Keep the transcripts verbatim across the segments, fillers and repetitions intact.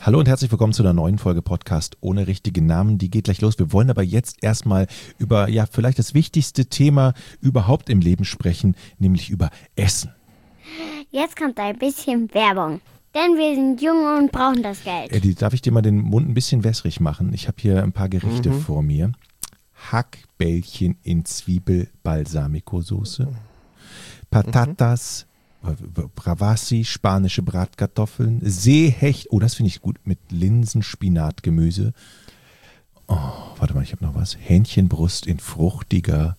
Hallo und herzlich willkommen zu einer neuen Folge Podcast ohne richtigen Namen. Die geht gleich los. Wir wollen aber jetzt erstmal über, ja, vielleicht das wichtigste Thema überhaupt im Leben sprechen, nämlich über Essen. Jetzt kommt ein bisschen Werbung, denn wir sind jung und brauchen das Geld. Eddie, darf ich dir mal den Mund ein bisschen wässrig machen? Ich habe hier ein paar Gerichte mhm. vor mir. Hackbällchen in Zwiebel-Balsamico-Soße, Patatas, mhm. Bravasi, spanische Bratkartoffeln, Seehecht, oh, das finde ich gut, mit Linsen, Spinat, Gemüse. Oh, warte mal, ich habe noch was. Hähnchenbrust in fruchtiger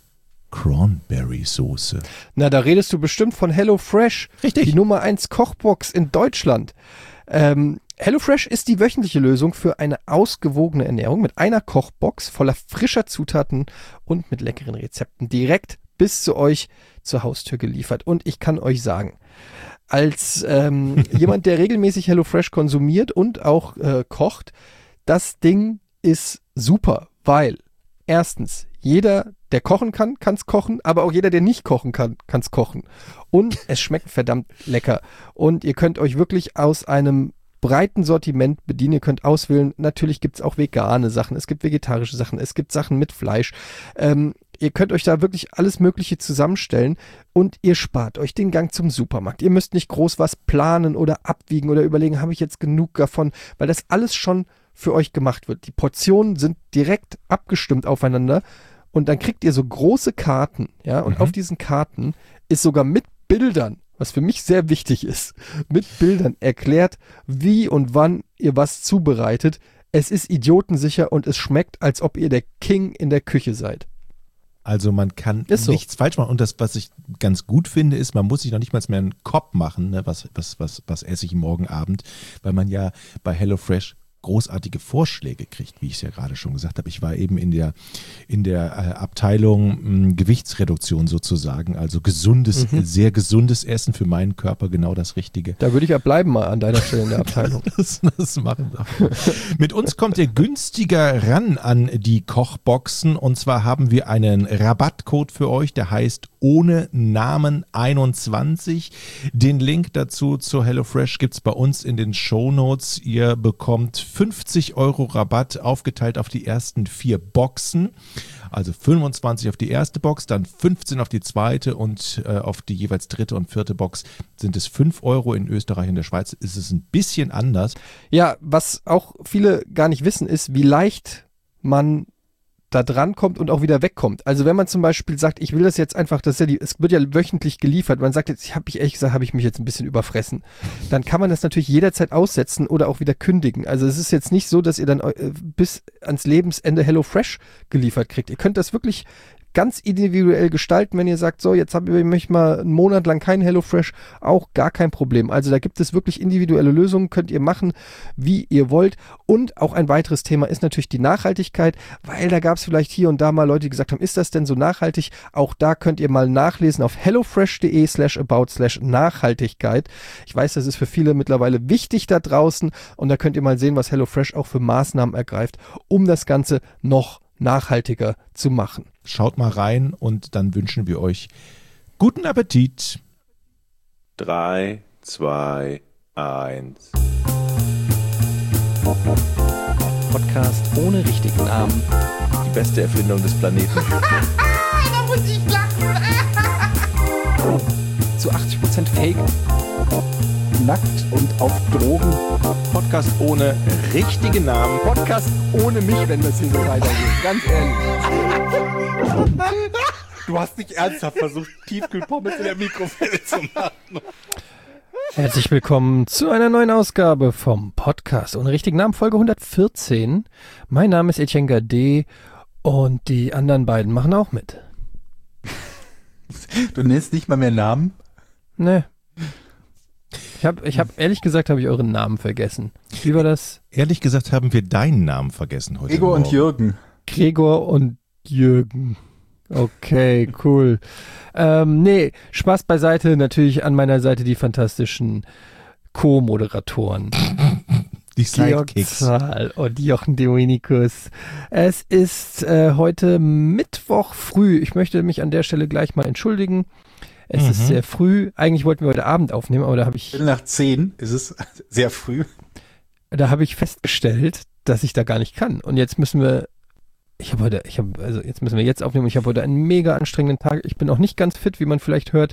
Cranberry-Soße. Na, da redest du bestimmt von HelloFresh. Richtig. Die Nummer eins Kochbox in Deutschland. Ähm, HelloFresh ist die wöchentliche Lösung für eine ausgewogene Ernährung mit einer Kochbox voller frischer Zutaten und mit leckeren Rezepten direkt bis zu euch zur Haustür geliefert. Und ich kann euch sagen, als ähm, jemand, der regelmäßig HelloFresh konsumiert und auch äh, kocht, das Ding ist super, weil erstens, jeder, der kochen kann, kann es kochen, aber auch jeder, der nicht kochen kann, kann es kochen. Und es schmeckt verdammt lecker. Und ihr könnt euch wirklich aus einem breiten Sortiment bedienen. Ihr könnt auswählen, natürlich gibt es auch vegane Sachen, es gibt vegetarische Sachen, es gibt Sachen mit Fleisch. Ähm, ihr könnt euch da wirklich alles Mögliche zusammenstellen und ihr spart euch den Gang zum Supermarkt. Ihr müsst nicht groß was planen oder abwiegen oder überlegen, habe ich jetzt genug davon, weil das alles schon für euch gemacht wird. Die Portionen sind direkt abgestimmt aufeinander und dann kriegt ihr so große Karten, ja, und mhm. auf diesen Karten ist sogar mit Bildern, was für mich sehr wichtig ist, mit Bildern erklärt, wie und wann ihr was zubereitet. Es ist idiotensicher und es schmeckt, als ob ihr der King in der Küche seid. Also man kann so. nichts falsch machen. Und das, was ich ganz gut finde, ist, man muss sich noch nicht mal mehr einen Kopf machen, ne? was, was, was, was esse ich morgen Abend, weil man ja bei HelloFresh großartige Vorschläge kriegt, wie ich es ja gerade schon gesagt habe. Ich war eben in der, in der äh, Abteilung mh, Gewichtsreduktion sozusagen, also gesundes, mhm. sehr gesundes Essen für meinen Körper, genau das Richtige. Da würde ich ja bleiben mal an deiner Stelle in der Abteilung. das, das machen wir. Mit uns kommt ihr günstiger ran an die Kochboxen und zwar haben wir einen Rabattcode für euch, der heißt ohne Namen einundzwanzig. Den Link dazu zur HelloFresh gibt es bei uns in den Shownotes. Ihr bekommt fünfzig Euro Rabatt aufgeteilt auf die ersten vier Boxen, also fünfundzwanzig auf die erste Box, dann fünfzehn auf die zweite und äh, auf die jeweils dritte und vierte Box sind es fünf Euro. In Österreich und der Schweiz ist es ein bisschen anders. Ja, was auch viele gar nicht wissen, ist, wie leicht man da dran kommt und auch wieder wegkommt. Also wenn man zum Beispiel sagt, ich will das jetzt einfach, das ist ja die, es wird ja wöchentlich geliefert, man sagt jetzt, ich habe mich ehrlich gesagt, habe ich mich jetzt ein bisschen überfressen, dann kann man das natürlich jederzeit aussetzen oder auch wieder kündigen. Also es ist jetzt nicht so, dass ihr dann äh, bis ans Lebensende HelloFresh geliefert kriegt. Ihr könnt das wirklich ganz individuell gestalten, wenn ihr sagt, so, jetzt habe ich mich mal einen Monat lang kein HelloFresh, auch gar kein Problem. Also da gibt es wirklich individuelle Lösungen, könnt ihr machen, wie ihr wollt. Und auch ein weiteres Thema ist natürlich die Nachhaltigkeit, weil da gab es vielleicht hier und da mal Leute, die gesagt haben, ist das denn so nachhaltig? Auch da könnt ihr mal nachlesen auf hellofresh.de slash about slash Nachhaltigkeit. Ich weiß, das ist für viele mittlerweile wichtig da draußen und da könnt ihr mal sehen, was HelloFresh auch für Maßnahmen ergreift, um das Ganze noch nachhaltiger zu machen. Schaut mal rein und dann wünschen wir euch guten Appetit. Drei, zwei, eins. Podcast ohne richtigen Namen. Die beste Erfindung des Planeten. Da muss ich lachen. Zu achtzig Prozent Fake. Nackt und auf Drogen. Podcast ohne richtigen Namen. Podcast ohne mich, wenn das hier so weitergeht. Ganz ehrlich. Du hast nicht ernsthaft versucht, Tiefkühlpommes in der Mikrowelle zu machen. Herzlich willkommen zu einer neuen Ausgabe vom Podcast ohne richtigen Namen, Folge hundertvierzehn. Mein Name ist Etienne Gade und die anderen beiden machen auch mit. Du nennst nicht mal mehr Namen? Nee. Ich habe, ich hab, ehrlich gesagt, habe ich euren Namen vergessen. Wie war das? Ehrlich gesagt haben wir deinen Namen vergessen heute. Gregor Morgen. und Jürgen. Gregor und Jürgen. Okay, cool. ähm, nee, Spaß beiseite. Natürlich an meiner Seite die fantastischen Co-Moderatoren. Die Georg Sidekicks. Zahl und Jochen Dominikus. Es ist äh, heute Mittwoch früh. Ich möchte mich an der Stelle gleich mal entschuldigen. Es Mhm. ist sehr früh. Eigentlich wollten wir heute Abend aufnehmen, aber da habe ich... Viertel nach zehn ist es sehr früh. da habe ich festgestellt, dass ich da gar nicht kann. Und jetzt müssen wir, ich habe heute, ich habe, also jetzt müssen wir jetzt aufnehmen. Ich habe heute einen mega anstrengenden Tag. Ich bin auch nicht ganz fit, wie man vielleicht hört.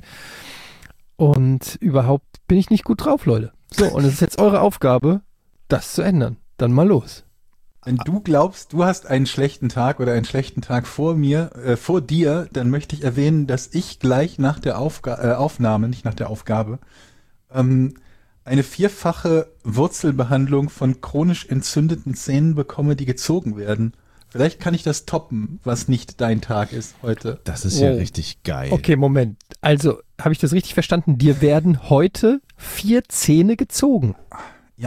Und überhaupt bin ich nicht gut drauf, Leute. So, und es ist jetzt eure Aufgabe, das zu ändern. Dann mal los. Wenn du glaubst, du hast einen schlechten Tag oder einen schlechten Tag vor mir, äh, vor dir, dann möchte ich erwähnen, dass ich gleich nach der Aufga- äh, Aufnahme, nicht nach der Aufgabe, ähm, eine vierfache Wurzelbehandlung von chronisch entzündeten Zähnen bekomme, die gezogen werden. Vielleicht kann ich das toppen, was nicht dein Tag ist heute. Das ist ja Oh. richtig geil. Okay, Moment. Also, habe ich das richtig verstanden? Dir werden heute vier Zähne gezogen. Ja.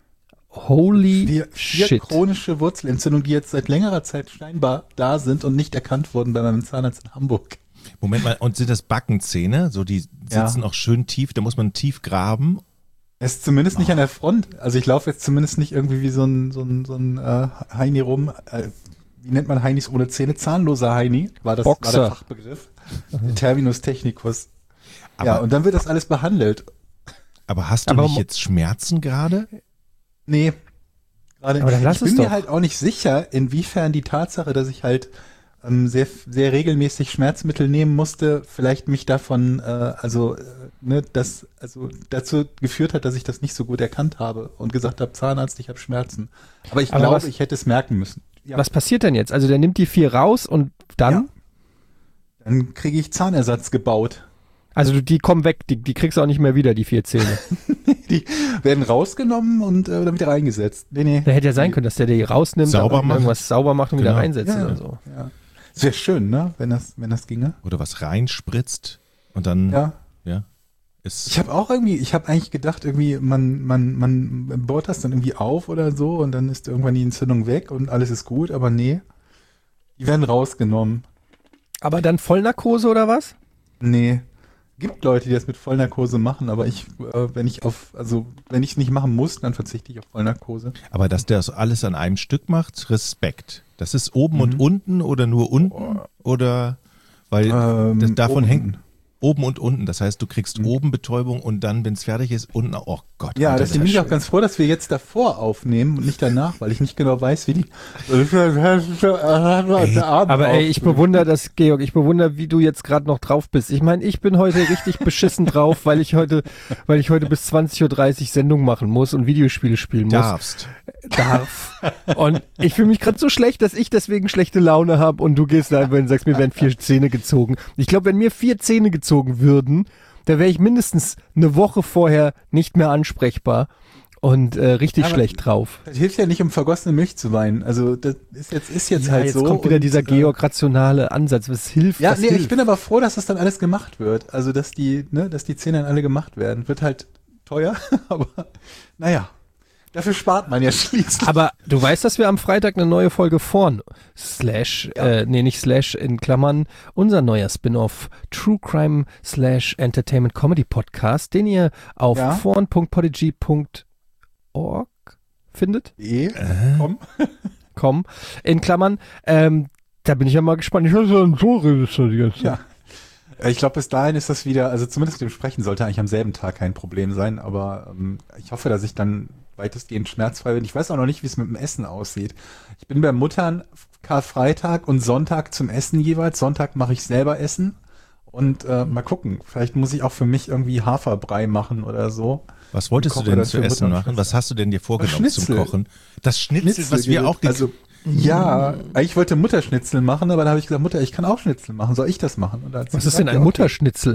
Holy Vier, vier shit. chronische Wurzelentzündungen, die jetzt seit längerer Zeit scheinbar da sind und nicht erkannt wurden bei meinem Zahnarzt in Hamburg. Moment mal, und sind das Backenzähne? So, die Ja. sitzen auch schön tief, da muss man tief graben. Er ist zumindest nicht an der Front. Also ich laufe jetzt zumindest nicht irgendwie wie so ein, so ein, so ein äh, Heini rum. Äh, wie nennt man Heinis ohne Zähne? Zahnloser Heini war das war Boxer. der Fachbegriff. Der Terminus technicus. Aber, Ja, und dann wird das alles behandelt. aber hast du Aber nicht mo- jetzt Schmerzen gerade? Nee. Gerade Aber dann lass ich bin es mir doch. halt auch nicht sicher, inwiefern die Tatsache, dass ich halt ähm, sehr, sehr regelmäßig Schmerzmittel nehmen musste, vielleicht mich davon, äh, also, äh, ne, das, also dazu geführt hat, dass ich das nicht so gut erkannt habe und gesagt habe, Zahnarzt, ich habe Schmerzen. Aber ich Aber glaube, was- ich hätte es merken müssen. Ja. Was passiert denn jetzt? Also, der nimmt die vier raus und dann? Ja. Dann kriege ich Zahnersatz gebaut. Also, du- die kommen weg. Die, die kriegst du auch nicht mehr wieder, die vier Zähne. Die werden rausgenommen und äh, dann wieder reingesetzt. Nee, nee. Da hätte ja sein können, dass der die rausnimmt, Sauber aber macht. irgendwas sauber macht und wieder Genau. reinsetzt Ja, ja. oder so. Ja. Es wäre schön, ne, wenn das, wenn das ginge. Oder was reinspritzt und dann, Ja. ja, ist, Ich habe auch irgendwie, ich habe eigentlich gedacht, irgendwie, man, man, man bohrt das dann irgendwie auf oder so und dann ist irgendwann die Entzündung weg und alles ist gut, aber nee. Die werden rausgenommen. Aber dann Vollnarkose oder was? Nee. Gibt Leute, die das mit Vollnarkose machen, aber ich, äh, wenn ich auf, also wenn ich es nicht machen muss, dann verzichte ich auf Vollnarkose. aber dass der das alles an einem Stück macht, Respekt. Das ist oben und unten oder nur unten oder, weil Ähm, das, davon oben. hängt oben und unten. Das heißt, du kriegst oben Betäubung und dann, wenn es fertig ist, unten, auch- oh Gott. Ja, Alter, deswegen bin ich auch ganz froh, dass wir jetzt davor aufnehmen und nicht danach, weil ich nicht genau weiß, wie die. Aber ey, ich bewundere das, Georg, ich bewundere, wie du jetzt gerade noch drauf bist. Ich meine, ich bin heute richtig beschissen drauf, weil ich heute, weil ich heute bis zwanzig Uhr dreißig Sendung machen muss und Videospiele spielen muss. darfst. Darf. Und ich fühle mich gerade so schlecht, dass ich deswegen schlechte Laune habe und du gehst da einfach und sagst, mir werden vier Zähne gezogen. Ich glaube, wenn mir vier Zähne gezogen würden, da wäre ich mindestens eine Woche vorher nicht mehr ansprechbar und äh, richtig Aber- schlecht drauf. Das hilft ja nicht, um vergossene Milch zu weinen. Also das ist jetzt ist jetzt Ja, halt jetzt so. kommt wieder und, dieser äh, Georg-rationale Ansatz. Was hilft? Ja, was nee, hilft? ich bin aber froh, dass das dann alles gemacht wird. Also dass die, ne, dass die Zähne dann alle gemacht werden. Wird halt teuer, aber naja. Dafür spart man ja schließlich. Aber du weißt, dass wir am Freitag eine neue Folge Vorn slash, äh, nee, nicht slash in Klammern, unser neuer Spin-off True Crime slash Entertainment Comedy Podcast, den ihr auf Ja. vorn punkt podigy punkt org findet, Eh, komm. com, in Klammern. Ähm, da bin ich ja mal gespannt. Ich weiß ja, so redest du die ganze Zeit. Ja. Äh, Ich glaube, bis dahin ist das wieder, also zumindest mit dem Sprechen sollte eigentlich am selben Tag kein Problem sein, aber ähm, ich hoffe, dass ich dann weitestgehend schmerzfrei bin. Ich weiß auch noch nicht, wie es mit dem Essen aussieht. Ich bin bei Muttern Karfreitag und Sonntag zum Essen jeweils. Sonntag mache ich selber Essen und äh, mal gucken. Vielleicht muss ich auch für mich irgendwie Haferbrei machen oder so. Was wolltest du Koche denn das zu für essen Mutter und machen? Was hast du denn dir vorgenommen zum Schnitzel. Kochen? Das Schnitzel, was wir auch also ja, ich wollte Mutterschnitzel machen, aber dann habe ich gesagt, Mutter, ich kann auch Schnitzel machen. Soll ich das machen? Und da hat sie Was ist gesagt, denn ein ja, okay. Mutterschnitzel?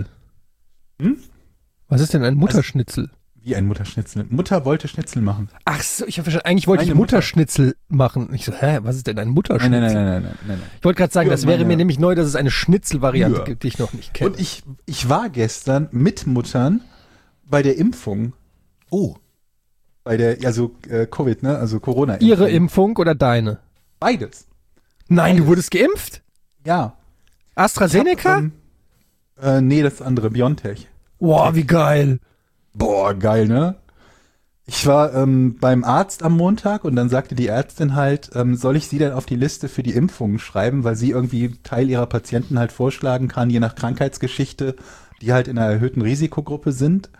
Hm? Was ist denn ein Mutterschnitzel? Wie ein Mutterschnitzel. Mutter wollte Schnitzel machen. Ach so, ich habe verstanden, eigentlich wollte Meine ich Mutter. Mutterschnitzel machen. Ich so, hä, was ist denn ein Nein, Mutterschnitzel? nein, nein, nein, nein, nein, nein. Ich wollte gerade sagen, Für das wäre meine- mir nämlich neu, dass es eine Schnitzelvariante Für. gibt, die ich noch nicht kenne. Und ich, ich war gestern mit Muttern bei der Impfung, Oh, bei der, also äh, Covid, ne, also Corona. Ihre Impfung oder deine? Beides. Nein, du wurdest geimpft? Ja. AstraZeneca? Ich hab, ähm, äh, nee, das andere, BioNTech. Boah, wie geil. Boah, geil, ne? Ich war ähm, beim Arzt am Montag und dann sagte die Ärztin halt, ähm, soll ich sie denn auf die Liste für die Impfungen schreiben, weil sie irgendwie Teil ihrer Patienten halt vorschlagen kann, je nach Krankheitsgeschichte, die halt in einer erhöhten Risikogruppe sind.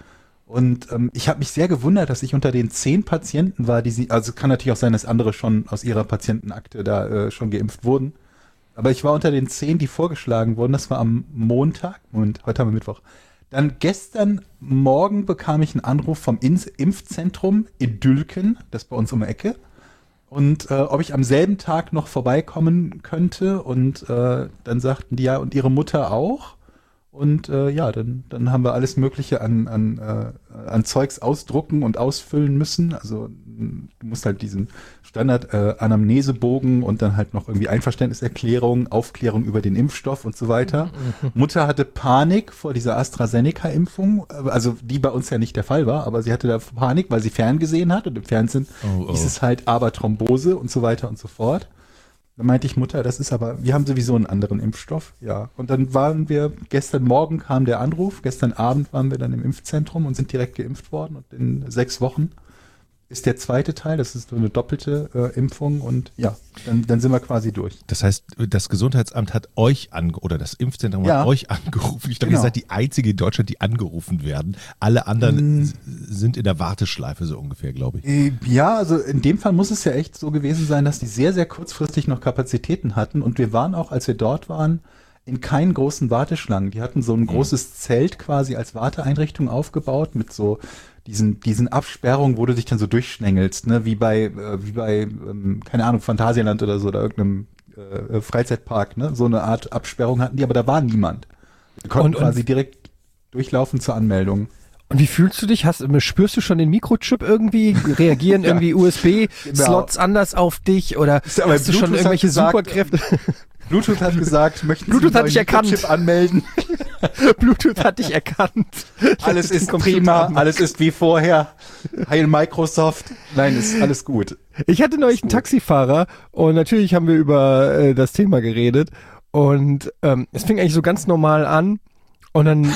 Und ähm, ich habe mich sehr gewundert, dass ich unter den zehn Patienten war, die sie, also kann natürlich auch sein, dass andere schon aus ihrer Patientenakte da äh, schon geimpft wurden. Aber ich war unter den zehn, die vorgeschlagen wurden. Das war am Montag. Moment, heute haben wir Mittwoch. Dann gestern Morgen bekam ich einen Anruf vom Impfzentrum in Dülken, das ist bei uns um die Ecke. Und äh, ob ich am selben Tag noch vorbeikommen könnte. Und äh, dann sagten die, ja, und ihre Mutter auch. Und äh, ja, dann, dann haben wir alles Mögliche an, an, äh, an Zeugs ausdrucken und ausfüllen müssen. Also du musst halt diesen Standard äh, Anamnesebogen und dann halt noch irgendwie Einverständniserklärung, Aufklärung über den Impfstoff und so weiter. Mhm. Mutter hatte Panik vor dieser AstraZeneca-Impfung, also die bei uns ja nicht der Fall war, aber sie hatte da Panik, weil sie ferngesehen hat und im Fernsehen oh, oh. hieß es halt aber Thrombose und so weiter und so fort. Da meinte ich, Mutter, das ist aber, wir haben sowieso einen anderen Impfstoff, ja. Und dann waren wir, gestern Morgen kam der Anruf, gestern Abend waren wir dann im Impfzentrum und sind direkt geimpft worden. Und in sechs Wochen ist der zweite Teil, das ist so eine doppelte äh, Impfung und ja, dann, dann sind wir quasi durch. Das heißt, das Gesundheitsamt hat euch ange oder das Impfzentrum ja. hat euch angerufen. Ich glaube, Genau. ihr seid die Einzige in Deutschland, die angerufen werden. Alle anderen hm. sind in der Warteschleife so ungefähr, glaube ich. Äh, Ja, also in dem Fall muss es ja echt so gewesen sein, dass die sehr, sehr kurzfristig noch Kapazitäten hatten und wir waren auch, als wir dort waren, in keinen großen Warteschlangen. Die hatten so ein großes Zelt quasi als Warteeinrichtung aufgebaut mit so diesen diesen Absperrungen, wo du dich dann so durchschnängelst, ne, wie bei äh, wie bei ähm, keine Ahnung, Phantasialand oder so oder irgendeinem äh, Freizeitpark, ne, so eine Art Absperrung hatten die, aber da war niemand. Wir konnten Und- quasi und- direkt durchlaufen zur Anmeldung. Und wie fühlst du dich? Hast, spürst du schon den Mikrochip irgendwie? Reagieren Ja. irgendwie U S B-Slots Genau. anders auf dich? Oder Ist aber hast du schon Bluetooth hat irgendwelche gesagt, Superkräfte? Bluetooth hat gesagt, möchten Bluetooth Sie hat einen dich erkannt. Mikrochip anmelden? Bluetooth hat dich erkannt. Alles Den ist Computer prima, an. alles ist wie vorher. Heil Microsoft. Nein, ist alles gut. Ich hatte neulich einen Taxifahrer und natürlich haben wir über äh, das Thema geredet und ähm, es fing eigentlich so ganz normal an und dann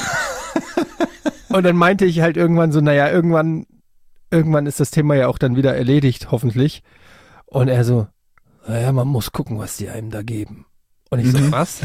und dann meinte ich halt irgendwann so, naja, irgendwann irgendwann ist das Thema ja auch dann wieder erledigt, hoffentlich. Und er so, naja, man muss gucken, was die einem da geben. Und ich so, Mhm. was?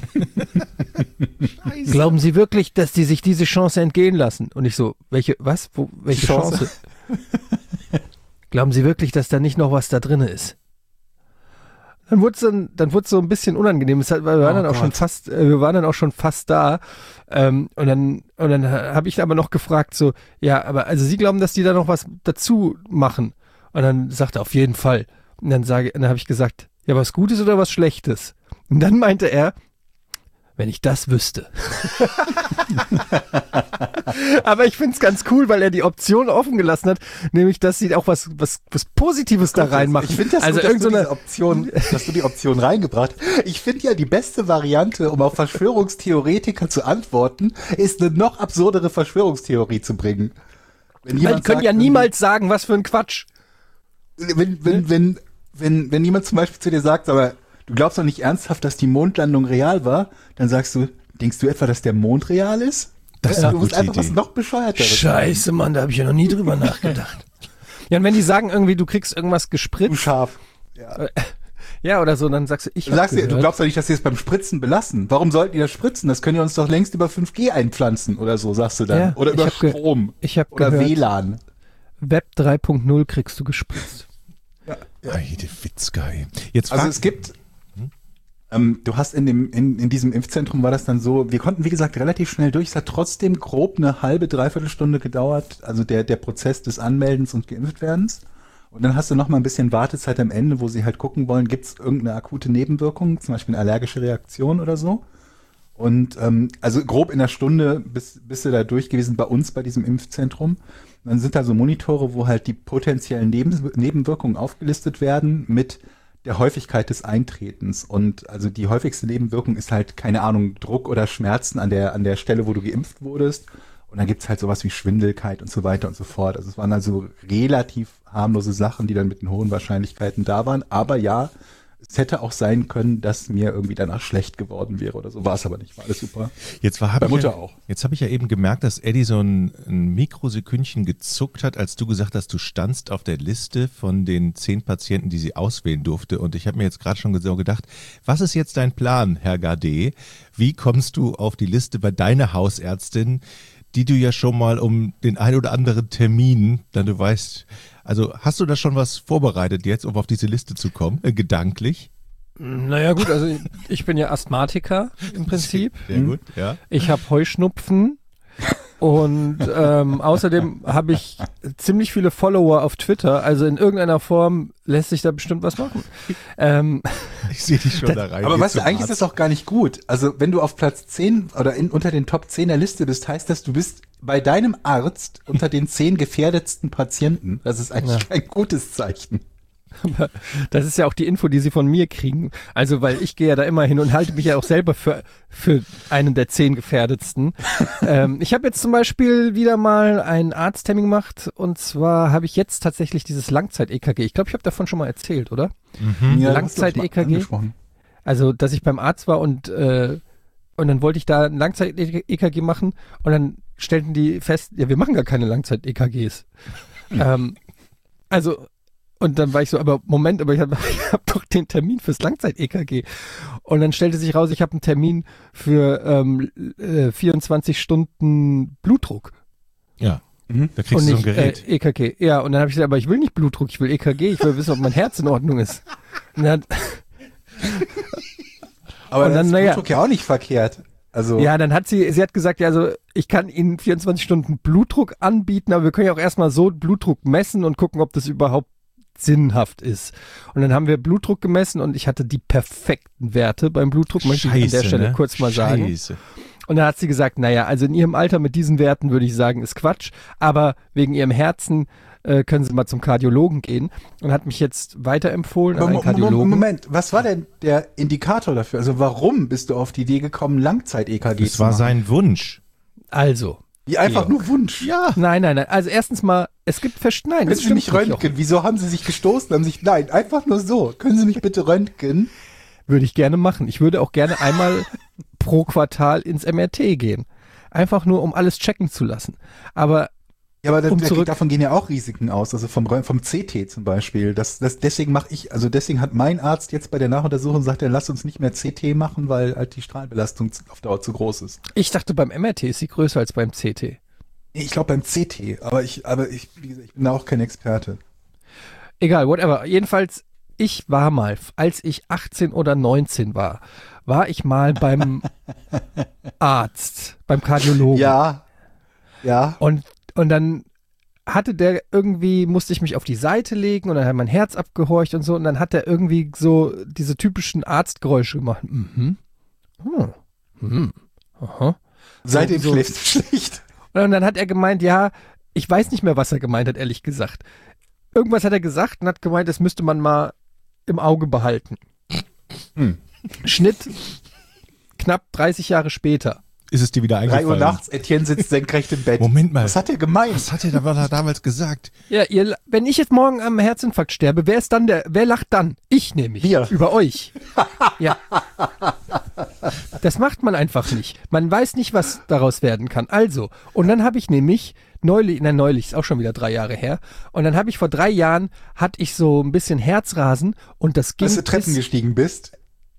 Glauben Sie wirklich, dass die sich diese Chance entgehen lassen? Und ich so, welche, was? Wo, welche Chance? Chance? Glauben Sie wirklich, dass da nicht noch was da drin ist? Dann wurde es dann, dann wurde es so ein bisschen unangenehm. Es hat, weil wir waren Oh dann auch Gott. schon fast, äh, wir waren dann auch schon fast da. Ähm, und dann, und dann habe ich aber noch gefragt, so, ja, aber also Sie glauben, dass die da noch was dazu machen? Und dann sagt er auf jeden Fall. Und dann sage, dann habe ich gesagt, ja, was Gutes oder was Schlechtes? Und dann meinte er, wenn ich das wüsste. Aber ich find's ganz cool, weil er die Option offen gelassen hat, nämlich, dass sie auch was, was, was Positives da reinmachen. Ich finde das also gut, dass, irgend so du eine diese Option, dass du die Option reingebracht hast. Ich finde ja, die beste Variante, um auf Verschwörungstheoretiker zu antworten, ist eine noch absurdere Verschwörungstheorie zu bringen. Wenn Weil die jemand können sagt, ja niemals sagen, was für ein Quatsch. wenn, wenn, wenn, wenn, wenn jemand zum Beispiel zu dir sagt, aber du glaubst doch nicht ernsthaft, dass die Mondlandung real war, dann sagst du, denkst du etwa, dass der Mond real ist? Das ist Ja, eine du musst gute einfach Idee. was noch bescheuerteres sagen. Scheiße, Mann, da habe ich ja noch nie drüber nachgedacht. Ja, und wenn die sagen irgendwie, du kriegst irgendwas Du gespritzt, scharf. Ja. ja, oder so, dann sagst du, ich Du hab sagst dir, du gehört. glaubst doch nicht, dass sie es beim Spritzen belassen. Warum sollten die das spritzen? Das können die uns doch längst über fünf G einpflanzen oder so, sagst du dann. Ja, oder ich über hab ge- Strom. ich hab oder gehört. W L A N. Web drei Punkt null kriegst du gespritzt. Heide Witzgeil. Jetzt Also frag- es gibt, ähm, du hast in dem, in, in diesem Impfzentrum war das dann so, wir konnten wie gesagt relativ schnell durch, es hat trotzdem grob eine halbe, dreiviertel Stunde gedauert, also der, der Prozess des Anmeldens und Geimpftwerdens. Und dann hast du noch mal ein bisschen Wartezeit am Ende, wo sie halt gucken wollen, gibt es irgendeine akute Nebenwirkung, zum Beispiel eine allergische Reaktion oder so. Und ähm, also grob in einer Stunde bist, bist du da durch gewesen bei uns, bei diesem Impfzentrum. Dann sind da so Monitore, wo halt die potenziellen Neben Nebenwirkungen aufgelistet werden mit der Häufigkeit des Eintretens. Und also die häufigste Nebenwirkung ist halt, keine Ahnung, Druck oder Schmerzen an der, an der Stelle, wo du geimpft wurdest. Und dann gibt's halt sowas wie Schwindelkeit und so weiter und so fort. Also es waren also relativ harmlose Sachen, die dann mit den hohen Wahrscheinlichkeiten da waren. Aber ja, es hätte auch sein können, dass mir irgendwie danach schlecht geworden wäre oder so. War es aber nicht. War alles super. Jetzt war, hab Bei ich Mutter ja, auch. Jetzt habe ich ja eben gemerkt, dass Eddie so ein, ein Mikrosekündchen gezuckt hat, als du gesagt hast, du standst auf der Liste von den zehn Patienten, die sie auswählen durfte. Und ich habe mir jetzt gerade schon so gedacht, was ist jetzt dein Plan, Herr Gade? Wie kommst du auf die Liste bei deiner Hausärztin, die du ja schon mal um den ein oder anderen Termin, dann du weißt, also hast du da schon was vorbereitet jetzt, um auf diese Liste zu kommen, äh, gedanklich? Naja gut, also ich bin ja Asthmatiker im Prinzip. Sehr gut, ja. Ich habe Heuschnupfen und ähm, außerdem habe ich ziemlich viele Follower auf Twitter, also in irgendeiner Form lässt sich da bestimmt was machen. Ähm, Ich sehe dich schon da rein. Aber Geh weißt du, zum eigentlich Arzt. ist das auch gar nicht gut. Also wenn du auf Platz zehn oder in, unter den Top zehn der Liste bist, heißt das, du bist bei deinem Arzt unter den zehn gefährdetsten Patienten. Das ist eigentlich Ja. kein gutes Zeichen. Aber das ist ja auch die Info, die sie von mir kriegen. Also, weil ich gehe ja da immer hin und halte mich ja auch selber für, für einen der zehn gefährdetsten. ähm, ich habe jetzt zum Beispiel wieder mal einen Arzttermin gemacht und zwar habe ich jetzt tatsächlich dieses Langzeit-E K G. Ich glaube, ich habe davon schon mal erzählt, oder? Mhm. Ja, Langzeit-E K G? angesprochen. Also, dass ich beim Arzt war und, äh, und dann wollte ich da ein Langzeit-E K G machen und dann stellten die fest, ja, wir machen gar keine Langzeit-E K Gs. ähm, also, und dann war ich so, aber Moment, aber ich habe ich hab doch den Termin fürs Langzeit-E K G. Und dann stellte sich raus, ich habe einen Termin für ähm, äh, vierundzwanzig Stunden Blutdruck. Ja, Mhm. da kriegst du und so ein nicht Gerät. Äh, E K G. Ja, und dann habe ich gesagt, aber ich will nicht Blutdruck, ich will E K G, ich will wissen, ob mein Herz in Ordnung ist. Und dann, Aber Und dann dann, ist naja. Blutdruck ja auch nicht verkehrt. Also ja, dann hat sie, sie hat gesagt, ja, also ich kann Ihnen vierundzwanzig Stunden Blutdruck anbieten, aber wir können ja auch erstmal so Blutdruck messen und gucken, ob das überhaupt sinnhaft ist. Und dann haben wir Blutdruck gemessen und ich hatte die perfekten Werte beim Blutdruck, möchte ich an der Stelle ne? kurz mal sagen. Scheiße. Und dann hat sie gesagt, naja, also in ihrem Alter mit diesen Werten würde ich sagen, ist Quatsch, aber wegen ihrem Herzen äh, können Sie mal zum Kardiologen gehen und hat mich jetzt weiterempfohlen an Aber einen Mo- Kardiologen. Mo- Moment, was war denn der Indikator dafür? Also warum bist du auf die Idee gekommen, Langzeit-E K G Das zu war machen? sein Wunsch. Also, Wie einfach Georg. nur Wunsch. Ja. nein, nein, nein, also erstens mal, es gibt Verst nein, Können das Sie stimmt mich nicht, Jochen. röntgen? Wieso haben Sie sich gestoßen? Haben sich, nein, einfach nur so. Können Sie mich bitte röntgen? Würde ich gerne machen. Ich würde auch gerne einmal pro Quartal ins M R T gehen. Einfach nur, um alles checken zu lassen. Aber Ja, aber Um da, zurück- davon gehen ja auch Risiken aus, also vom, Rö- vom C T zum Beispiel. Das, das, deswegen mache ich, also deswegen hat mein Arzt jetzt bei der Nachuntersuchung gesagt, er lass uns nicht mehr C T machen, weil halt die Strahlenbelastung z- auf Dauer zu groß ist. ich dachte, beim M R T ist sie größer als beim C T. Ich glaube beim C T, aber ich, aber ich, wie gesagt, ich bin da auch kein Experte. Egal, whatever. Jedenfalls, ich war mal, als ich achtzehn oder neunzehn war, war ich mal beim Arzt, beim Kardiologen. Ja, ja. Und, und dann hatte der irgendwie, musste ich mich auf die Seite legen und dann hat mein Herz abgehorcht und so und dann hat er irgendwie so diese typischen Arztgeräusche gemacht. Mhm. Hm. Hm. Aha. Seitdem so- schläfst du schlecht. Und dann hat er gemeint, ja, ich weiß nicht mehr, was er gemeint hat, ehrlich gesagt. Irgendwas hat er gesagt und hat gemeint, das müsste man mal im Auge behalten. Hm. Schnitt knapp dreißig Jahre später. Ist es dir wieder Drei eingefallen? Uhr nachts, Etienne sitzt senkrecht im Bett. Moment mal. Was hat er gemeint? Was hat er da damals gesagt? Ja, ihr, wenn ich jetzt morgen am Herzinfarkt sterbe, wer ist dann der, wer lacht dann? Ich nämlich. Wir. Über euch. Ja. Das macht man einfach nicht. Man weiß nicht, was daraus werden kann. Also, und dann habe ich nämlich neulich, nein, neulich, ist auch schon wieder drei Jahre her, und dann habe ich vor drei Jahren, hatte ich so ein bisschen Herzrasen und das ging Als du Treppen bis, gestiegen bist,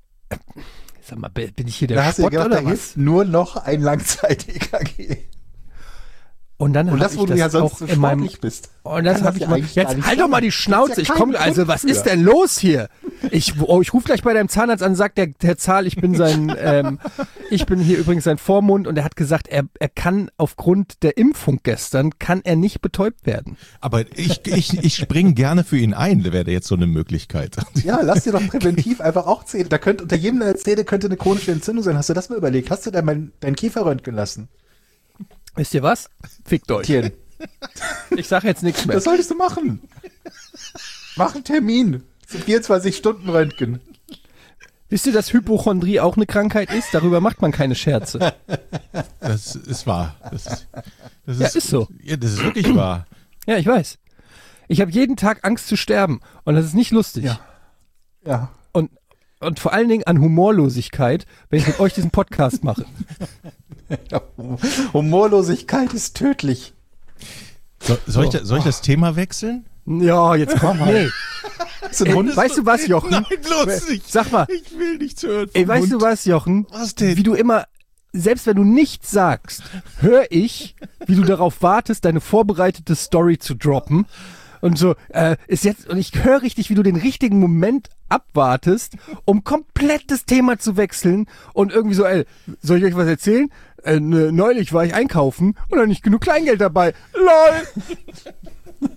sag mal, bin ich hier der da hast du dir Spott gedacht, oder da was? hilft nur noch ein Langzeit-E K G. Und dann Und habe das, ich wo du das ja sonst auch so in meinem sportlich bist. Und das Kann habe ich ja mal. eigentlich gar Jetzt nicht halt doch mal die sein. Schnauze. Gibt's ja Ich komme, keinen also Grund was für. ist denn los hier? Ich, oh, ich rufe gleich bei deinem Zahnarzt an, sagt der, der Zahl, ich bin sein, ähm, ich bin hier übrigens sein Vormund und er hat gesagt, er, er kann aufgrund der Impfung gestern, kann er nicht betäubt werden. Aber ich, ich, ich springe gerne für ihn ein, wäre jetzt so eine Möglichkeit. Ja, lass dir doch präventiv einfach auch Zähne. Da könnte unter jedem der Zähne könnte eine chronische Entzündung sein. Hast du das mal überlegt? Hast du da mein, deinen Kiefer röntgen lassen? Wisst ihr was? Fickt euch. Etienne, Ich sage jetzt nichts mehr. das solltest du machen. Mach einen Termin. Zu vierundzwanzig Stunden Röntgen. Wisst ihr, dass Hypochondrie auch eine Krankheit ist? Darüber macht man keine Scherze. Das ist wahr. Das ist, das Ja, ist so. Ja, das ist wirklich wahr. Ja, ich weiß. Ich habe jeden Tag Angst zu sterben und das ist nicht lustig. Ja. Ja. Und, und vor allen Dingen an Humorlosigkeit, wenn ich mit euch diesen Podcast mache. Ja, Humorlosigkeit ist tödlich. So, soll, ich, da- soll ich das Thema wechseln? Ja, jetzt komm mal. Nee. Ist ein Ey, Hund? weißt du was, Jochen? bloß nicht. Sag mal, Ich will nichts hören. ey, vom weißt Hund. du was, Jochen? Was denn? Wie du immer selbst wenn du nichts sagst, höre ich, wie du darauf wartest, deine vorbereitete Story zu droppen. Und so, äh, ist jetzt, und ich höre richtig, wie du den richtigen Moment abwartest, um komplett das Thema zu wechseln und irgendwie so, ey, soll ich euch was erzählen? Äh, ne, neulich war ich einkaufen und dann nicht genug Kleingeld dabei. LOL!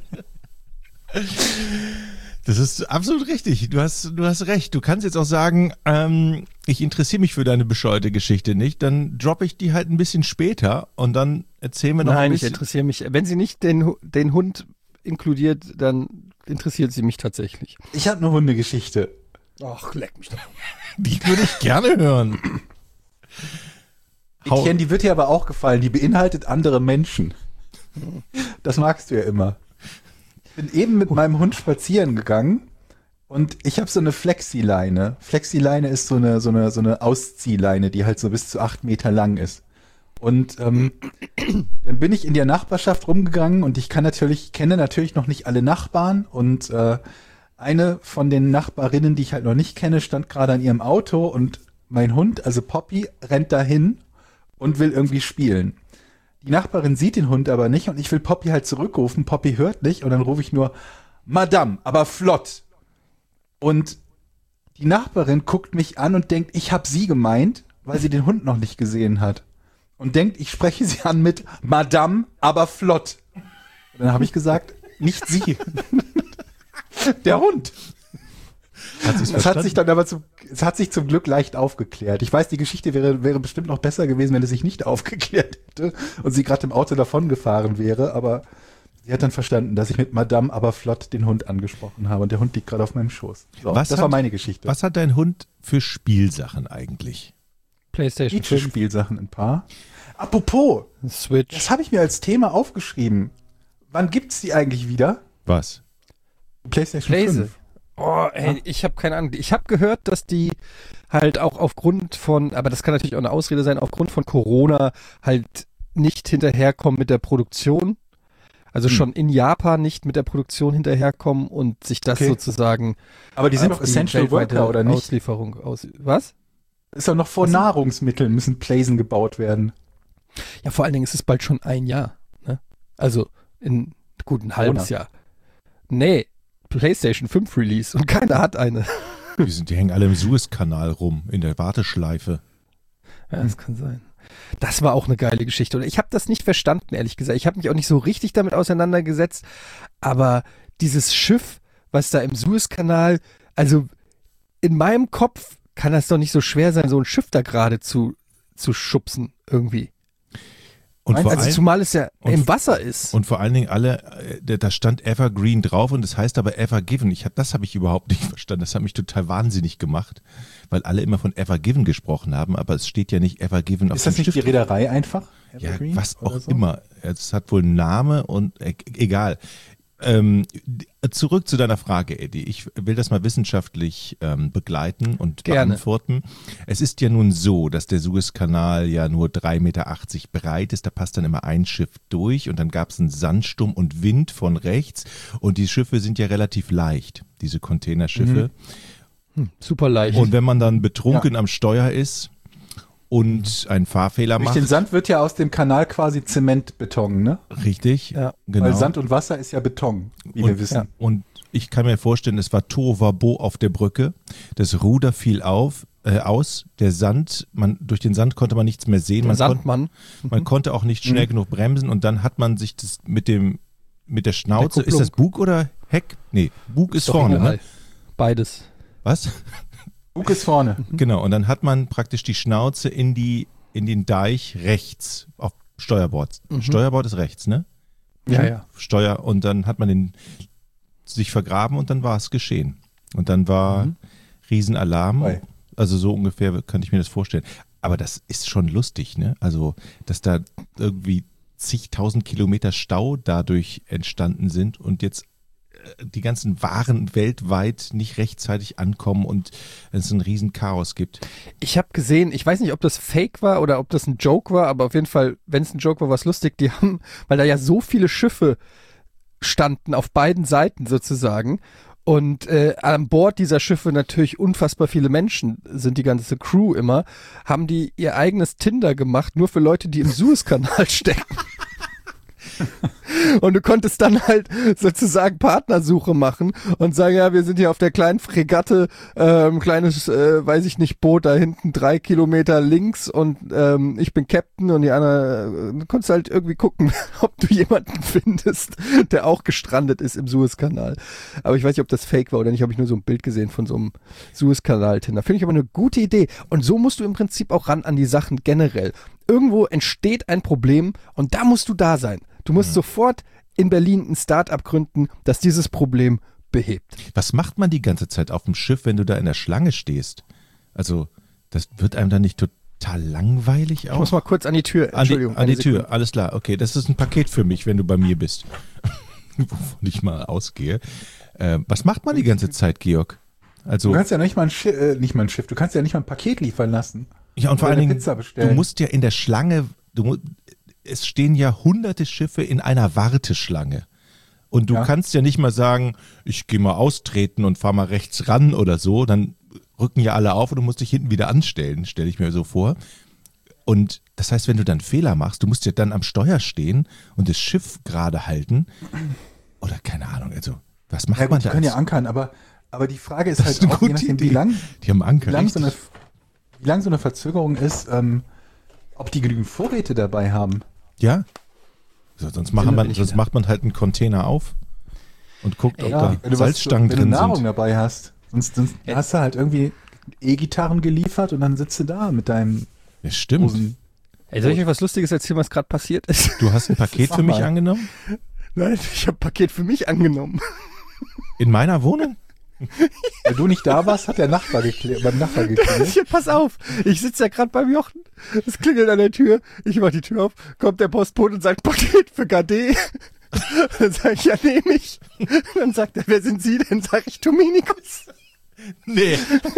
Das ist absolut richtig. Du hast, du hast recht. Du kannst jetzt auch sagen, ähm, ich interessiere mich für deine bescheuerte Geschichte nicht. Dann droppe ich die halt ein bisschen später und dann erzählen wir noch Nein, ein ich bisschen. interessiere mich. Wenn sie nicht den, den Hund inkludiert, dann interessiert sie mich tatsächlich. Ich habe eine Hundegeschichte. Ach, leck mich doch. Die würde ich gerne hören. Etienne, die wird dir aber auch gefallen. Die beinhaltet andere Menschen. Das magst du ja immer. Ich bin eben mit meinem Hund spazieren gegangen und ich habe so eine Flexileine. Flexileine ist so eine, so eine, so eine Ausziehleine, die halt so bis zu acht Meter lang ist. Und ähm, dann bin ich in der Nachbarschaft rumgegangen und ich kann natürlich, kenne natürlich noch nicht alle Nachbarn und äh, eine von den Nachbarinnen, die ich halt noch nicht kenne, stand gerade an ihrem Auto und mein Hund, also Poppy, rennt dahin und will irgendwie spielen. Die Nachbarin sieht den Hund aber nicht und ich will Poppy halt zurückrufen. Poppy hört nicht und dann rufe ich nur, Madame, aber flott. Und die Nachbarin guckt mich an und denkt, ich habe sie gemeint, weil sie den Hund noch nicht gesehen hat. Und denkt, ich spreche sie an mit Madame, aber flott. Und dann habe ich gesagt, nicht sie. Der Hund. Hat sie's Das hat sich dann aber zum, es hat sich zum Glück leicht aufgeklärt. Ich weiß, die Geschichte wäre, wäre bestimmt noch besser gewesen, wenn es sich nicht aufgeklärt hätte und sie gerade im Auto davon gefahren wäre, aber sie hat dann verstanden, dass ich mit Madame aber flott den Hund angesprochen habe und der Hund liegt gerade auf meinem Schoß. So, Was das hat, war meine Geschichte. Was hat dein Hund für Spielsachen eigentlich? PlayStation fünf. Spielsachen ein paar. Apropos, Switch. das habe ich mir als Thema aufgeschrieben. Wann gibt's die eigentlich wieder? Was? PlayStation Playse. fünf. Oh, ey, ich habe keine Ahnung. Ich habe gehört, dass die halt auch aufgrund von, aber das kann natürlich auch eine Ausrede sein, aufgrund von Corona halt nicht hinterherkommen mit der Produktion. Also Hm. schon in Japan nicht mit der Produktion hinterherkommen und sich das Okay. sozusagen Aber die sind auf doch Essential weltweite Worker, oder nicht? Auslieferung aus. Was? Ist doch noch vor Was? Nahrungsmitteln müssen Playsen gebaut werden. Ja, vor allen Dingen ist es bald schon ein Jahr. Ne? Also in gut ein halbes Jahr. Nee, PlayStation fünf Release und keiner hat eine. Die, sind, die hängen alle im Suezkanal rum, in der Warteschleife. Ja, das kann sein. Das war auch eine geile Geschichte. Und ich habe das nicht verstanden, ehrlich gesagt. Ich habe mich auch nicht so richtig damit auseinandergesetzt. Aber dieses Schiff, was da im Suezkanal, also in meinem Kopf kann das doch nicht so schwer sein, so ein Schiff da gerade zu, zu schubsen irgendwie. Und vor, Also allem, zumal es ja und- im Wasser ist. und vor allen Dingen alle, äh, da stand Evergreen drauf und das heißt aber Evergiven. Ich hab, das habe ich überhaupt nicht verstanden. Das hat mich total wahnsinnig gemacht, weil alle immer von Evergiven gesprochen haben, aber es steht ja nicht Evergiven auf Ist das dem nicht die Stift. Reederei einfach? Ja, Evergreen was oder auch so? immer. Es hat wohl einen Namen und e egal. Ähm, d- zurück zu deiner Frage, Eddie. Ich will das mal wissenschaftlich ähm, begleiten und Gerne. beantworten. Es ist ja nun so, dass der Suezkanal ja nur drei Meter achtzig breit ist. Da passt dann immer ein Schiff durch und dann gab es einen Sandsturm und Wind von rechts. Und die Schiffe sind ja relativ leicht, diese Containerschiffe. Hm, super leicht. Und wenn man dann betrunken am Steuer ist und einen Fahrfehler Durch macht, den Sand wird ja aus dem Kanal quasi Zementbeton, ne? richtig, Ja. genau. Weil Sand und Wasser ist ja Beton, wie Und- wir wissen. ja. Und ich kann mir vorstellen, es war Tohuwabohu auf der Brücke. Das Ruder fiel auf, äh, aus. Der Sand, man, durch den Sand konnte man nichts mehr sehen. der Man, kon Sandmann. man konnte auch nicht schnell genug bremsen und dann hat man sich das mit dem, mit der Schnauze, Der ist das Kupplung. Bug oder Heck? Nee, Bug ist Doch vorne, egal. ne? Beides. Was? Bug ist vorne. Genau. Und dann hat man praktisch die Schnauze in die, in den Deich rechts, auf Steuerbord. Mhm. Steuerbord ist rechts, ne? Ja, ja. Steuer und dann hat man den sich vergraben und dann war es geschehen. Und dann war Mhm. Riesenalarm. Oi. Also so ungefähr könnte ich mir das vorstellen. Aber das ist schon lustig, ne? Also, dass da irgendwie zigtausend Kilometer Stau dadurch entstanden sind und jetzt äh, die ganzen Waren weltweit nicht rechtzeitig ankommen und es ein riesen Chaos gibt. Ich habe gesehen, ich weiß nicht, ob das Fake war oder ob das ein Joke war, aber auf jeden Fall, wenn es ein Joke war, war es lustig. Die haben, weil da ja so viele Schiffe standen auf beiden Seiten sozusagen Und äh, an Bord dieser Schiffe natürlich unfassbar viele Menschen, sind die ganze Crew immer, haben die ihr eigenes Tinder gemacht, nur für Leute, die im Suezkanal stecken. Und du konntest dann halt sozusagen Partnersuche machen und sagen, ja, wir sind hier auf der kleinen Fregatte, ähm, kleines, äh, weiß ich nicht, Boot da hinten drei Kilometer links und ähm, ich bin Captain und die andere, äh, du konntest halt irgendwie gucken, ob du jemanden findest, der auch gestrandet ist im Suezkanal. Aber ich weiß nicht, ob das fake war oder nicht, habe ich nur so ein Bild gesehen von so einem Suezkanal-Tinder. Finde ich aber eine gute Idee. Und so musst du im Prinzip auch ran an die Sachen generell. Irgendwo entsteht ein Problem und da musst du da sein. Du musst ja. sofort in Berlin ein Start-up gründen, das dieses Problem behebt. Was macht man die ganze Zeit auf dem Schiff, wenn du da in der Schlange stehst? Also, das wird einem dann nicht total langweilig auch? Ich muss mal kurz an die Tür. Entschuldigung. An die, an die Tür, alles klar. Okay, das ist ein Paket für mich, wenn du bei mir bist. Wovon ich mal ausgehe. Äh, was macht man die ganze Zeit, Georg? Also, du kannst ja nicht mal ein Schiff, äh, nicht mal ein Schiff, du kannst ja nicht mal ein Paket liefern lassen. Ja, und vor allen Dingen, du musst ja in der Schlange, du, es stehen ja hunderte Schiffe in einer Warteschlange. Und du ja. kannst ja nicht mal sagen, ich gehe mal austreten und fahr mal rechts ran oder so, dann rücken ja alle auf und du musst dich hinten wieder anstellen, stelle ich mir so vor. Und das heißt, wenn du dann Fehler machst, du musst ja dann am Steuer stehen und das Schiff gerade halten. Oder keine Ahnung, also was macht ja, gut, man da? Die da? können ja ankern, aber, aber die Frage ist das halt ist eine auch, gute je nachdem, Idee. wie lang, die haben Anker, wie lang so eine Wie lang so eine Verzögerung ist, ähm, ob die genügend Vorräte dabei haben. Ja, so, sonst, machen man, sonst macht man halt einen Container auf und guckt, ob ja, da Salzstangen was, drin wenn du Nahrung sind. dabei hast. Sonst, sonst ja. hast du halt irgendwie E-Gitarren geliefert und dann sitzt du da mit deinem Ja, stimmt. Hosen. Ey, soll ich euch was Lustiges erzählen, was gerade passiert ist? Du hast ein Paket für mich mal. angenommen? Nein, ich habe ein Paket für mich angenommen. In meiner Wohnung? Wenn du nicht da warst, hat der Nachbar geklärt, beim Nachbar geklingelt. Ja, pass auf, ich sitze ja gerade beim Jochen. Es klingelt an der Tür. Ich mach die Tür auf, kommt der Postbote und sagt, Paket für Gade. Dann sage ich, ja, nehme ich. Dann sagt er, wer sind Sie denn? Sag ich, Dominikus. Nee.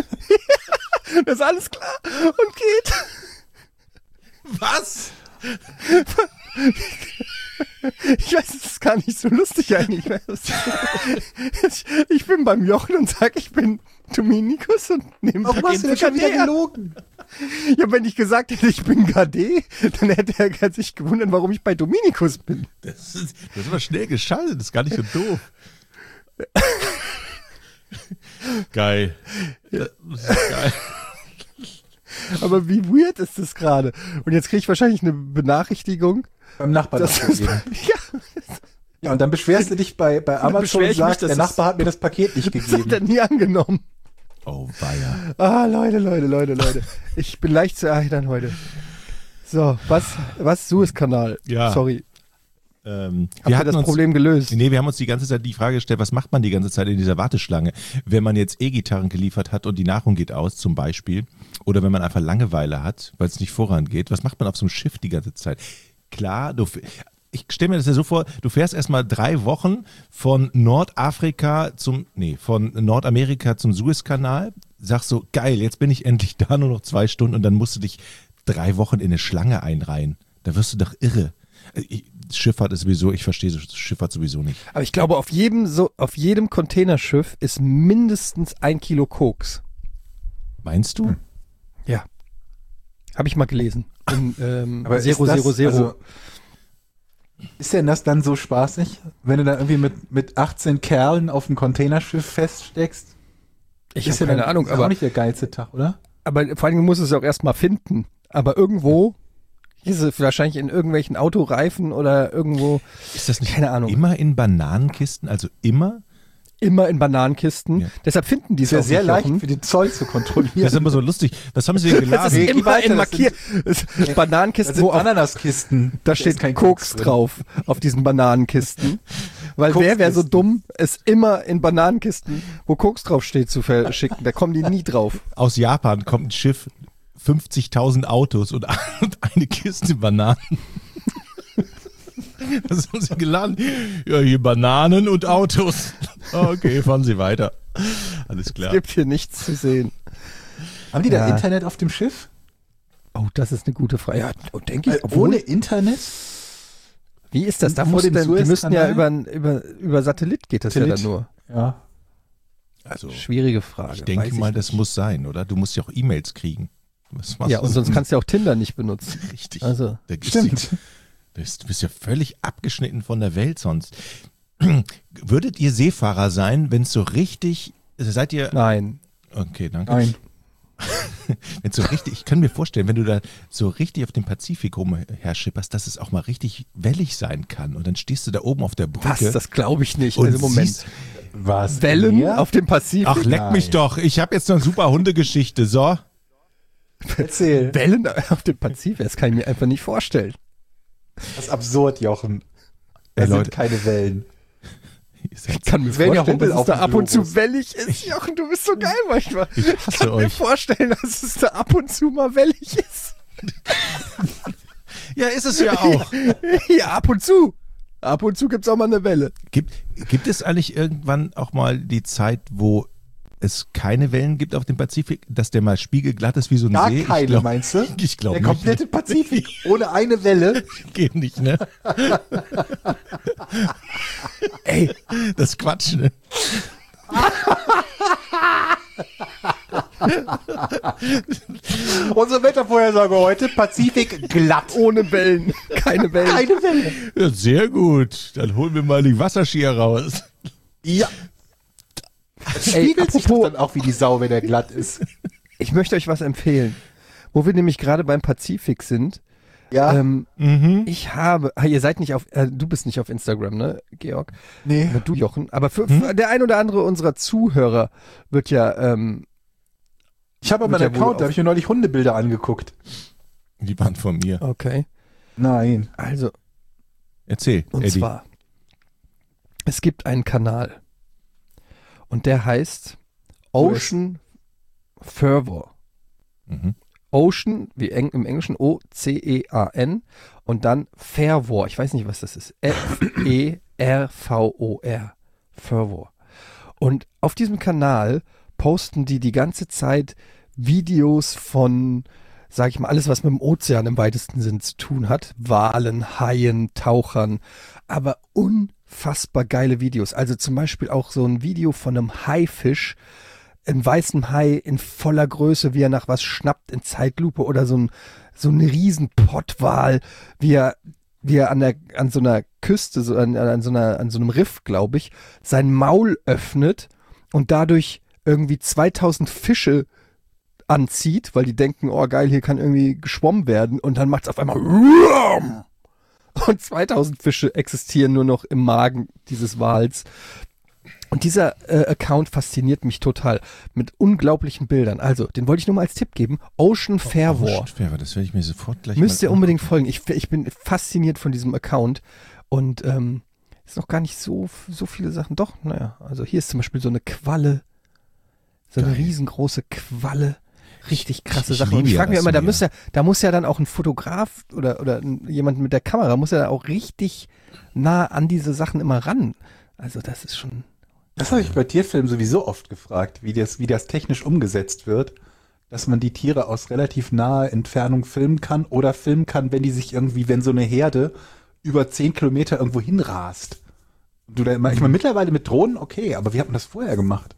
Das ist alles klar und geht. Was? Ich weiß, es ist gar nicht so lustig eigentlich. Ich bin beim Jochen und sag, ich bin Dominikus und nehme Warum hast du denn schon wieder gelogen? Ja, wenn ich gesagt hätte, ich bin Gade, dann hätte er sich gewundert, warum ich bei Dominikus bin. Das ist, das ist aber schnell geschaltet, das ist gar nicht so doof. Geil. Das ist geil. Aber wie weird ist das gerade? Und jetzt kriege ich wahrscheinlich eine Benachrichtigung. Beim Nachbarn das ist, ja. ja, und dann beschwerst du dich bei, bei Amazon und sagst, mich, der Nachbar hat mir das Paket nicht gegeben. Das hat er nie angenommen. Oh, weia. Ah, Leute, Leute, Leute, Leute. Ich bin leicht zu erheitern heute. So, was, was? Suezkanal. Ja. Sorry. Ähm, Habt ihr das uns, Problem gelöst? Nee, wir haben uns die ganze Zeit die Frage gestellt, was macht man die ganze Zeit in dieser Warteschlange? Wenn man jetzt E-Gitarren geliefert hat und die Nahrung geht aus zum Beispiel, oder wenn man einfach Langeweile hat, weil es nicht vorangeht, was macht man auf so einem Schiff die ganze Zeit? Klar, du, ich stelle mir das ja so vor, du fährst erstmal drei Wochen von Nordafrika zum, nee, von Nordamerika zum Suezkanal, sagst so, geil, jetzt bin ich endlich da, nur noch zwei Stunden und dann musst du dich drei Wochen in eine Schlange einreihen. Da wirst du doch irre. Ich, Schifffahrt ist sowieso, ich verstehe Schifffahrt sowieso nicht. Aber ich glaube, auf jedem, so, auf jedem Containerschiff ist mindestens ein Kilo Koks. Meinst du? Hm. Ja. Habe ich mal gelesen. In, ähm, Aber Zero, ist das, Zero, Zero. Also, ist denn das dann so spaßig, wenn du da irgendwie mit, mit achtzehn Kerlen auf dem Containerschiff feststeckst? Ich habe keine dann, Ahnung, ist aber auch nicht der geilste Tag, oder? Aber vor allem muss es auch erstmal finden. Aber irgendwo ist es wahrscheinlich in irgendwelchen Autoreifen oder irgendwo. Ist das nicht keine Ahnung. Immer in Bananenkisten? Also immer? Immer in Bananenkisten. Ja. Deshalb finden die es ja auch sehr nicht, leicht Jochen. für den Zoll zu kontrollieren. Das ist immer so lustig. Was haben sie denn Das geladen? ist immer weiter, in das markiert. Bananenkisten, wo auf, Ananaskisten. da steht kein Koks Koks drauf auf diesen Bananenkisten. Weil Kokskisten. wer wäre so dumm, es immer in Bananenkisten, wo Koks draufsteht, zu verschicken. Da kommen die nie drauf. Aus Japan kommt ein Schiff, fünfzigtausend Autos und eine Kiste Bananen. Was haben sie geladen? Ja, hier Bananen und Autos. Okay, fahren Sie weiter. Alles klar. Es gibt hier nichts zu sehen. Haben die da Ja. Internet auf dem Schiff? Oh, das ist eine gute Frage. Ja, oh, denke ich. Äh, ohne Internet? Wie ist das? Da Vor muss dem denn, die müssen ja Suezkanal? über, über, über Satellit geht das Satellit. ja dann nur. Ja. Also, Schwierige Frage. ich denke weiß mal, ich das nicht. muss sein, oder? Du musst ja auch E-Mails kriegen. Was machst Ja, du und sonst denn? kannst du ja auch Tinder nicht benutzen. Richtig. Also, Da gibt's Stimmt. die- das- Du bist ja völlig abgeschnitten von der Welt sonst. Würdet ihr Seefahrer sein, wenn es so richtig, seid ihr, nein. okay, danke. Nein. Wenn so richtig, ich kann mir vorstellen, wenn du da so richtig auf dem Pazifik rumherschipperst, dass es auch mal richtig wellig sein kann. Und dann stehst du da oben auf der Brücke. Was? Das glaube ich nicht. und Also Moment. siehst, Was? Wellen Meer? auf dem Pazifik? ach, leck mich Nein. doch. Ich habe jetzt eine super Hundegeschichte. So. Erzähl. Wellen auf dem Pazifik? Das kann ich mir einfach nicht vorstellen. Das ist absurd, Jochen. Da Ey, sind Leute. keine Wellen. Ihr seid- Ich kann mir Wenn ja vorstellen, Hubbel dass es auf da dem ab und Globus. zu wellig ist. Jochen, du bist so geil manchmal. Ich Ich hasse kann mir euch. vorstellen, dass es da ab und zu mal wellig ist. Ja, ist es ja auch. Ja, ab und zu. Ab und zu gibt's auch mal eine Welle. Gibt, gibt es eigentlich irgendwann auch mal die Zeit, wo es keine Wellen gibt auf dem Pazifik, dass der mal spiegelglatt ist wie so ein Gar See? Ich keine, glaub- meinst du? Ich glaube Der nicht. komplette Pazifik ohne eine Welle. Geht nicht, ne? Ey, Das ist Quatsch, ne? Unsere Wettervorhersage heute, Pazifik glatt. ohne Wellen. Keine Wellen. Keine Welle. Ja, sehr gut. Dann holen wir mal die Wasserskier raus. Ja. Es Ey, spiegelt sich doch apropos- dann auch wie die Sau, wenn er glatt ist. Ich möchte euch was empfehlen. Wo wir nämlich gerade beim Pazifik sind. Ja. Ähm, Mhm. ich habe, ah, ihr seid nicht auf, äh, du bist nicht auf Instagram, ne, Georg? nee. Oder du, Jochen. Aber für, für der ein oder andere unserer Zuhörer wird ja, ähm, Ich habe aber Wird einen ja wohl Account, da habe ich mir neulich Hundebilder angeguckt. Die waren von mir. okay. Nein. Also, Erzähl, und Eddie. zwar, es gibt einen Kanal. Und der heißt Ocean Fervor. Mhm. Ocean, wie eng, im Englischen O C E A N und dann Fervor. Ich weiß nicht, was das ist. F E R V O R. Fervor. Und auf diesem Kanal posten die die ganze Zeit Videos von, sag ich mal, alles, was mit dem Ozean im weitesten Sinn zu tun hat. Walen, Haien, Tauchern. Aber unfassbar geile Videos. Also zum Beispiel auch so ein Video von einem Haifisch, ein weißen Hai in voller Größe, wie er nach was schnappt in Zeitlupe oder so ein, so ein riesen Pottwal, wie er, wie er an der, an so einer Küste, so an, an so einer, an so einem Riff, glaube ich, sein Maul öffnet und dadurch irgendwie zweitausend Fische anzieht, weil die denken, oh geil, hier kann irgendwie geschwommen werden und dann macht es auf einmal und zweitausend Fische existieren nur noch im Magen dieses Wals. Und dieser äh, Account fasziniert mich total mit unglaublichen Bildern. Also, den wollte ich nur mal als Tipp geben. Ocean Fervor. Oh, Fervor, das werde ich mir sofort gleich Müsst mal ihr unbedingt folgen. Ich, ich bin fasziniert von diesem Account. Und ähm, ist noch gar nicht so, so viele Sachen. Doch, naja. Also hier ist zum Beispiel so eine Qualle. So eine Geil. riesengroße Qualle. Richtig krasse Ich Sachen. Und liebe ich ja frage mich das immer, da Meer. muss ja, da muss ja dann auch ein Fotograf oder, oder ein- jemand mit der Kamera, muss ja da auch richtig nah an diese Sachen immer ran. Also das ist schon... Das habe ich bei Tierfilmen sowieso oft gefragt, wie das, wie das technisch umgesetzt wird, dass man die Tiere aus relativ naher Entfernung filmen kann oder filmen kann, wenn die sich irgendwie, wenn so eine Herde über zehn Kilometer irgendwo hinrast. Du da immer, ich meine, mittlerweile mit Drohnen, okay, aber wie hat man das vorher gemacht?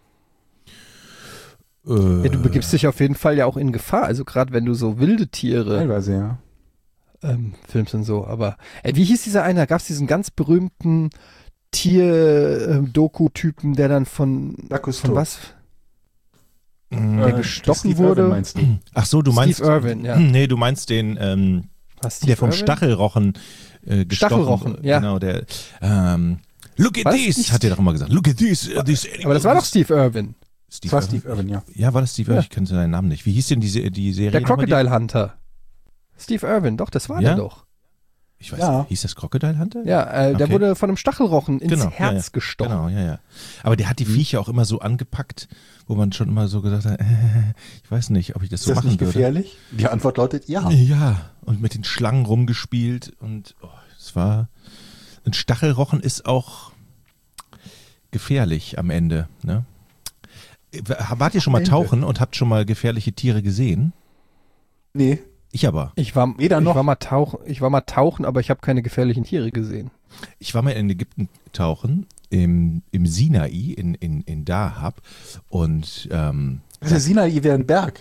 Äh, Ja, du begibst dich auf jeden Fall ja auch in Gefahr. Also gerade wenn du so wilde Tiere Teilweise, ja. ähm, filmst und so. Aber ey, wie hieß dieser einer? Gab es diesen ganz berühmten Tier-Doku-Typen, der dann von, Lakusto. von was? mh, Der Äh, gestochen Steve wurde? Irwin meinst du? Ach so, du meinst. Steve Irwin, ja. Nee, du meinst den, ähm, Was, der vom Steve Irwin? Stachelrochen äh, gestochen. Stachelrochen, ja. Genau, der, ähm, look at Was? this, Nicht- hat er doch immer gesagt. Look at this, uh, this Aber das war doch Steve Irwin. Steve Das war Irwin. Steve Irwin, ja. Ja, war das Steve Irwin? Ja. Ich kannte seinen Namen nicht. Wie hieß denn die, Se- die Serie? Der nochmal, die- Crocodile Hunter. Steve Irwin, doch, das war Ja? der doch. Ich weiß Ja. nicht. Hieß das Crocodile Hunter? Ja, äh, der Okay. wurde von einem Stachelrochen ins Genau, ja, Herz ja. gestochen. Genau, ja, ja. Aber der hat die Viecher auch immer so angepackt, wo man schon immer so gesagt hat, äh, ich weiß nicht, ob ich das Ist so das machen nicht würde. gefährlich? Die Antwort lautet ja. Ja, und mit den Schlangen rumgespielt und oh, es war. Ein Stachelrochen ist auch gefährlich am Ende. Ne? Wart ihr schon mal Ende. tauchen und habt schon mal gefährliche Tiere gesehen? Nee. Ich aber. Ich war, Weder ich, noch. war mal tauchen, ich war mal tauchen, aber ich habe keine gefährlichen Tiere gesehen. Ich war mal in Ägypten tauchen im, im Sinai in, in, in Dahab und ähm, Der Sinai wäre ein Berg.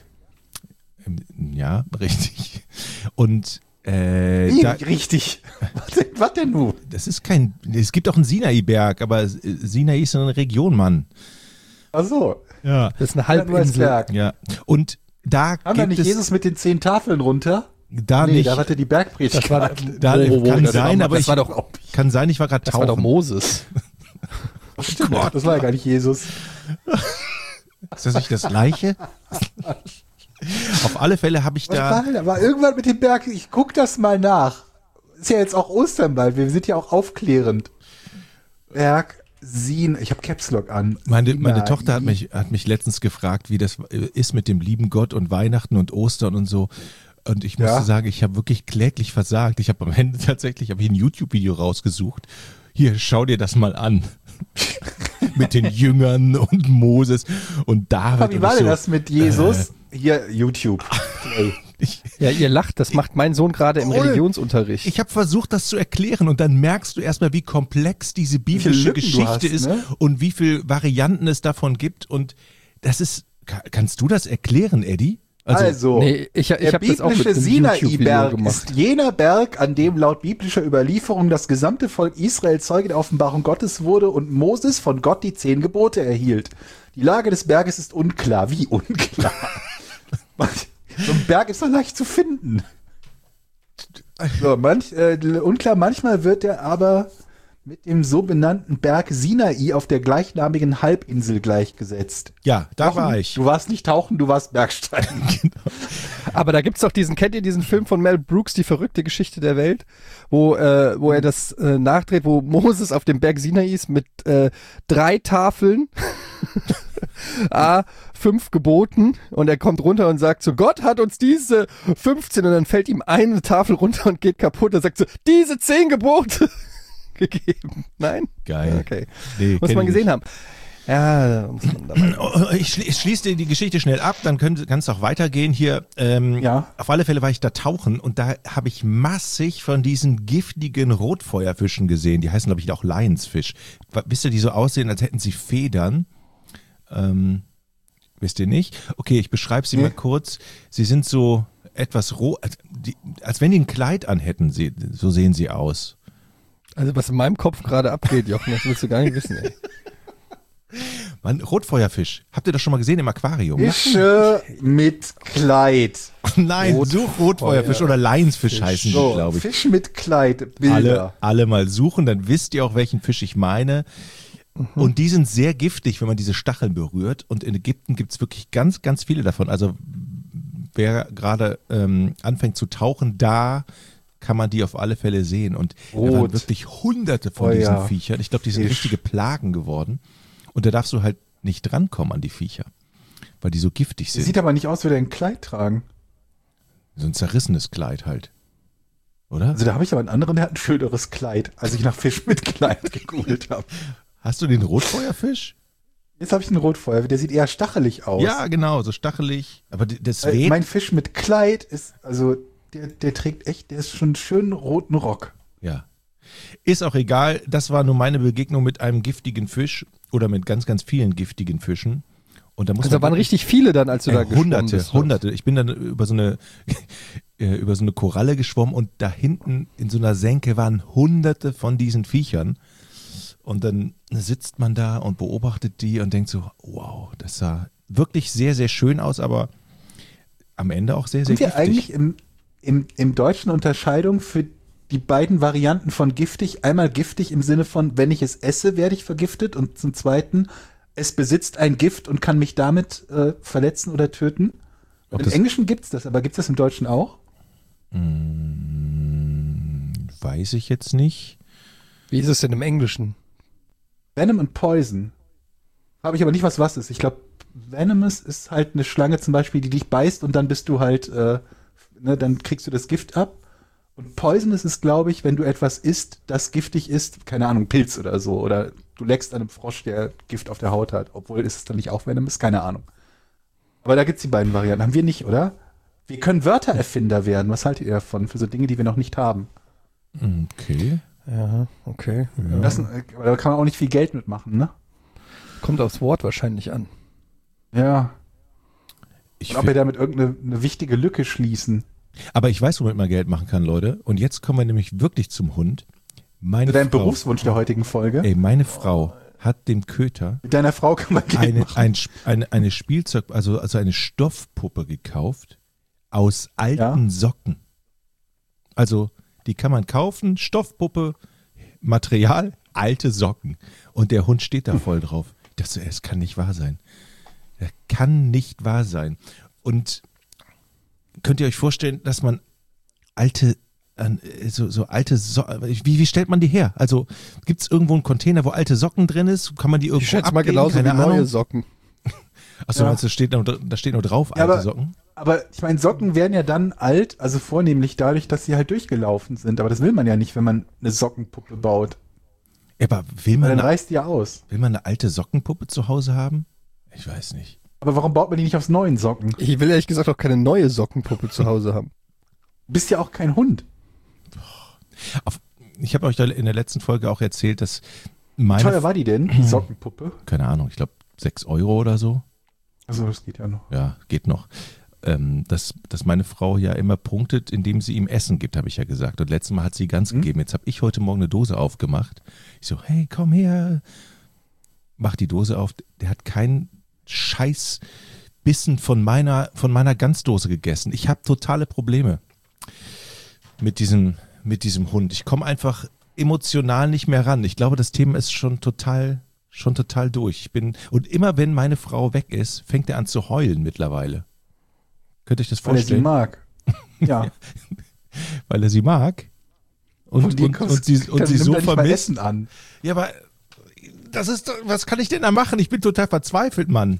ja, richtig. Und äh, Wie, da, richtig. Was denn, was denn nun? das ist kein, es gibt auch einen Sinai-Berg, aber Sinai ist eine Region, Mann. Ach so. Ja. Das ist eine Ja, nur als Halbinsel. Berg. Ja. Und da Haben wir gibt nicht es Jesus mit den zehn Tafeln runter? da nee, nicht. da hatte die Bergpredigt. Das war, Da wo, wo, kann das sein, war, aber das ich war doch, kann sein, ich war gerade das war doch tauchen. Moses. Stimmt, das war ja gar nicht Jesus. Ist das nicht das Gleiche? Auf alle Fälle habe ich Was da. war denn? Aber irgendwann mit dem Berg, ich guck das mal nach. Ist ja jetzt auch Ostern bald, wir sind ja auch aufklärend. Berg Sin, ich habe Caps Lock an. Meine, meine Sinai. Tochter hat mich, hat mich letztens gefragt, wie das ist mit dem lieben Gott und Weihnachten und Ostern und so. Und ich musste Ja. sagen, ich habe wirklich kläglich versagt. Ich habe am Ende tatsächlich hab ich ein YouTube-Video rausgesucht. Hier, schau dir das mal an. Mit den Jüngern und Moses und David. Aber wie und war ich denn so, das mit Jesus? Hier, YouTube. Ey. Ich, Ja, ihr lacht, das macht mein Sohn gerade im Cool. Religionsunterricht. ich habe versucht, das zu erklären und dann merkst du erstmal, wie komplex diese biblische Lücken du Geschichte hast, ist ne? und wie viele Varianten es davon gibt. Und das ist, ka- kannst du das erklären, Eddie? Also, nee, ich, ich der habe das auch mit biblische einem YouTube-Video Sinai-Berg gemacht. ist jener Berg, an dem laut biblischer Überlieferung das gesamte Volk Israel Zeuge der Offenbarung Gottes wurde und Moses von Gott die zehn Gebote erhielt. Die Lage des Berges ist unklar. Wie unklar? So ein Berg ist doch leicht zu finden. So, manch, äh, unklar, manchmal wird er aber mit dem so benannten Berg Sinai auf der gleichnamigen Halbinsel gleichgesetzt. Ja, da Tauchen? war ich. Du warst nicht tauchen, du warst Bergsteigen. Aber da gibt's doch diesen, kennt ihr diesen Film von Mel Brooks, Die verrückte Geschichte der Welt, wo, äh, wo er das äh, nachdreht, wo Moses auf dem Berg Sinai ist mit äh, drei Tafeln, A, fünf Geboten und er kommt runter und sagt so, Gott hat uns diese fünfzehn und dann fällt ihm eine Tafel runter und geht kaputt und sagt so, diese zehn Gebote gegeben. Nein? Geil. Okay. Nee, Muss kenn man ich gesehen nicht. haben. Ja, da muss man dabei. Oh, Ich, schli- ich schließe dir die Geschichte schnell ab, dann kann es auch weitergehen hier. Ähm, Ja. Auf alle Fälle war ich da tauchen und da habe ich massig von diesen giftigen Rotfeuerfischen gesehen. Die heißen, glaube ich, auch Lionsfish. Wa- Wisst ihr, die so aussehen, als hätten sie Federn? Ähm, wisst ihr nicht? Okay, ich beschreibe sie Nee. mal kurz. Sie sind so etwas roh, als, die, als wenn die ein Kleid anhätten, sie, so sehen sie aus. Also was in meinem Kopf gerade abgeht, Jochen, das willst du gar nicht wissen, ey. Mann, Rotfeuerfisch. Habt ihr das schon mal gesehen im Aquarium? Fische mit Kleid. Nein, Rot- such Rotfeuerfisch oder Lionsfisch heißen die, So, glaube ich. Fisch mit Kleid, Bilder. Alle, alle mal suchen, dann wisst ihr auch, welchen Fisch ich meine. Und die sind sehr giftig, wenn man diese Stacheln berührt. Und in Ägypten gibt es wirklich ganz, ganz viele davon. Also wer gerade ähm, anfängt zu tauchen, da kann man die auf alle Fälle sehen. Und da waren Rot. wirklich hunderte von Oh diesen ja. Viechern. Ich glaube, die sind Fisch. richtige Plagen geworden. Und da darfst du halt nicht drankommen an die Viecher, weil die so giftig sind. Sieht aber nicht aus, wie der ein Kleid tragen. So ein zerrissenes Kleid halt. Oder? Also da habe ich aber einen anderen, der hat ein schöneres Kleid, als ich nach Fisch mit Kleid gegoogelt habe. Hast du den Rotfeuerfisch? Jetzt habe ich einen Rotfeuer, der sieht eher stachelig aus. Ja, genau, so stachelig. Aber d- das Äh, weht. mein Fisch mit Kleid ist, also der, der trägt echt, der ist schon einen schönen roten Rock. Ja. Ist auch egal. Das war nur meine Begegnung mit einem giftigen Fisch oder mit ganz, ganz vielen giftigen Fischen. Und da muss Also man waren wirklich- richtig viele dann, als du da Ey, geschwommen Hunderte, bist. ne? Hunderte. Ich bin dann über so eine äh, über so eine Koralle geschwommen und da hinten in so einer Senke waren Hunderte von diesen Viechern. Und dann sitzt man da und beobachtet die und denkt so, wow, das sah wirklich sehr, sehr schön aus, aber am Ende auch sehr, sehr Sind wir giftig. eigentlich im, im, im deutschen Unterscheidung für die beiden Varianten von giftig? Einmal giftig im Sinne von, wenn ich es esse, werde ich vergiftet. Und zum Zweiten, es besitzt ein Gift und kann mich damit äh, verletzen oder töten. Ob Im das- Englischen gibt's das, aber gibt's das im Deutschen auch? Hm, weiß ich jetzt nicht. Wie ist es denn im Englischen? Venom und Poison. Habe ich aber nicht, was was ist. Ich glaube, Venomous ist halt eine Schlange zum Beispiel, die dich beißt und dann bist du halt, äh, ne, dann kriegst du das Gift ab. Und Poisonous ist, glaube ich, wenn du etwas isst, das giftig ist, keine Ahnung, Pilz oder so. Oder du leckst an einem Frosch, der Gift auf der Haut hat. Obwohl ist es dann nicht auch Venomous, keine Ahnung. Aber da gibt's die beiden Varianten. Haben wir nicht, oder? Wir können Wörtererfinder werden. Was haltet ihr davon? Für so Dinge, die wir noch nicht haben. Okay. Ja, okay. Ja. Das, aber da kann man auch nicht viel Geld mitmachen, ne? Kommt aufs Wort wahrscheinlich an. Ja. Ich Und ob wir damit irgendeine eine wichtige Lücke schließen. Aber ich weiß, womit man Geld machen kann, Leute. Und jetzt kommen wir nämlich wirklich zum Hund. Meine Dein Frau, Berufswunsch der heutigen Folge. Ey, meine Frau hat dem Köter Mit deiner Frau kann man Geld eine, machen. ein, eine, eine Spielzeug, also, also eine Stoffpuppe gekauft aus alten Ja. Socken. Also die kann man kaufen, Stoffpuppe, Material, alte Socken. Und der Hund steht da voll drauf. Ich dachte, so, es kann nicht wahr sein. Das kann nicht wahr sein. Und könnt ihr euch vorstellen, dass man alte, äh, so, so alte Socken, wie, wie stellt man die her? Also gibt es irgendwo einen Container, wo alte Socken drin ist? Kann man die irgendwo Ich schätze mal abgeben? genauso Keine wie neue Ahnung. Socken. Achso, Ja. meinst du, steht noch, da steht noch drauf, Ja, alte aber- Socken? Aber ich meine, Socken werden ja dann alt, also vornehmlich dadurch, dass sie halt durchgelaufen sind. Aber das will man ja nicht, wenn man eine Sockenpuppe baut. Ja, aber will Weil man, dann eine, reißt die ja aus. will man eine alte Sockenpuppe zu Hause haben? Ich weiß nicht. Aber warum baut man die nicht aus neuen Socken? Ich will ehrlich gesagt auch keine neue Sockenpuppe zu Hause haben. Du bist ja auch kein Hund. Auf, ich habe euch da in der letzten Folge auch erzählt, dass Wie meine, teuer war die denn, die Sockenpuppe? keine Ahnung, ich glaube sechs Euro oder so. Also das geht ja noch. Ja, geht noch. Ähm, dass, dass meine Frau ja immer punktet, indem sie ihm Essen gibt, habe ich ja gesagt. Und letztes Mal hat sie ganz Mhm. gegeben. Jetzt habe ich heute Morgen eine Dose aufgemacht. Ich so, hey, komm her. Mach die Dose auf. Der hat keinen scheiß Bissen von meiner, von meiner Ganzdose gegessen. Ich habe totale Probleme mit diesem, mit diesem Hund. Ich komme einfach emotional nicht mehr ran. Ich glaube, das Thema ist schon total, schon total durch. Ich bin, und immer wenn meine Frau weg ist, fängt er an zu heulen mittlerweile. Könnt ihr euch das Weil er sie vorstellen? mag. Ja. Weil er sie mag. Und, die und, kostet- und sie, und dann sie nimmt so er nicht mal vermisst. Essen an. Ja, aber das ist doch, was kann ich denn da machen? Ich bin total verzweifelt, Mann.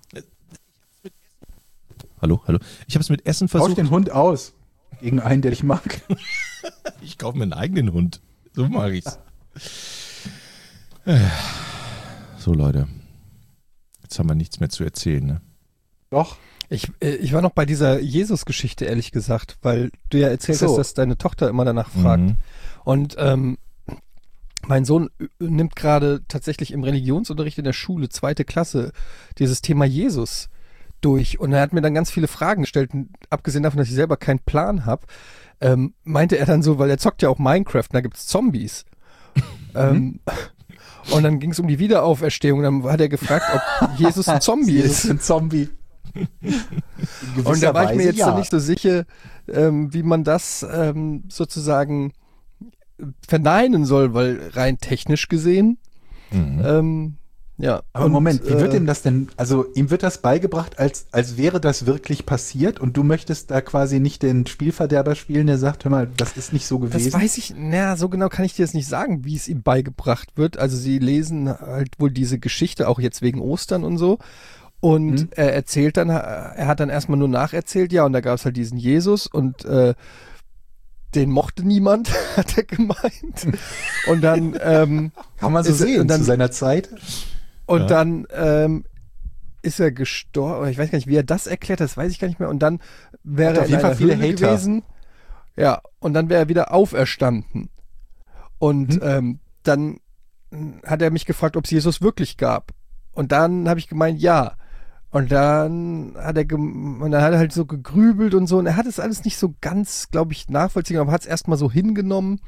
Hallo, hallo. Ich habe es mit Essen Tausch versucht. den Hund aus. Gegen einen, der dich mag. Ich kaufe mir einen eigenen Hund. So mache ich's. So, Leute. Jetzt haben wir nichts mehr zu erzählen, ne? Doch. Ich, äh, ich war noch bei dieser Jesus-Geschichte, ehrlich gesagt, weil du ja erzählt So. hast, dass deine Tochter immer danach fragt. Mhm. Und ähm, mein Sohn äh, nimmt gerade tatsächlich im Religionsunterricht in der Schule, zweite Klasse, dieses Thema Jesus durch. Und er hat mir dann ganz viele Fragen gestellt. Und abgesehen davon, dass ich selber keinen Plan habe, ähm, meinte er dann so, weil er zockt ja auch Minecraft, und da gibt's Zombies. ähm, und dann ging es um die Wiederauferstehung. Dann hat er gefragt, ob Jesus ein Zombie Jesus ist. ist ein Zombie. In Und da war ich mir gewisser jetzt Weise noch nicht so sicher, ähm, wie man das ähm, sozusagen verneinen soll, weil rein technisch gesehen, Mhm. ähm, ja. Aber und, Moment, wie wird äh, ihm das denn, also ihm wird das beigebracht, als, als wäre das wirklich passiert und du möchtest da quasi nicht den Spielverderber spielen, der sagt, hör mal, das ist nicht so Das gewesen. weiß ich, na, so genau kann ich dir jetzt nicht sagen, wie es ihm beigebracht wird. Also sie lesen halt wohl diese Geschichte, auch jetzt wegen Ostern und so. Und Mhm. er erzählt dann, er hat dann erstmal nur nacherzählt, ja, und da gab es halt diesen Jesus und äh, den mochte niemand, hat er gemeint. Und dann, ähm, Kann man so ist- sehen und dann- zu seiner Zeit. und Ja. dann ähm, ist er gestorben, ich weiß gar nicht, wie er das erklärt, das weiß ich gar nicht mehr. Und dann wäre Hat er auf in jeden Fall einer viele Höhle Hater. gewesen. Ja, und dann wäre er wieder auferstanden. Und Mhm. ähm, dann hat er mich gefragt, ob es Jesus wirklich gab. Und dann habe ich gemeint, ja. Und dann hat er gem- und dann hat er halt so gegrübelt und so. Und er hat es alles nicht so ganz, glaube ich, nachvollziehen, aber hat es erstmal so hingenommen.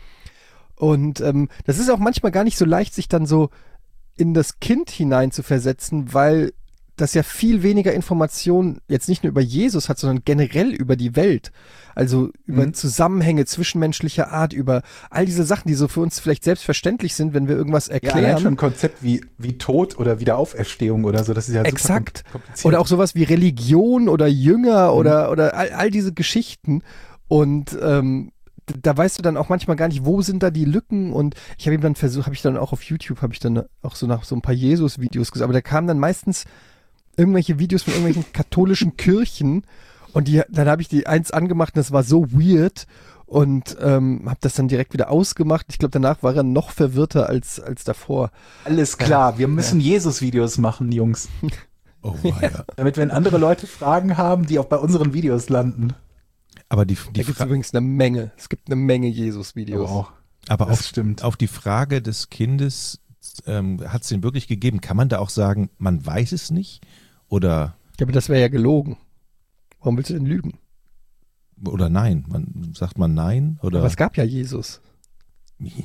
Und ähm, das ist auch manchmal gar nicht so leicht, sich dann so in das Kind hinein zu versetzen, weil das ja viel weniger Informationen jetzt nicht nur über Jesus hat, sondern generell über die Welt. Also über Mhm. Zusammenhänge zwischenmenschlicher Art, über all diese Sachen, die so für uns vielleicht selbstverständlich sind, wenn wir irgendwas Ja, erklären. allein schon ein Konzept wie, wie Tod oder Wiederauferstehung oder so, das ist ja Exakt. super kompliziert. Oder auch sowas wie Religion oder Jünger oder, oder all, all diese Geschichten. Und ähm, d- da weißt du dann auch manchmal gar nicht, wo sind da die Lücken. Und ich habe ihm dann versucht, habe ich dann auch auf YouTube, habe ich dann auch so nach so ein paar Jesus-Videos gesagt. Aber da kamen dann meistens irgendwelche Videos von irgendwelchen katholischen Kirchen. Und die, dann habe ich die eins angemacht und das war so weird. Und ähm, habe das dann direkt wieder ausgemacht. Ich glaube, danach war er noch verwirrter als, als davor. Alles klar, wir müssen Jesus-Videos machen, Jungs. Oh, weia. Damit wenn andere Leute Fragen haben, die auch bei unseren Videos landen. Aber die, Da die gibt es Fra übrigens eine Menge. Es gibt eine Menge Aber Jesus-Videos. auch. Aber Das auf, stimmt. auf die Frage des Kindes, ähm, hat es den wirklich gegeben? Kann man da auch sagen, man weiß es nicht? Oder, Ja, aber das wäre ja gelogen. Warum willst du denn lügen? oder nein? Man, sagt man nein? Oder? Aber es gab ja Jesus. Wie?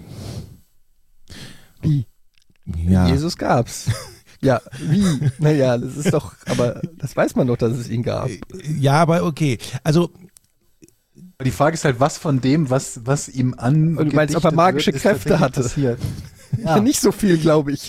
Wie? Ja. Jesus gab's. Ja, wie? Naja, das ist doch, aber das weiß man doch, dass es ihn gab. Ja, aber okay. Also, Aber die Frage ist halt, was von dem, was, was ihm an. Und du meinst, ob er magische wird, ist Kräfte tatsächlich hatte? Passiert. Ja. Nicht so viel, glaube ich.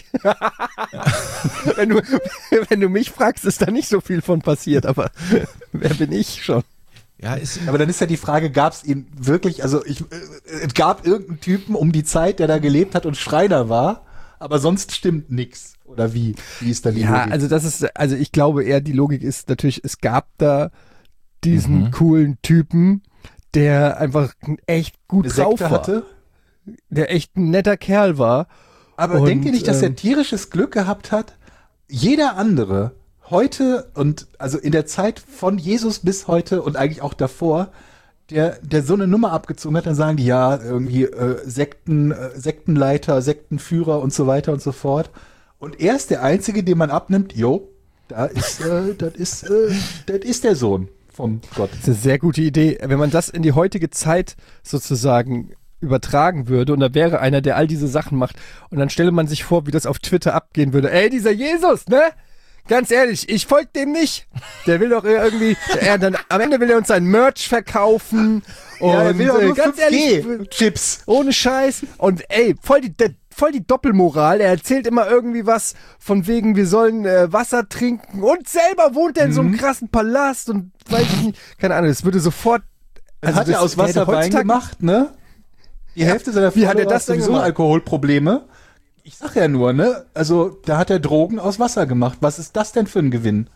wenn, du, wenn du mich fragst, ist da nicht so viel von passiert, aber wer bin ich schon? ja, ist, Aber dann ist ja die Frage, gab es ihn wirklich, also ich, äh, es gab irgendeinen Typen um die Zeit, der da gelebt hat und Schreiner war, aber sonst stimmt nix. Oder wie? Wie ist dann die Ja, Logik? also das ist, also ich glaube eher, die Logik ist natürlich, es gab da diesen Mhm. coolen Typen, der einfach echt gut Eine drauf Sekte war. hatte. Der echt ein netter Kerl war. Aber Und, denkt ihr nicht, dass ähm, er tierisches Glück gehabt hat? Jeder andere heute und also in der Zeit von Jesus bis heute und eigentlich auch davor, der, der so eine Nummer abgezogen hat, dann sagen die ja irgendwie äh, Sekten, äh, Sektenleiter, Sektenführer und so weiter und so fort. Und er ist der Einzige, den man abnimmt, jo, da ist, äh, das ist, äh, das ist der Sohn vom Gott. Das ist eine sehr gute Idee. Wenn man das in die heutige Zeit sozusagen übertragen würde und da wäre einer, der all diese Sachen macht und dann stelle man sich vor, wie das auf Twitter abgehen würde. Ey, dieser Jesus, ne? Ganz ehrlich, ich folge dem nicht. Der will doch irgendwie, er dann, am Ende will er uns sein Merch verkaufen und Ja, er will doch äh, nur ganz fünf G ehrlich, Chips. ohne Scheiß. Und ey, voll die, der, voll die Doppelmoral. Er erzählt immer irgendwie was von wegen, wir sollen äh, Wasser trinken und selber wohnt er in so einem krassen Palast und weiß ich nicht, keine Ahnung, das würde sofort. Also hat das- er aus der hätte Wasser Wein heutzutage- gemacht, ne? Die Hälfte seiner Wie hat er Follower das denn sowieso gemacht? Alkoholprobleme. Ich sag ja nur, ne? Also, da hat er Drogen aus Wasser gemacht. Was ist das denn für ein Gewinn?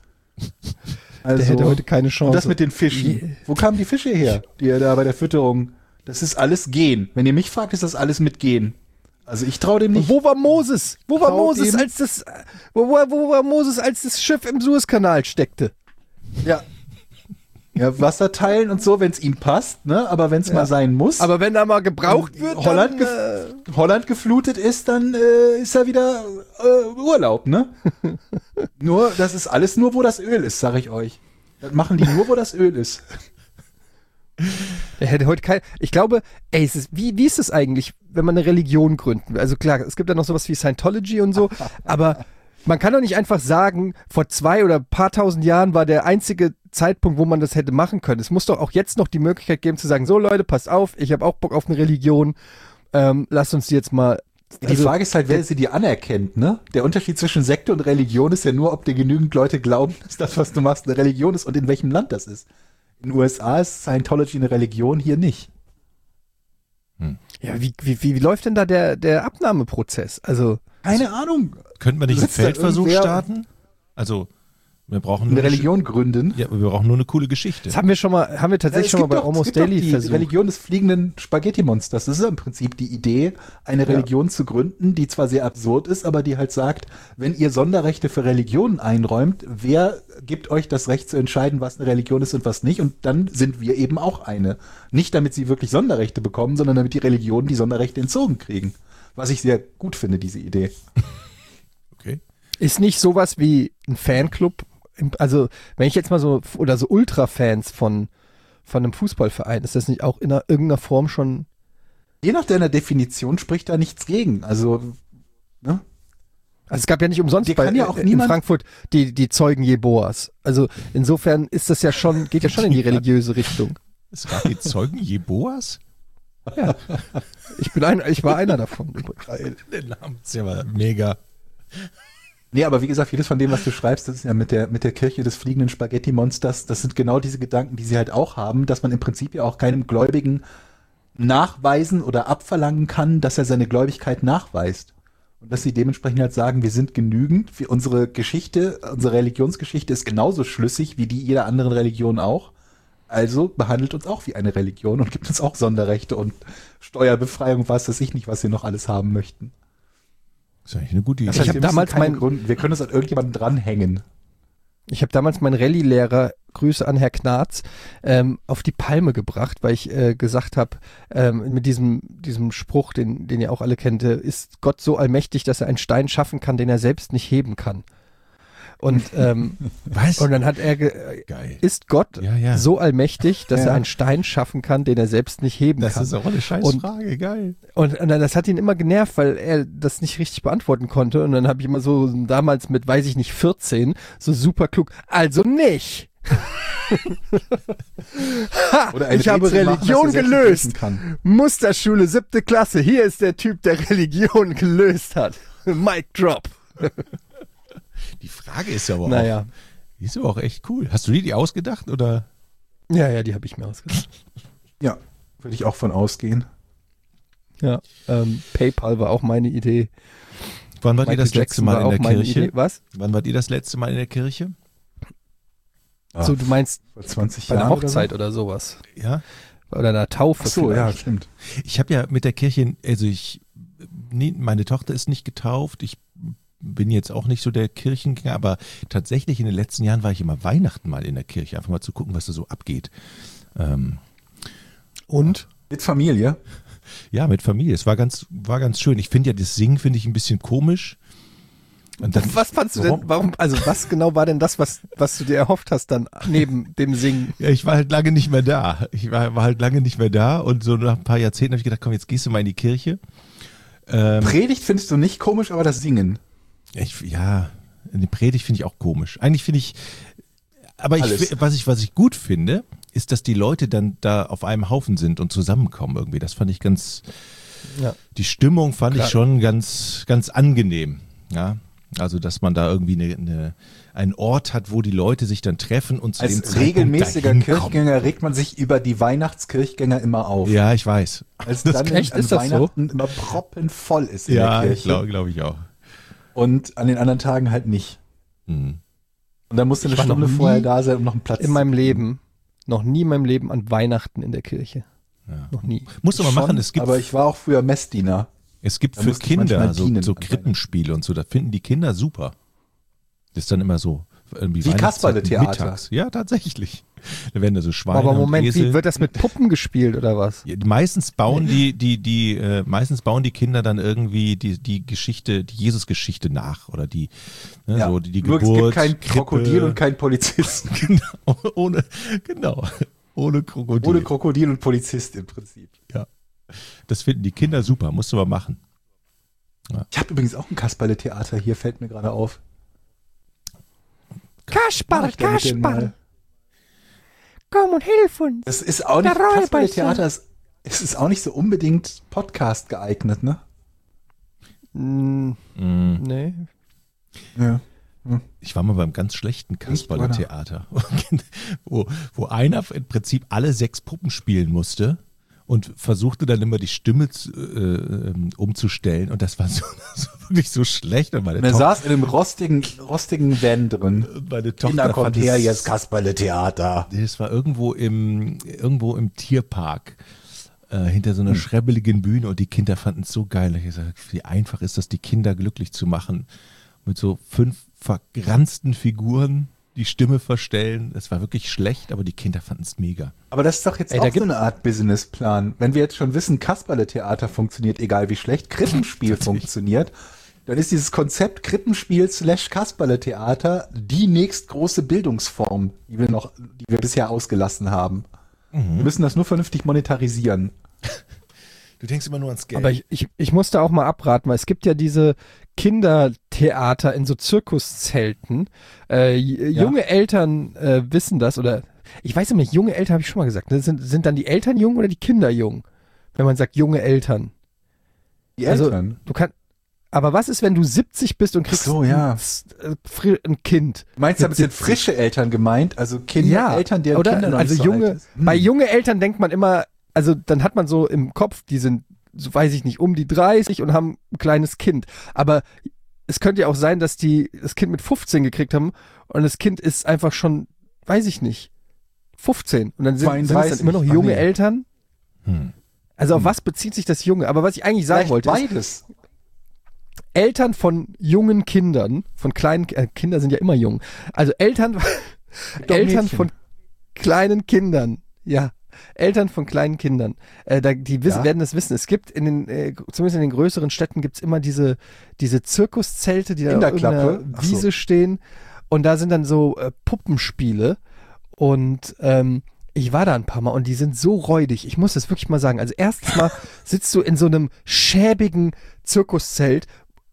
Also, Der hätte heute keine Chance. und das mit den Fischen. Wo kamen die Fische her, die er da bei der Fütterung? Das ist alles Gen. Wenn ihr mich fragt, ist das alles mit Gen. Also ich traue dem Und nicht. wo war Moses? Wo war Traut Moses, ihm- als das, wo, wo, wo war Moses, als das Schiff im Suezkanal steckte? Ja. Ja, Wasser teilen und so, wenn es ihm passt, ne? Aber wenn es Ja. mal sein muss. Aber wenn da mal gebraucht wird, Holland, dann, gef- Holland geflutet ist, dann äh, ist er wieder äh, Urlaub, ne? Nur, das ist alles nur, wo das Öl ist, sag ich euch. Das machen die nur, wo das Öl ist. Er hätte heute kein. Ich glaube, ey, es ist, wie, wie ist es eigentlich, wenn man eine Religion gründen will? Also klar, es gibt ja noch sowas wie Scientology und so, aber man kann doch nicht einfach sagen, vor zwei oder ein paar tausend Jahren war der einzige Zeitpunkt, wo man das hätte machen können. Es muss doch auch jetzt noch die Möglichkeit geben zu sagen, so Leute, passt auf, ich habe auch Bock auf eine Religion, ähm, lasst uns die jetzt mal. Die also, Frage ist halt, wer sie die anerkennt, ne? Der Unterschied zwischen Sekte und Religion ist ja nur, ob dir genügend Leute glauben, dass das, was du machst, eine Religion ist und in welchem Land das ist. In den U S A ist Scientology eine Religion, hier nicht. Ja, wie, wie, wie, wie läuft denn da der, der Abnahmeprozess? Also, Keine Ahnung. könnten wir nicht einen Sitzt da Feldversuch irgendwer- starten? Also, wir brauchen Eine nur Religion gründen. Ja, wir brauchen nur eine coole Geschichte. das haben wir schon mal, haben wir tatsächlich Ja, schon mal bei doch- Almost es gibt doch Daily die versucht. Religion des fliegenden Spaghetti-Monsters. Das ist im Prinzip die Idee, eine Religion zu gründen, die zwar sehr absurd ist, aber die halt sagt, wenn ihr Sonderrechte für Religionen einräumt, wer gibt euch das Recht zu entscheiden, was eine Religion ist und was nicht? Und dann sind wir eben auch eine. Nicht damit sie wirklich Sonderrechte bekommen, sondern damit die Religionen die Sonderrechte entzogen kriegen. Was ich sehr gut finde, diese Idee. Okay. Ist nicht sowas wie ein Fanclub? Also, wenn ich jetzt mal so, oder so Ultra-Fans von, von einem Fußballverein, ist das nicht auch in einer, irgendeiner Form schon. Je nach deiner Definition spricht da nichts gegen. Also, ne? Also, es gab ja nicht umsonst Dir bei, kann ja auch in niemand- Frankfurt die, die Zeugen Jehoas. Also, insofern ist das ja schon, geht ja schon in die religiöse Richtung. Es gab die Zeugen Jeboas? Ja. Ich bin ein, ich war einer davon. Der Name ist ja mal mega. Nee, aber wie gesagt, vieles von dem, was du schreibst, das ist ja mit der, mit der Kirche des fliegenden Spaghetti-Monsters, das sind genau diese Gedanken, die sie halt auch haben, dass man im Prinzip ja auch keinem Gläubigen nachweisen oder abverlangen kann, dass er seine Gläubigkeit nachweist. Und dass sie dementsprechend halt sagen, wir sind genügend, für unsere Geschichte, unsere Religionsgeschichte ist genauso schlüssig wie die jeder anderen Religion auch. Also behandelt uns auch wie eine Religion und gibt uns auch Sonderrechte und Steuerbefreiung, was weiß ich nicht, was wir noch alles haben möchten. Das ist eigentlich eine gute Idee. Das heißt, hab wir müssen damals keine mein- Gründen. Wir können uns an irgendjemanden dranhängen. Ich habe damals meinen Rallye-Lehrer, Grüße an Herr Knarz, ähm, auf die Palme gebracht, weil ich äh, gesagt habe, ähm, mit diesem, diesem Spruch, den, den ihr auch alle kennt, äh, ist Gott so allmächtig, dass er einen Stein schaffen kann, den er selbst nicht heben kann. Und, ähm, Was? und dann hat er, ge- Geil. ist Gott Ja, ja. so allmächtig, dass Ja. er einen Stein schaffen kann, den er selbst nicht heben Das kann. ist auch eine Scheißfrage, geil. Und, und dann, das hat ihn immer genervt, weil er das nicht richtig beantworten konnte. Und dann habe ich immer so damals mit, weiß ich nicht, vierzehn, so super klug, also nicht. ha, Oder ein ich habe Rätsel machen, Religion das er selbst gelöst. lösen kann. Musterschule, siebte Klasse. Hier ist der Typ, der Religion gelöst hat. Mic drop. Die Frage ist ja aber Naja. auch, die ist aber auch echt cool. Hast du dir die ausgedacht oder? Ja, ja, die habe ich mir ausgedacht. Ja, würde ich auch von ausgehen. Ja, ähm, PayPal war auch meine Idee. Wann wart ihr Michael das letzte Jackson Mal war in auch der meine Kirche? Idee. Was? Wann wart ihr das letzte Mal in der Kirche? Ah, So, du meinst vor zwanzig bei einer Jahren Hochzeit oder oder sowas? Ja. Oder einer Taufe so? Ach so, ja, vielleicht. stimmt. Ich habe ja mit der Kirche, also ich, nee, meine Tochter ist nicht getauft. Ich bin jetzt auch nicht so der Kirchengänger, aber tatsächlich in den letzten Jahren war ich immer Weihnachten mal in der Kirche, einfach mal zu gucken, was da so abgeht. Ähm, Und? Mit Familie? ja, mit Familie. Es war ganz, war ganz schön. Ich finde ja, das Singen finde ich ein bisschen komisch. Und dann, Was fandst du denn, warum, also was genau war denn das, was, was du dir erhofft hast dann neben dem Singen? ja, ich war halt lange nicht mehr da. Ich war, war halt lange nicht mehr da und so nach ein paar Jahrzehnten habe ich gedacht, komm, jetzt gehst du mal in die Kirche. Ähm, Predigt findest du nicht komisch, aber das Singen. ich, ja, eine Predigt finde ich auch komisch. Eigentlich finde ich, aber ich, Alles. was ich, was ich gut finde, ist, dass die Leute dann da auf einem Haufen sind und zusammenkommen irgendwie. Das fand ich ganz, Ja. die Stimmung fand Klar. ich schon ganz, ganz angenehm. Ja, also, dass man da irgendwie eine, eine, einen Ort hat, wo die Leute sich dann treffen und zu dem Als Zeitpunkt regelmäßiger dahin kommen. Kirchgänger regt man sich über die Weihnachtskirchgänger immer auf. Ja, ich weiß. Als Das dann kann- echt, an ist das so? Weihnachten immer proppenvoll ist in Ja, der Kirche. glaube glaub ich auch. Und an den anderen Tagen halt nicht. Hm. Und dann musst du eine Ich war noch Stunde nie vorher da sein, um noch einen Platz In meinem zu kriegen. Leben, noch nie in meinem Leben an Weihnachten in der Kirche. Ja. Noch nie. Musst du mal Schon, machen, es gibt, aber ich war auch früher Messdiener. es gibt da für musste ich manchmal Kinder so, dienen so an Weihnachten. Krippenspiele und so, da finden die Kinder super. Das ist dann immer so. Irgendwie Wie Weihnachtszeit Kasperle-Theater. mittags. Ja, tatsächlich. Da werden da so Schweine Aber Moment, und Esel. wie wird das mit Puppen gespielt oder was? Ja, meistens bauen die, die, die, äh, meistens bauen die Kinder dann irgendwie die, die Geschichte, die Jesus-Geschichte nach oder die, ne, Ja. so die, die Nur Geburt. es gibt kein Krippe. Krokodil und kein Polizisten. Genau, ohne, genau, ohne Krokodil. Ohne Krokodil und Polizist im Prinzip. Das finden die Kinder super, musst du mal machen. Ich habe übrigens auch ein Kasperle-Theater hier, fällt mir gerade auf. Mach Kasperl, ich damit denn mal? komm und hilf uns. Das ist auch nicht, Der Räuber Kasperle-Theater ist, es ist auch nicht so unbedingt Podcast geeignet, ne? Mm, Mm. nee. Ja. Ich war mal beim ganz schlechten Kasperle-Theater, wo, wo einer im Prinzip alle sechs Puppen spielen musste und versuchte dann immer die Stimme zu, äh, umzustellen und das war so, so wirklich so schlecht. Und meine, Und er Tochter, saß in einem rostigen, rostigen Van drin. meine Tochter Kinder, kommt fand her, es- jetzt Kasperle-Theater. Das war irgendwo im, irgendwo im Tierpark, äh, hinter so einer schrebbeligen Bühne und die Kinder fanden es so geil. Ich gesagt, wie einfach ist das, die Kinder glücklich zu machen. Mit so fünf verranzten Figuren die Stimme verstellen. Es war wirklich schlecht, aber die Kinder fanden es mega. Aber das ist doch jetzt Ey, da auch so gibt- eine Art Businessplan. Wenn wir jetzt schon wissen, Kasperle-Theater funktioniert, egal wie schlecht, Krippenspiel funktioniert, dann ist dieses Konzept Krippenspiel slash Kasperle-Theater die nächstgroße Bildungsform, die wir noch, die wir bisher ausgelassen haben. Wir müssen das nur vernünftig monetarisieren. Du denkst immer nur ans Geld. Aber ich, ich, ich musste auch mal abraten, weil es gibt ja diese Kindertheater in so Zirkuszelten. Äh, j- junge Eltern äh, wissen das oder ich weiß nicht, junge Eltern habe ich schon mal gesagt. Ne? Sind, sind dann die Eltern jung oder die Kinder jung? Wenn man sagt junge Eltern. Die Also, Eltern. Du kannst. Aber was ist, wenn du siebzig bist und kriegst so, ja. ein, äh, fri- ein Kind? Meinst du, mit damit sind siebzig? frische Eltern gemeint? Also Kinder, Ja, Eltern, deren oder? Kinder noch Also nicht so junge, alt ist? Hm. bei junge Eltern denkt man immer, also dann hat man so im Kopf, die sind, so weiß ich nicht, um die dreißig und haben ein kleines Kind. Aber es könnte ja auch sein, dass die das Kind mit fünfzehn gekriegt haben und das Kind ist einfach schon, weiß ich nicht, fünfzehn. Und dann sind, sind es dann zweiunddreißig. immer noch Ach, junge nee. Eltern. Hm. Also auf was bezieht sich das Junge? Aber was ich eigentlich sagen Vielleicht wollte, ist, beides. Eltern von jungen Kindern, von kleinen, äh, Kinder sind ja immer jung, also Eltern, Eltern Mädchen. von kleinen Kindern, ja, Eltern von kleinen Kindern, äh, da, die wissen, Ja. werden das wissen. Es gibt in den, äh, zumindest in den größeren Städten gibt's immer diese, diese Zirkuszelte, die da In der auf irgendeiner Klappe? Ach so. Wiese stehen und da sind dann so äh, Puppenspiele und ähm, ich war da ein paar Mal und die sind so räudig. Ich muss das wirklich mal sagen. Also erstens mal sitzt du in so einem schäbigen Zirkuszelt,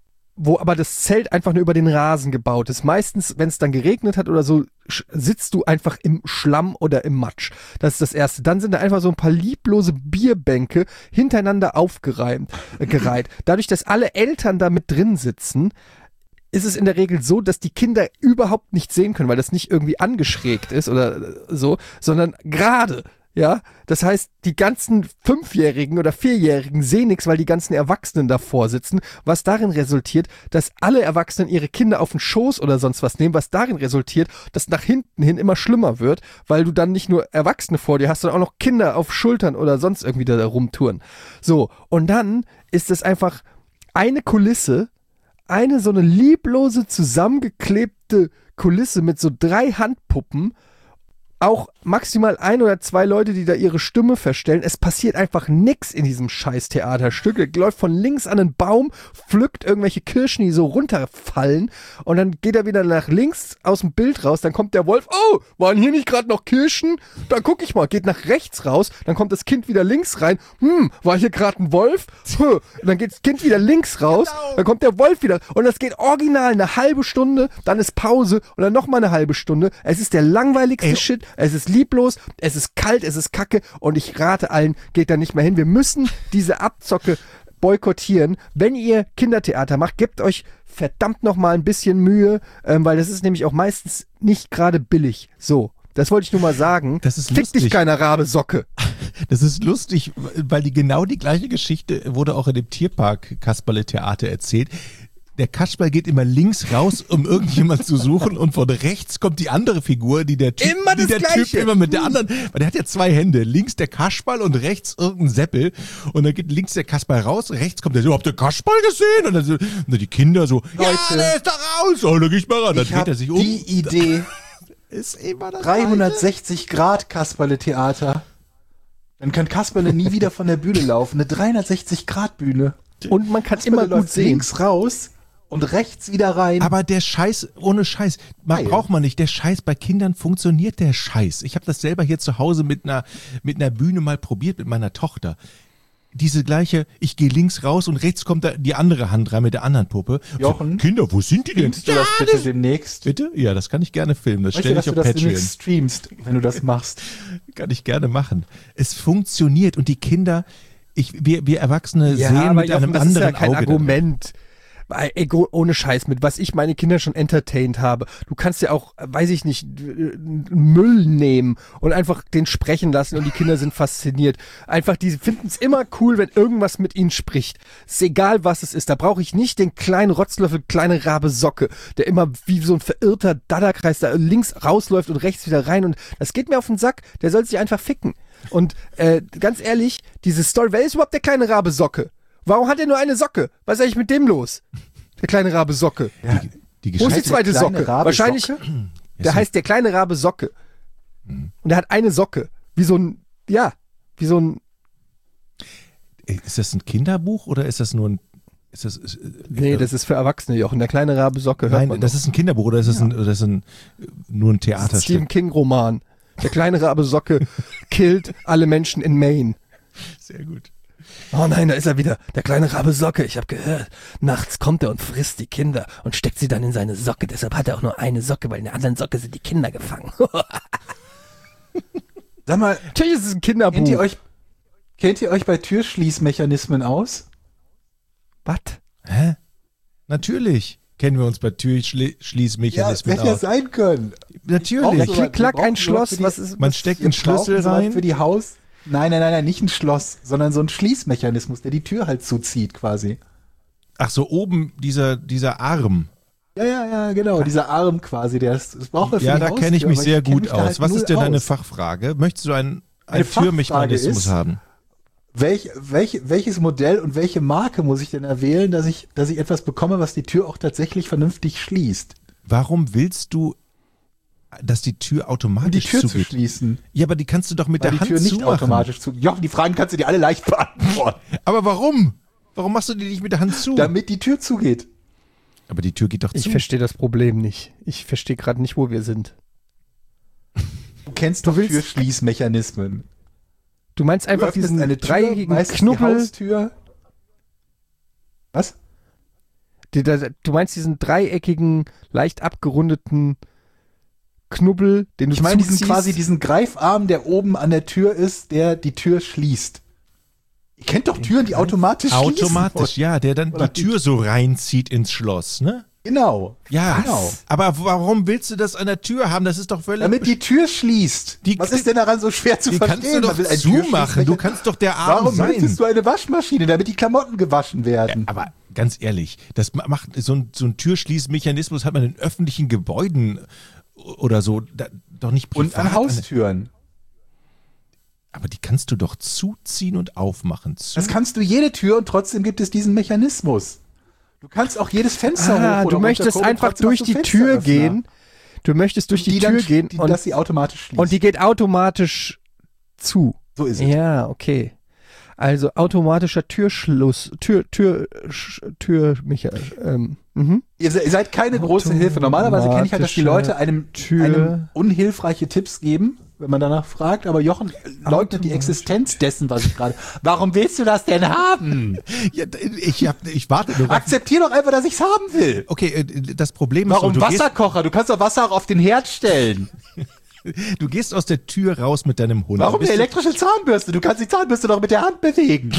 wo aber das Zelt einfach nur über den Rasen gebaut ist. Meistens, wenn es dann geregnet hat oder so, sch- sitzt du einfach im Schlamm oder im Matsch. Das ist das Erste. Dann sind da einfach so ein paar lieblose Bierbänke hintereinander aufgereimt, äh, gereiht. Dadurch, dass alle Eltern da mit drin sitzen, ist es in der Regel so, dass die Kinder überhaupt nicht sehen können, weil das nicht irgendwie angeschrägt ist oder so, sondern gerade, ja. Das heißt, die ganzen Fünfjährigen oder Vierjährigen sehen nichts, weil die ganzen Erwachsenen davor sitzen, was darin resultiert, dass alle Erwachsenen ihre Kinder auf den Schoß oder sonst was nehmen, was darin resultiert, dass nach hinten hin immer schlimmer wird, weil du dann nicht nur Erwachsene vor dir hast, sondern auch noch Kinder auf Schultern oder sonst irgendwie da rumtouren. So, und dann ist es einfach eine Kulisse, eine so eine lieblose, zusammengeklebte Kulisse mit so drei Handpuppen, auch maximal ein oder zwei Leute, die da ihre Stimme verstellen. Es passiert einfach nix in diesem scheiß Theaterstück. Er läuft von links an einen Baum, pflückt irgendwelche Kirschen, die so runterfallen und dann geht er wieder nach links aus dem Bild raus, dann kommt der Wolf, oh, waren hier nicht gerade noch Kirschen? Dann guck ich mal, geht nach rechts raus, dann kommt das Kind wieder links rein, hm, war hier gerade ein Wolf? Hm. Und dann geht das Kind wieder links raus, dann kommt der Wolf wieder und das geht original eine halbe Stunde, dann ist Pause und dann nochmal eine halbe Stunde. Es ist der langweiligste Ey. Shit, es ist lieblos, es ist kalt, es ist kacke und ich rate allen, geht da nicht mehr hin. Wir müssen diese Abzocke boykottieren. Wenn ihr Kindertheater macht, gebt euch verdammt noch mal ein bisschen Mühe, ähm, weil das ist nämlich auch meistens nicht gerade billig. So, das wollte ich nur mal sagen. Das ist Fick lustig. dich, kleiner Rabe Socke. Das ist lustig, weil die genau die gleiche Geschichte wurde auch in dem Tierpark Kasperle Theater erzählt. Der Kasperl geht immer links raus, um irgendjemand zu suchen und von rechts kommt die andere Figur, die der Typ, Immer die das der Gleiche. Typ immer mit der anderen, weil der hat ja zwei Hände, links der Kasperl und rechts irgendein Seppel und dann geht links der Kasperl raus, rechts kommt der so, habt ihr Kasperl gesehen? Und dann, so, und dann die Kinder so, ja, Leute. der ist da raus, oh, da geh ich mal ran, dann Ich dreht hab er sich um. die Idee, Ist immer das dreihundertsechzig Grad Kasperle-Theater. Dann kann Kasperle nie wieder von der Bühne laufen. Eine dreihundertsechzig Grad Bühne. Und man kann Kasperle immer gut läuft sehen. links raus und rechts wieder rein. Aber der Scheiß, ohne Scheiß, man Geil. braucht man nicht. Der Scheiß, bei Kindern funktioniert der Scheiß. Ich habe das selber hier zu Hause mit einer, mit einer Bühne mal probiert, mit meiner Tochter. Diese gleiche, ich gehe links raus und rechts kommt da die andere Hand rein mit der anderen Puppe. Jochen? Kinder, wo sind die denn? Filmst du das bitte demnächst? Bitte? Ja, das kann ich gerne filmen. Das Möchte, stelle dass ich du auf das Patreon. demnächst streamst, wenn du das machst. Kann ich gerne machen. Es funktioniert und die Kinder, ich, wir, wir Erwachsene Ja, sehen aber mit Jochen, einem das anderen ist ja kein Auge. Argument. Weil, ey, go- ohne Scheiß, mit was ich meine Kinder schon entertained habe. Du kannst ja auch, weiß ich nicht, äh, Müll nehmen und einfach den sprechen lassen und die Kinder sind fasziniert. Einfach, die finden es immer cool, wenn irgendwas mit ihnen spricht. Ist egal, was es ist. Da brauche ich nicht den kleinen Rotzlöffel, kleine Rabe Socke, der immer wie so ein verirrter Dadderkreis da links rausläuft und rechts wieder rein und das geht mir auf den Sack. Der soll sich einfach ficken. Und äh, ganz ehrlich, diese Story, wer ist überhaupt der kleine Rabe Socke? Warum hat er nur eine Socke? Was ist eigentlich mit dem los? Der kleine Rabe Socke. Ja. Die Wo ist die Geschichte, zweite kleine Socke? Rabe Wahrscheinlich, Socke? der heißt der kleine Rabe Socke. Und der hat eine Socke. Wie so ein, ja, wie so ein, ist das ein Kinderbuch oder ist das nur ein, ist das, ist, nee, das ist für Erwachsene, Jochen. Der kleine Rabe Socke hört Nein, man das noch. ist ein Kinderbuch oder ist das, ein, oder ist das ein, nur ein Das ist ein Theaterstück? Stephen King Roman. Der kleine Rabe Socke killt alle Menschen in Maine. Sehr gut. Oh nein, da ist er wieder. Der kleine Rabe Socke. Ich habe gehört, nachts kommt er und frisst die Kinder und steckt sie dann in seine Socke. Deshalb hat er auch nur eine Socke, weil in der anderen Socke sind die Kinder gefangen. Sag mal, Natürlich ist es ein Kinderbuch. kennt ihr euch, kennt ihr euch bei Türschließmechanismen aus? Was? Hä? Natürlich kennen wir uns bei Ja, Türschließmechanismen hätte ja aus. sein können. Natürlich. Ja, so klick, was. klack, Wir ein brauchen Schloss. sowas für die- Was ist, Man was, steckt Wir einen Schlüssel brauchen sowas rein. für die Haus. Nein, nein, nein, nein, nicht ein Schloss, sondern so ein Schließmechanismus, der die Tür halt zuzieht quasi. Ach so, oben dieser, dieser Arm. Ja, ja, ja, genau. Dieser Arm quasi, der ist, das braucht er für Ja, die da Haustür, kenne ich mich aber sehr kenn gut mich da aus. halt Was null ist denn deine aus. Fachfrage? Möchtest du einen, Meine einen Türmechanismus Fachfrage ist- haben? welch, welch, welches Modell und welche Marke muss ich denn erwählen, dass ich, dass ich etwas bekomme, was die Tür auch tatsächlich vernünftig schließt? Warum willst du, dass die Tür automatisch Um die Tür zugeht? zu schließen. Ja, aber die kannst du doch mit Weil der die Hand Tür nicht zumachen. automatisch zu. Jochen, die Fragen kannst du dir alle leicht beantworten. Aber warum? Warum machst du die nicht mit der Hand zu? Damit die Tür zugeht. Aber die Tür geht doch Ich zu. verstehe das Problem nicht. Ich verstehe gerade nicht, wo wir sind. Du kennst doch willst- Türschließmechanismen. Du meinst Du einfach öffnest diesen eine Tür, dreieckigen meistens die Knubbel. Haustür. Was? Die, da, du meinst diesen dreieckigen, leicht abgerundeten Knubbel, den du Ich meine diesen zuziehst? quasi diesen Greifarm, der oben an der Tür ist, der die Tür schließt. Ihr kennt doch Türen, die automatisch schließen. Automatisch, ja, der dann Oder die Tür so reinzieht ins Schloss, ne? Genau. Ja, Genau. aber warum willst du das an der Tür haben? Das ist doch völlig... Damit die Tür schließt. Die- Was ist denn daran so schwer zu die verstehen? kannst du doch Man will ein zumachen. Du Türschließmechanismus- kannst doch der Arm Warum sein. benutzt du eine Waschmaschine, damit die Klamotten gewaschen werden? Aber ganz ehrlich, das ma- macht so ein, so ein Türschließmechanismus hat man in öffentlichen Gebäuden oder so da, doch nicht privat. Und an Haustüren. Aber die kannst du doch zuziehen und aufmachen. Zu. Das kannst du jede Tür und trotzdem gibt es diesen Mechanismus. Du kannst auch jedes Fenster Ah, hoch oder du möchtest runtergucken, einfach trotzdem durch hast du die Tür Fensteröffner. gehen. Du möchtest durch die, die Tür dann, gehen die, und, dass sie automatisch schließt. und die geht automatisch zu. so ist es. Ja, okay. Also automatischer Türschluss, Tür, Tür, Sch- Tür, Micha, ähm, mhm. Ihr, se- ihr seid keine große Hilfe. Normalerweise kenne ich halt, dass die Leute einem, Tür. einem unhilfreiche Tipps geben, wenn man danach fragt. Aber Jochen leugnet die Existenz dessen, was ich gerade... Warum willst du das denn haben? Ja, ich, hab, ich warte nur. Akzeptier doch einfach, dass ich es haben will. Okay, äh, das Problem ist, Warum so, du, gehst, Wasserkocher? Du kannst doch Wasser auch auf den Herd stellen. du gehst aus der Tür raus mit deinem Hund. Warum Bist eine du- elektrische Zahnbürste? Du kannst die Zahnbürste doch mit der Hand bewegen.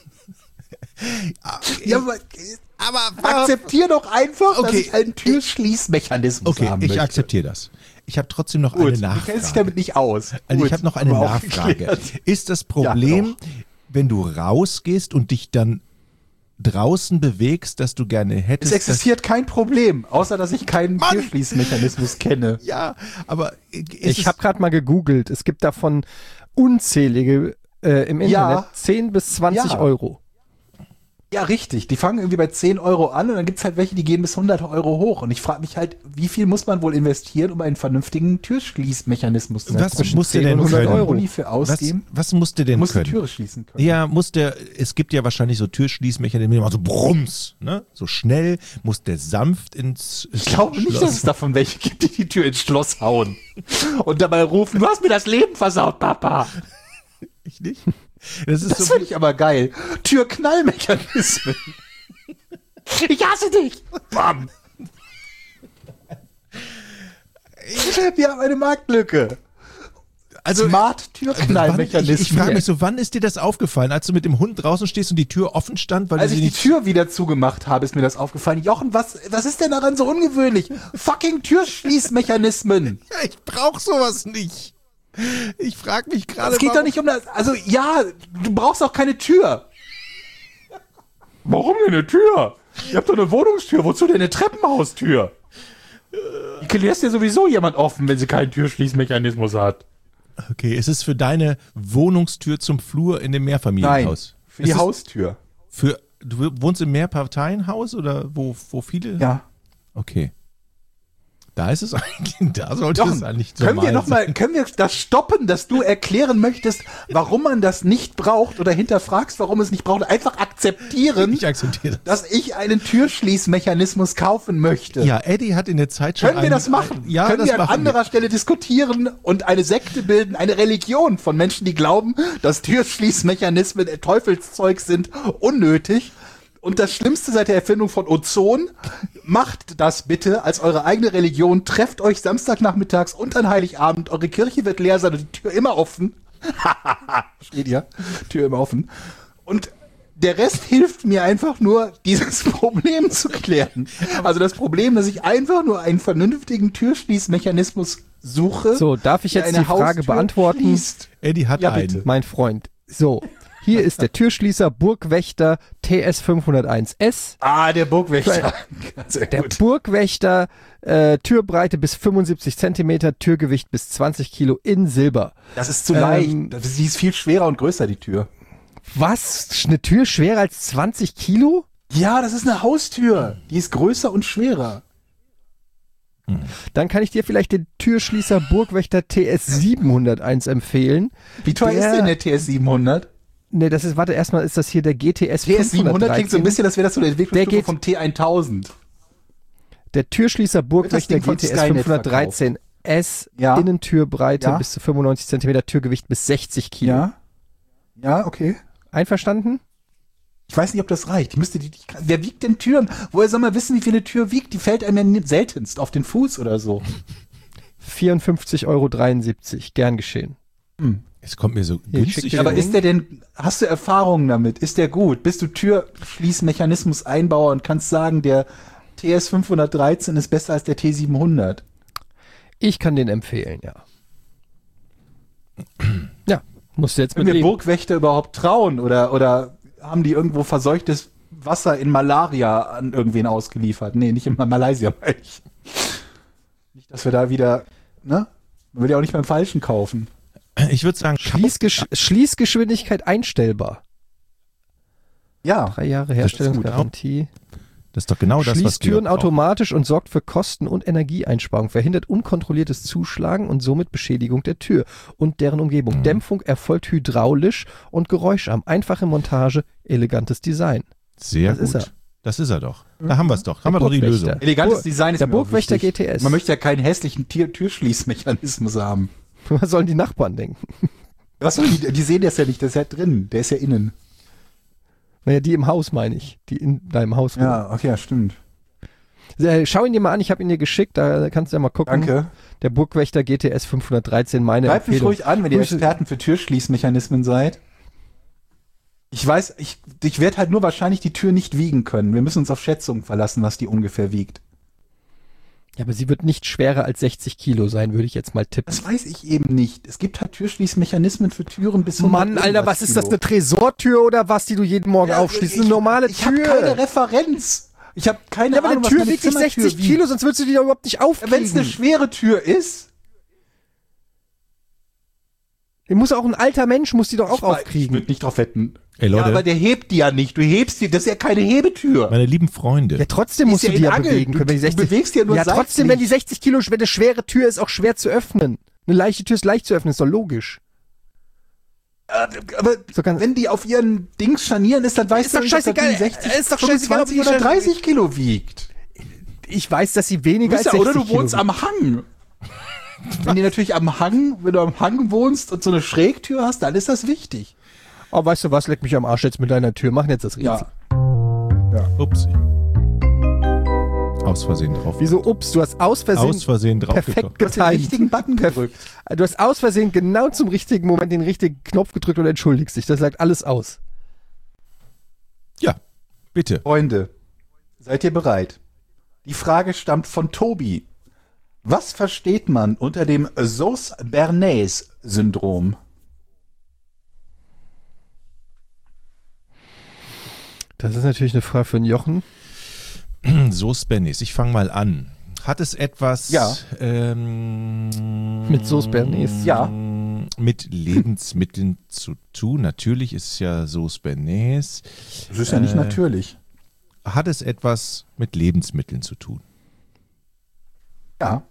Ja, aber aber akzeptier doch einfach, dass Okay. ich einen Türschließmechanismus Okay, haben ich möchte. akzeptiere das. Ich habe trotzdem noch Gut, eine du Nachfrage. kennst dich damit nicht aus. Also Gut, ich habe noch eine aber auch Nachfrage. geklärt. Ist das Problem, Ja, wenn du rausgehst und dich dann draußen bewegst, dass du gerne Es hättest? existiert kein Problem, außer dass ich keinen Mann! Türschließmechanismus kenne. dass, ja, aber ist Ich es- habe gerade mal gegoogelt. Es gibt davon unzählige äh, im Internet. Ja. zehn bis zwanzig Ja. Euro. Ja, richtig. Die fangen irgendwie bei zehn Euro an und dann gibt's halt welche, die gehen bis hundert Euro hoch. Und ich frage mich halt, wie viel muss man wohl investieren, um einen vernünftigen Türschließmechanismus zu Was zwischen muss der zehn denn und hundert können? Euro für was, ausgeben? was muss der denn Muss die können? Türe schließen können. Ja, muss der, es gibt ja wahrscheinlich so Türschließmechanismen, die machen so Brums, ne? So schnell muss der sanft ins, ins Ich glaube nicht, dass es davon welche gibt, die die Tür ins Schloss hauen und dabei rufen, du hast mir das Leben versaut, Papa. Ich nicht. Das ist Das so finde ich aber geil. Türknallmechanismen. Ich hasse dich. Bam. Wir haben eine Marktlücke. Also, Smart Wann, ich Türknallmechanismen. ich frage mich so, wann ist dir das aufgefallen, als du mit dem Hund draußen stehst und die Tür offen stand, weil Als du ich sie die nicht... Tür wieder zugemacht habe, ist mir das aufgefallen. Jochen, was, was ist denn daran so ungewöhnlich? Fucking Türschließmechanismen. Ja, ich brauche sowas nicht. Ich frage mich gerade, Es geht doch nicht um das. Also ja, du brauchst auch keine Tür. Warum denn eine Tür? Ihr habt doch eine Wohnungstür. Wozu denn eine Treppenhaustür? Die lässt ja sowieso jemand offen, wenn sie keinen Türschließmechanismus hat. Okay, es ist für deine Wohnungstür zum Flur in dem Mehrfamilienhaus. Für die Es ist Haustür. Für, du wohnst im Mehrparteienhaus oder wo, wo viele? Ja. Okay. Da ist es eigentlich, da sollte Jochen, es eigentlich können wir normal noch mal, sein. können wir das stoppen, dass du erklären möchtest, warum man das nicht braucht oder hinterfragst, warum es nicht braucht? Einfach akzeptieren, Ich akzeptiere das. dass ich einen Türschließmechanismus kaufen möchte. Ja, Eddie hat in der Zeit schon Können wir einen- das machen? Ein, ja, Können das wir an machen anderer Stelle diskutieren und eine Sekte bilden, eine Religion von Menschen, die glauben, dass Türschließmechanismen Teufelszeug sind, unnötig. Und das Schlimmste seit der Erfindung von Ozon, macht das bitte als eure eigene Religion. Trefft euch Samstagnachmittags und an Heiligabend. Eure Kirche wird leer sein und die Tür immer offen. Steht ja, Tür immer offen. Und der Rest hilft mir einfach nur, dieses Problem zu klären. Also das Problem, dass ich einfach nur einen vernünftigen Türschließmechanismus suche. So, darf ich der jetzt eine die Frage Haustür beantworten? schließt. Eddie hat Ja, bitte. einen. Mein Freund. So, hier ist der Türschließer Burgwächter T S fünfhunderteins S. Ah, der Burgwächter. Sehr Der gut. Burgwächter, äh, Türbreite bis fünfundsiebzig Zentimeter, Türgewicht bis zwanzig Kilo in Silber. Das ist zu Ähm, leicht. Das- Sie ist viel schwerer und größer, die Tür. Was? Eine Tür schwerer als zwanzig Kilo? Ja, das ist eine Haustür. Die ist größer und schwerer. Dann kann ich dir vielleicht den Türschließer Burgwächter T S siebenhunderteins empfehlen. Wie teuer Der- ist denn der T S siebenhundert? Ne, das ist, warte, erstmal ist das hier der G T S T S siebenhundert klingt so ein bisschen, als wäre das so eine Der Entwicklungsstufe geht- vom T tausend. Der Türschließer Burgwächter Ding von G T S Skynet fünfhundertreizehn S, Ja. Innentürbreite Ja. bis zu fünfundneunzig Zentimeter, Türgewicht bis sechzig Kilo. Ja? Ja, okay. Einverstanden? Ich weiß nicht, ob das reicht. Ich müsste die, die, wer wiegt denn Türen? Woher soll man wissen, wie viel eine Tür wiegt? Die fällt einem ja seltenst auf den Fuß oder so. vierundfünfzig Euro dreiundsiebzig, gern geschehen. Es kommt mir so Ich schick günstig dir vor. Aber ist der denn, hast du Erfahrungen damit? Ist der gut? Bist du Türschließmechanismus-Einbauer und kannst sagen, der T S fünfhundertdreizehn ist besser als der T siebenhundert? Ich kann den empfehlen, ja. Ja, musst du jetzt Können mit wir leben. Burgwächter überhaupt trauen? Oder, oder haben die irgendwo verseuchtes Wasser in Malaria an irgendwen ausgeliefert? Nee, nicht in Malaysia, meine ich. Nicht, dass wir da wieder, ne? Man will ja auch nicht beim Falschen kaufen. Ich würde sagen, Schließgesch Schließgeschwindigkeit einstellbar. Ja. Drei Jahre ist Herstellungsgarantie. das ist doch genau das, was Schließt wir Türen brauchen. automatisch und sorgt für Kosten- und Energieeinsparung, verhindert unkontrolliertes Zuschlagen und somit Beschädigung der Tür und deren Umgebung. Mhm. Dämpfung erfolgt hydraulisch und geräuscharm. Einfache Montage, elegantes Design. Sehr Das gut. ist er. Das ist er doch. Da haben wir es doch. Haben wir Der doch die Burgwächter. Lösung. Elegantes Bur- Design ist der mir auch Burgwächter wichtig. G T S. Man möchte ja keinen hässlichen Tür Türschließmechanismus haben. Was sollen die Nachbarn denken? Was soll die, die sehen das ja nicht, das ist ja drin, der ist ja innen. Naja, die im Haus meine ich, die in deinem Haus wohnen. Ja, okay, ja, stimmt. Äh, Schau ihn dir mal an, ich habe ihn dir geschickt, da kannst du ja mal gucken. Danke. Der Burgwächter G T S fünfhundertreizehn, meine Bleibt mich Empfehlung. ruhig an, wenn ihr Grüße- Experten für Türschließmechanismen seid. Ich weiß, ich, ich werde halt nur wahrscheinlich die Tür nicht wiegen können. Wir müssen uns auf Schätzungen verlassen, was die ungefähr wiegt. Ja, aber sie wird nicht schwerer als sechzig Kilo sein, würde ich jetzt mal tippen. Das weiß ich eben nicht. Es gibt halt Türschließmechanismen für Türen bis hundert Mann, Alter, irgendwas was ist das, Kilo. eine Tresortür oder was, die du jeden Morgen Ja, aufschließt? ich- Eine normale Ich habe Tür. keine Referenz. Ich habe keine Ja, aber Ahnung, eine was Tür meine wiegt nicht Zimmertür sechzig wiegt. Kilo, sonst würdest du die doch überhaupt nicht aufkriegen. Wenn es eine schwere Tür ist, Die muss auch ein alter Mensch, muss die doch auch ich, ich aufkriegen. würde nicht drauf wetten. Ey, Leute. Ja, aber der hebt die ja nicht. Du hebst die, das ist ja keine Hebetür. Meine lieben Freunde. Ja, trotzdem Die musst ist du ja die in ja Angel. bewegen Du- können. Wenn die du sechzig bewegst die ja nur Ja, trotzdem, seitlich. wenn die sechzig Kilo, wenn eine schwere Tür ist, auch schwer zu öffnen. Eine leichte Tür ist leicht zu öffnen, ist doch logisch. Äh, Aber So ganz- wenn die auf ihren Dings scharnieren ist, dann weißt Ist du doch nicht, ob das scheißegal. Ding sechzig, Ist doch scheißegal, ob fünfundzwanzig die oder schon- dreißig Kilo wiegt. Ich weiß, dass sie Du weniger bist als ja, sechzig oder du wohnst Kilo am Hang. Wenn die natürlich am Hang, wenn du am Hang wohnst und so eine Schrägtür hast, dann ist das wichtig. Oh, weißt du was, leck mich am Arsch jetzt mit deiner Tür. Machen jetzt das Rätsel. Ups. Aus Versehen drauf. Wieso, ups, du hast aus Versehen, Aus Versehen draufgekommen. perfekt Du hast den getimt. richtigen Button gedrückt. Du hast aus Versehen genau zum richtigen Moment den richtigen Knopf gedrückt und entschuldigst dich. Das sagt alles aus. Ja, bitte. Freunde, seid ihr bereit? Die Frage stammt von Tobi. Was versteht man unter dem Sauce-Bernays-Syndrom? Das ist natürlich eine Frage für den Jochen. So, Spennis, ich fange mal an. Hat es etwas Ja. ähm, Mit Sauce Bernays? Ja. mit Lebensmitteln zu tun? Natürlich ist es ja Sauce Bernays. Das ist ja nicht Äh, natürlich. Hat es etwas mit Lebensmitteln zu tun? Ja.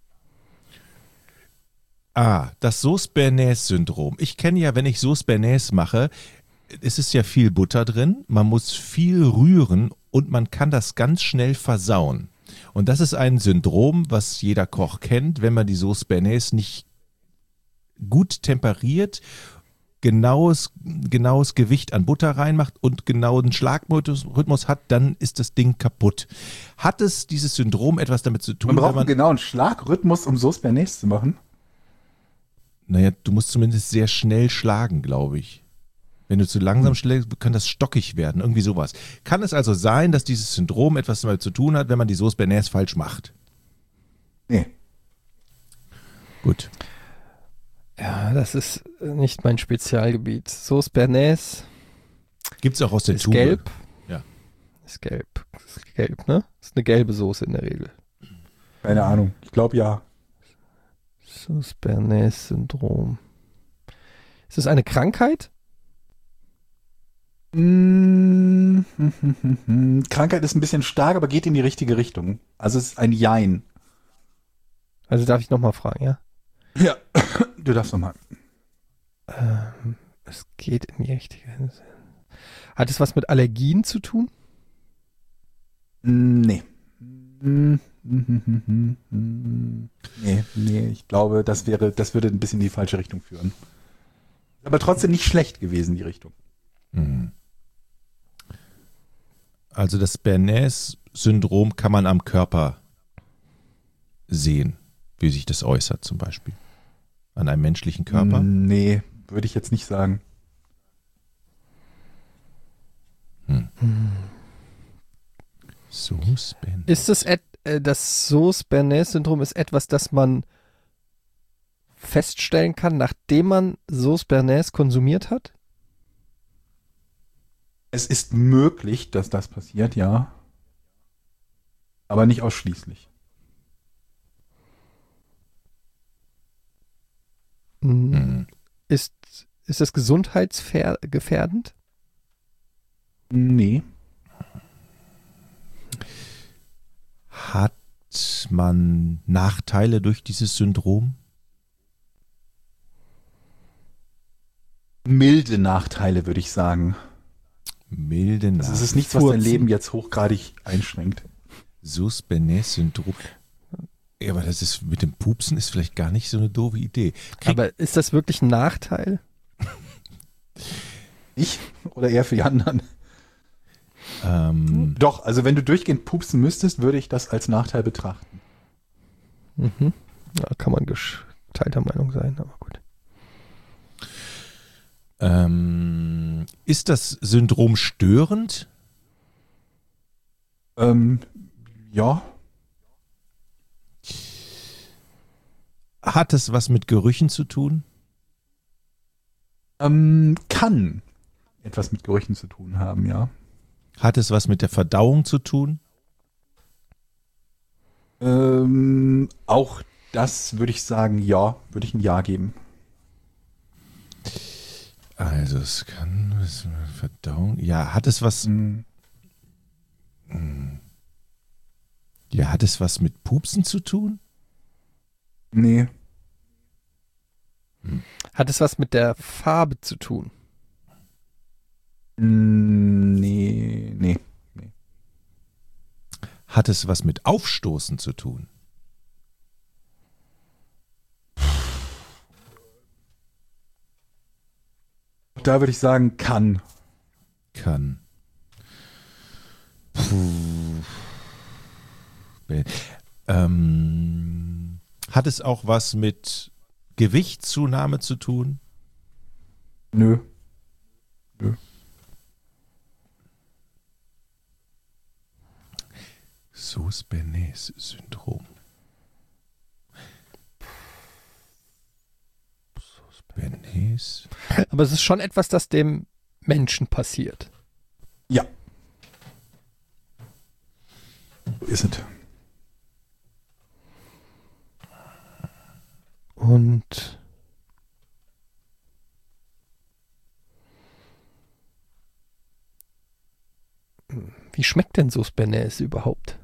Ah, das Sauce Bernays-Syndrom. Ich kenne ja, wenn ich Sauce Bernays mache, es ist ja viel Butter drin, man muss viel rühren und man kann das ganz schnell versauen. Und das ist ein Syndrom, was jeder Koch kennt, wenn man die Sauce Bernays nicht gut temperiert, genaues, genaues Gewicht an Butter reinmacht und genauen Schlagrhythmus hat, dann ist das Ding kaputt. Hat es dieses Syndrom etwas damit zu tun, Man braucht wenn man, einen genauen Schlagrhythmus, um Sauce Bernays zu machen. naja, du musst zumindest sehr schnell schlagen, glaube ich. Wenn du zu langsam schlägst, kann das stockig werden, irgendwie sowas. Kann es also sein, dass dieses Syndrom etwas damit zu tun hat, wenn man die Sauce Bernays falsch macht? Nee. Gut. Ja, das ist nicht mein Spezialgebiet. Sauce Bernays Gibt es auch aus der ist Tube. gelb. Ja. Ist gelb. Ist gelb, ne? Ist eine gelbe Soße in der Regel. Keine Ahnung. Ich glaube ja. Sauce Bernays Syndrom. Ist es eine Krankheit? Mm, hm, hm, hm, hm. Krankheit ist ein bisschen stark, aber geht in die richtige Richtung. Also es ist ein Jein. Also darf ich nochmal fragen, ja? Ja, du darfst nochmal. Ähm, es geht in die richtige Richtung. Hat es was mit Allergien zu tun? Nee. Hm, hm, hm, hm, hm, hm. Nee, nee, ich glaube, das wäre, das würde ein bisschen in die falsche Richtung führen. Aber trotzdem nicht schlecht gewesen, die Richtung. Mhm. Also das Bernays-Syndrom kann man am Körper sehen, wie sich das äußert zum Beispiel. An einem menschlichen Körper. Nee, würde ich jetzt nicht sagen. Hm. So spannend. Ist das et, äh, das Sauce-Bernays-Syndrom ist etwas, das man feststellen kann, nachdem man Sauce Bernays konsumiert hat? Es ist möglich, dass das passiert, ja. Aber nicht ausschließlich. Mhm. Mhm. Ist, ist das gesundheitsgefährdend? Nee. Hat man Nachteile durch dieses Syndrom? Milde Nachteile, würde ich sagen. Milde Also Nachteile. es ist nichts, was dein Leben jetzt hochgradig einschränkt. Sauce-Bernays-Syndrom. Ja, aber das ist mit dem Pupsen ist vielleicht gar nicht so eine doofe Idee. Krieg, Aber ist das wirklich ein Nachteil? Ich oder eher für die anderen? ähm, Doch, also wenn du durchgehend pupsen müsstest, würde ich das als Nachteil betrachten. Mhm. Ja, kann man geteilter Meinung sein, aber gut. ähm, ist das Syndrom störend? Ähm, ja. Hat es was mit Gerüchen zu tun? Ähm, kann etwas mit Gerüchen zu tun haben, ja. Hat es was mit der Verdauung zu tun? Ähm, auch das würde ich sagen, ja, würde ich ein Ja geben. Also es kann was mit der Verdauung. Ja, hat es was? Mhm. Ja, hat es was mit Pupsen zu tun? Nee. Hat es was mit der Farbe zu tun? Mm, Nee, nee. Hat es was mit Aufstoßen zu tun? Da würde ich sagen, kann. Kann. Puh. Ähm, hat es auch was mit Gewichtszunahme zu tun? Nö. Nö. Sauce-Bernays-Syndrom. Bernays. Aber es ist schon etwas, das dem Menschen passiert. Ja. So ist es. Und wie schmeckt denn Sauce Bernays überhaupt?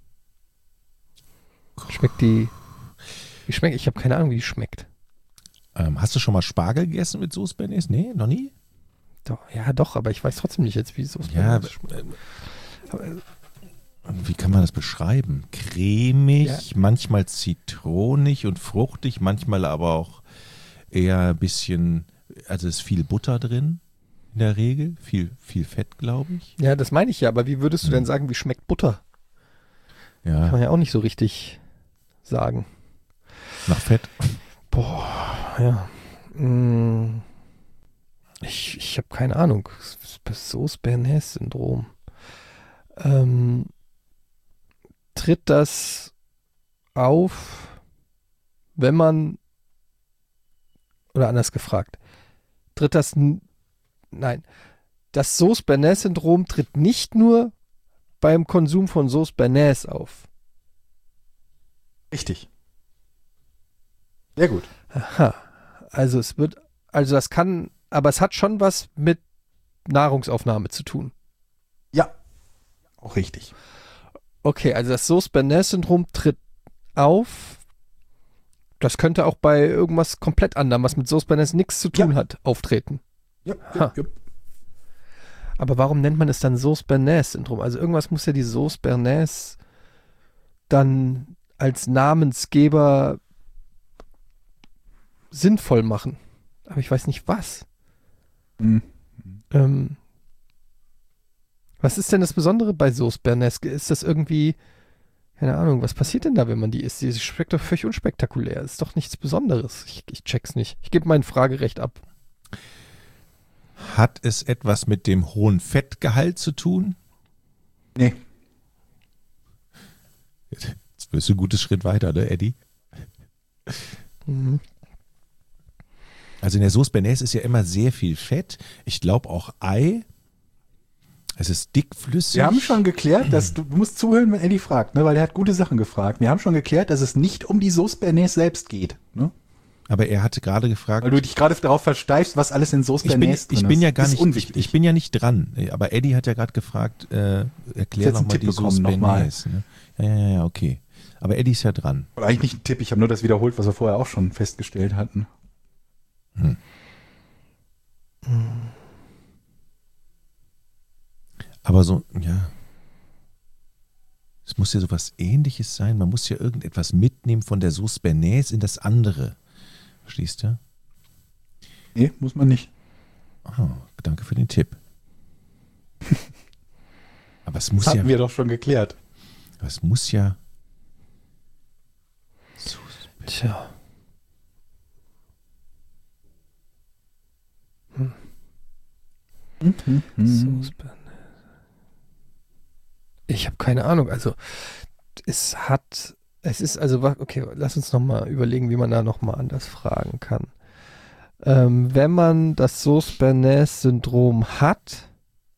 Schmeckt die. Wie schmeckt? Ich habe keine Ahnung, wie die schmeckt. Ähm, hast du schon mal Spargel gegessen mit Sauce Bernays? Nee, noch nie? Doch, ja, doch, aber ich weiß trotzdem nicht jetzt, wie Sauce Ja, Bernays schmeckt. äh, wie kann man das beschreiben? Cremig, Ja. manchmal zitronig und fruchtig, manchmal aber auch eher ein bisschen, also ist viel Butter drin in der Regel, viel, viel Fett, glaube ich. Ja, das meine ich ja, aber wie würdest du Hm. denn sagen, wie schmeckt Butter? Kann man Ja, ja auch nicht so richtig sagen. nach Fett. Boah, ja. Mm, Ich, ich habe keine Ahnung. Sauce Bernays Syndrom. Ähm, tritt das auf, wenn man, oder anders gefragt, tritt das, n- nein, das Sauce Bernays Syndrom tritt nicht nur beim Konsum von Sauce Bernays auf. Richtig. Sehr gut. Aha. Also es wird, also das kann, aber es hat schon was mit Nahrungsaufnahme zu tun. Ja, auch richtig. Okay, also das Sauce-Bernays-Syndrom tritt auf. Das könnte auch bei irgendwas komplett anderem, was mit Sauce-Bernays nichts zu tun Ja. hat, auftreten. Ja, Ha. ja, ja. Aber warum nennt man es dann Sauce-Bernays-Syndrom? Also irgendwas muss ja die Sauce-Bernays dann als Namensgeber sinnvoll machen. Aber ich weiß nicht was. Hm. Ähm, was ist denn das Besondere bei Sauce Bernays? Ist das irgendwie, keine Ahnung, was passiert denn da, wenn man die isst? Die schmeckt doch völlig unspektakulär. Ist doch nichts Besonderes. Ich, ich check's nicht. Ich gebe mein Fragerecht ab. Hat es etwas mit dem hohen Fettgehalt zu tun? Nee. Jetzt wirst du ein gutes Schritt weiter, ne, Eddie? Mhm. Also in der Sauce Bernays ist ja immer sehr viel Fett. Ich glaube auch Ei. Es ist dickflüssig. Wir haben schon geklärt, dass du, du musst zuhören, wenn Eddie fragt, ne, weil er hat gute Sachen gefragt. Wir haben schon geklärt, dass es nicht um die Sauce Bernays selbst geht. Ne? Aber er hatte gerade gefragt. Weil du dich gerade darauf versteifst, was alles in Sauce ich bin, Bernays drin ich bin ist. ja gar ist nicht, unwichtig. ich, ich bin ja nicht dran. Aber Eddie hat ja gerade gefragt, äh, erklär jetzt einen nochmal Tipp die Sauce bekommen, noch mal. Bernays. Ne? Ja, ja, ja, ja, okay. Aber Eddie ist ja dran. Oder eigentlich nicht ein Tipp, ich habe nur das wiederholt, was wir vorher auch schon festgestellt hatten. Hm. Aber so, ja. Es muss ja sowas Ähnliches sein. Man muss ja irgendetwas mitnehmen von der Sauce Bernays in das andere. Verstehst du? Nee, muss man nicht. Oh, danke für den Tipp. Aber es muss Das hatten ja, wir doch schon geklärt. aber es muss ja. Tja. Mhm. Sauce Bernays. Ich habe keine Ahnung. Also es hat, es ist also, wa- okay, lass uns nochmal überlegen, wie man da nochmal anders fragen kann. Ähm, wenn man das Sauce Bernays Syndrom hat,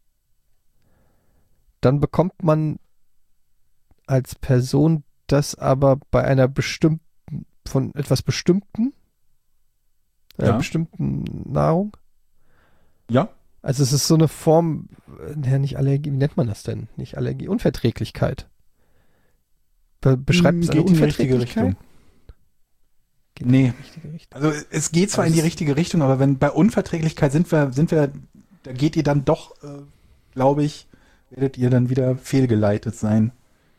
dann bekommt man als Person das aber bei einer bestimmten, von etwas Bestimmten, einer Ja. bestimmten Nahrung. Ja, Also es ist so eine Form, äh, ja, nicht Allergie, wie nennt man das denn? Nicht Allergie, Unverträglichkeit. Be beschreibt es eine geht in die richtige Unverträglichkeit? Richtung. Geht in Nee. die richtige Richtung. Also es geht zwar Aber in die es- richtige Richtung, aber wenn bei Unverträglichkeit sind wir, sind wir, da geht ihr dann doch, äh, glaube ich, werdet ihr dann wieder fehlgeleitet sein.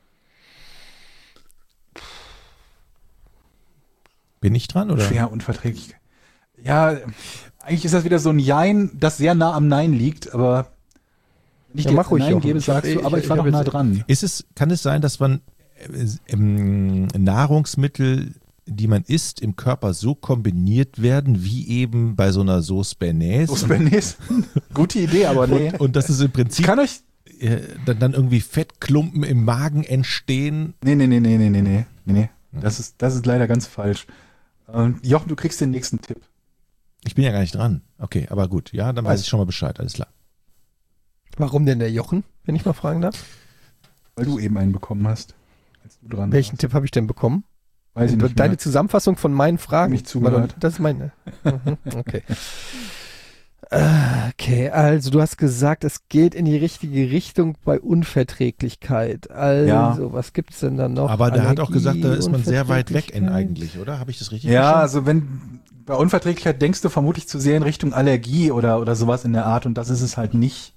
Bin ich dran oder? Schwer Unverträglichkeit. Ja, eigentlich ist das wieder so ein Jein, das sehr nah am Nein liegt, aber wenn ich Ja, dir mach jetzt ruhig, Nein Jochen. gebe, Ich hab sagst eh- du, aber ich- ich war ich doch hab nah jetzt- dran. Ist es, kann es sein, dass man äh, ähm, Nahrungsmittel, die man isst, im Körper so kombiniert werden, wie eben bei so einer Sauce Bernays? Sauce Bernays. Gute Idee, aber nee. Und, und dass es im Ich Prinzip kann euch, äh, dann, dann irgendwie Fettklumpen im Magen entstehen. nee, nee, nee, nee, nee, nee, nee, nee. Das ist, das ist leider ganz falsch. Ähm, Jochen, du kriegst den nächsten Tipp. Ich bin ja gar nicht dran. Okay, aber gut. Ja, dann weiß ich schon mal Bescheid. Alles klar. Warum denn der Jochen, wenn ich mal fragen darf? Weil du eben einen bekommen hast. Als du dran Welchen warst. Tipp habe ich denn bekommen? Weiß ich nicht Deine mehr. Zusammenfassung von meinen Fragen. Nicht zugehört. Das ist meine. Mhm, okay. Äh, Okay, also du hast gesagt, es geht in die richtige Richtung bei Unverträglichkeit. Also, was gibt's denn da noch? Aber der hat auch Allergie, gesagt, da ist man sehr weit weg in Unverträglichkeit? eigentlich, oder? Habe ich das richtig Ja, verstanden? also wenn bei Unverträglichkeit denkst du vermutlich zu sehr in Richtung Allergie oder, oder sowas in der Art und das ist es halt nicht.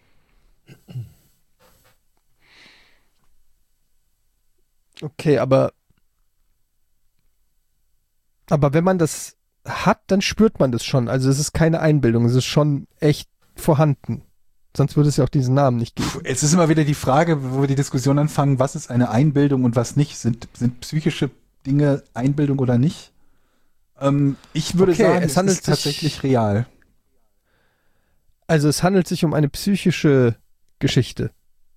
Okay, aber aber wenn man das hat, dann spürt man das schon. Also es ist keine Einbildung, es ist schon echt vorhanden. Sonst würde es ja auch diesen Namen nicht geben. Es ist immer wieder die Frage, wo wir die Diskussion anfangen, was ist eine Einbildung und was nicht? Sind, sind psychische Dinge Einbildung oder nicht? Ähm, ich würde Okay, sagen, es es, handelt ist sich- tatsächlich real. Also es handelt sich um eine psychische Geschichte.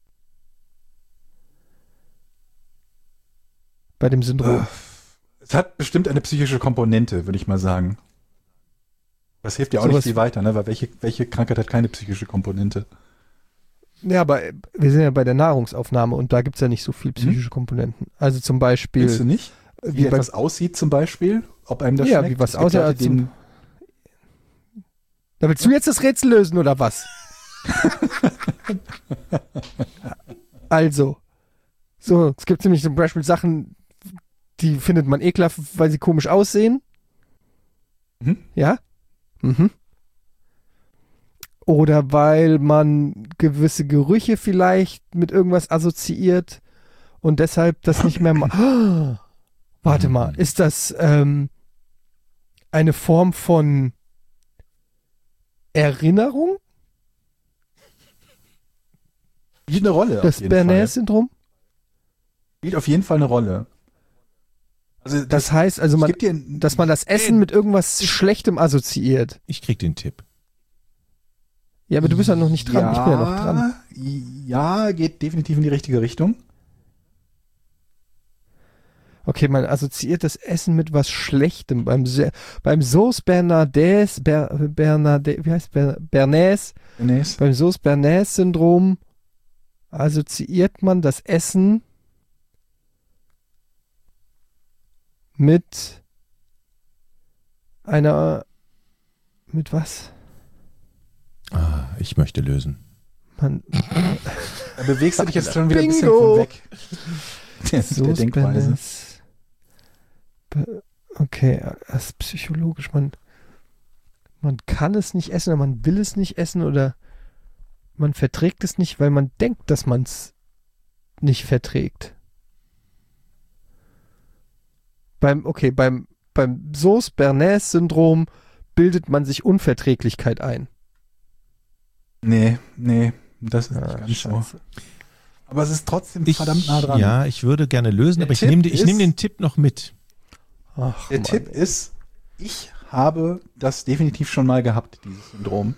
Bei dem Syndrom. Es hat bestimmt eine psychische Komponente, würde ich mal sagen. Das hilft ja auch Sowas- nicht viel weiter, ne? Weil welche, welche Krankheit hat keine psychische Komponente? Ja, aber äh, wir sind ja bei der Nahrungsaufnahme und da gibt es ja nicht so viel psychische Komponenten. Also zum Beispiel, Willst du nicht? Wie, wie bei, etwas aussieht zum Beispiel? Ob einem das Ja, schmeckt? wie was Es gibt aussieht, Leute, also zum- denen- da willst du jetzt das Rätsel lösen oder was? Also, so, es gibt nämlich zum Beispiel Sachen, die findet man ekelhaft, weil sie komisch aussehen. Mhm. Ja? Mhm. Oder weil man gewisse Gerüche vielleicht mit irgendwas assoziiert und deshalb das nicht mehr macht. Oh, warte mal, ist das ähm, eine Form von Erinnerung? Spielt eine Rolle. Das Bernays-Syndrom? Spielt auf jeden Fall eine Rolle. Also das, Das heißt also, man, ich geb dir, dass man das Essen mit irgendwas Schlechtem assoziiert. Ich krieg den Tipp. Ja, aber du bist ja noch nicht dran. Ja, Ich bin ja noch dran. Ja, geht definitiv in die richtige Richtung. Okay, man assoziiert das Essen mit was Schlechtem. Beim, Se- beim Sauce Bernadette, Ber, Bernadette, wie heißt Ber, Bernays, Bernays. beim Sauce Bernays-Syndrom assoziiert man das Essen mit einer, mit was? Ah, ich möchte lösen. Man, Da bewegst du dich jetzt schon wieder ein bisschen Bingo. von weg. Der, der Sauce Denkweise. Bernays. Be- Okay, das ist psychologisch. Man, man kann es nicht essen oder man will es nicht essen oder man verträgt es nicht, weil man denkt, dass man es nicht verträgt. Beim, okay, beim, beim Sauce Bernays-Syndrom bildet man sich Unverträglichkeit ein. Nee, nee, das ist Ah, nicht ganz so. scheiße. Aber es ist trotzdem Ich, verdammt nah dran. Ja, ich würde gerne lösen, Der aber ich Tipp nehme ich ist- nehm den Tipp noch mit. Ach, Der Mann, Tipp ey. ist, ich habe das definitiv schon mal gehabt, dieses Syndrom.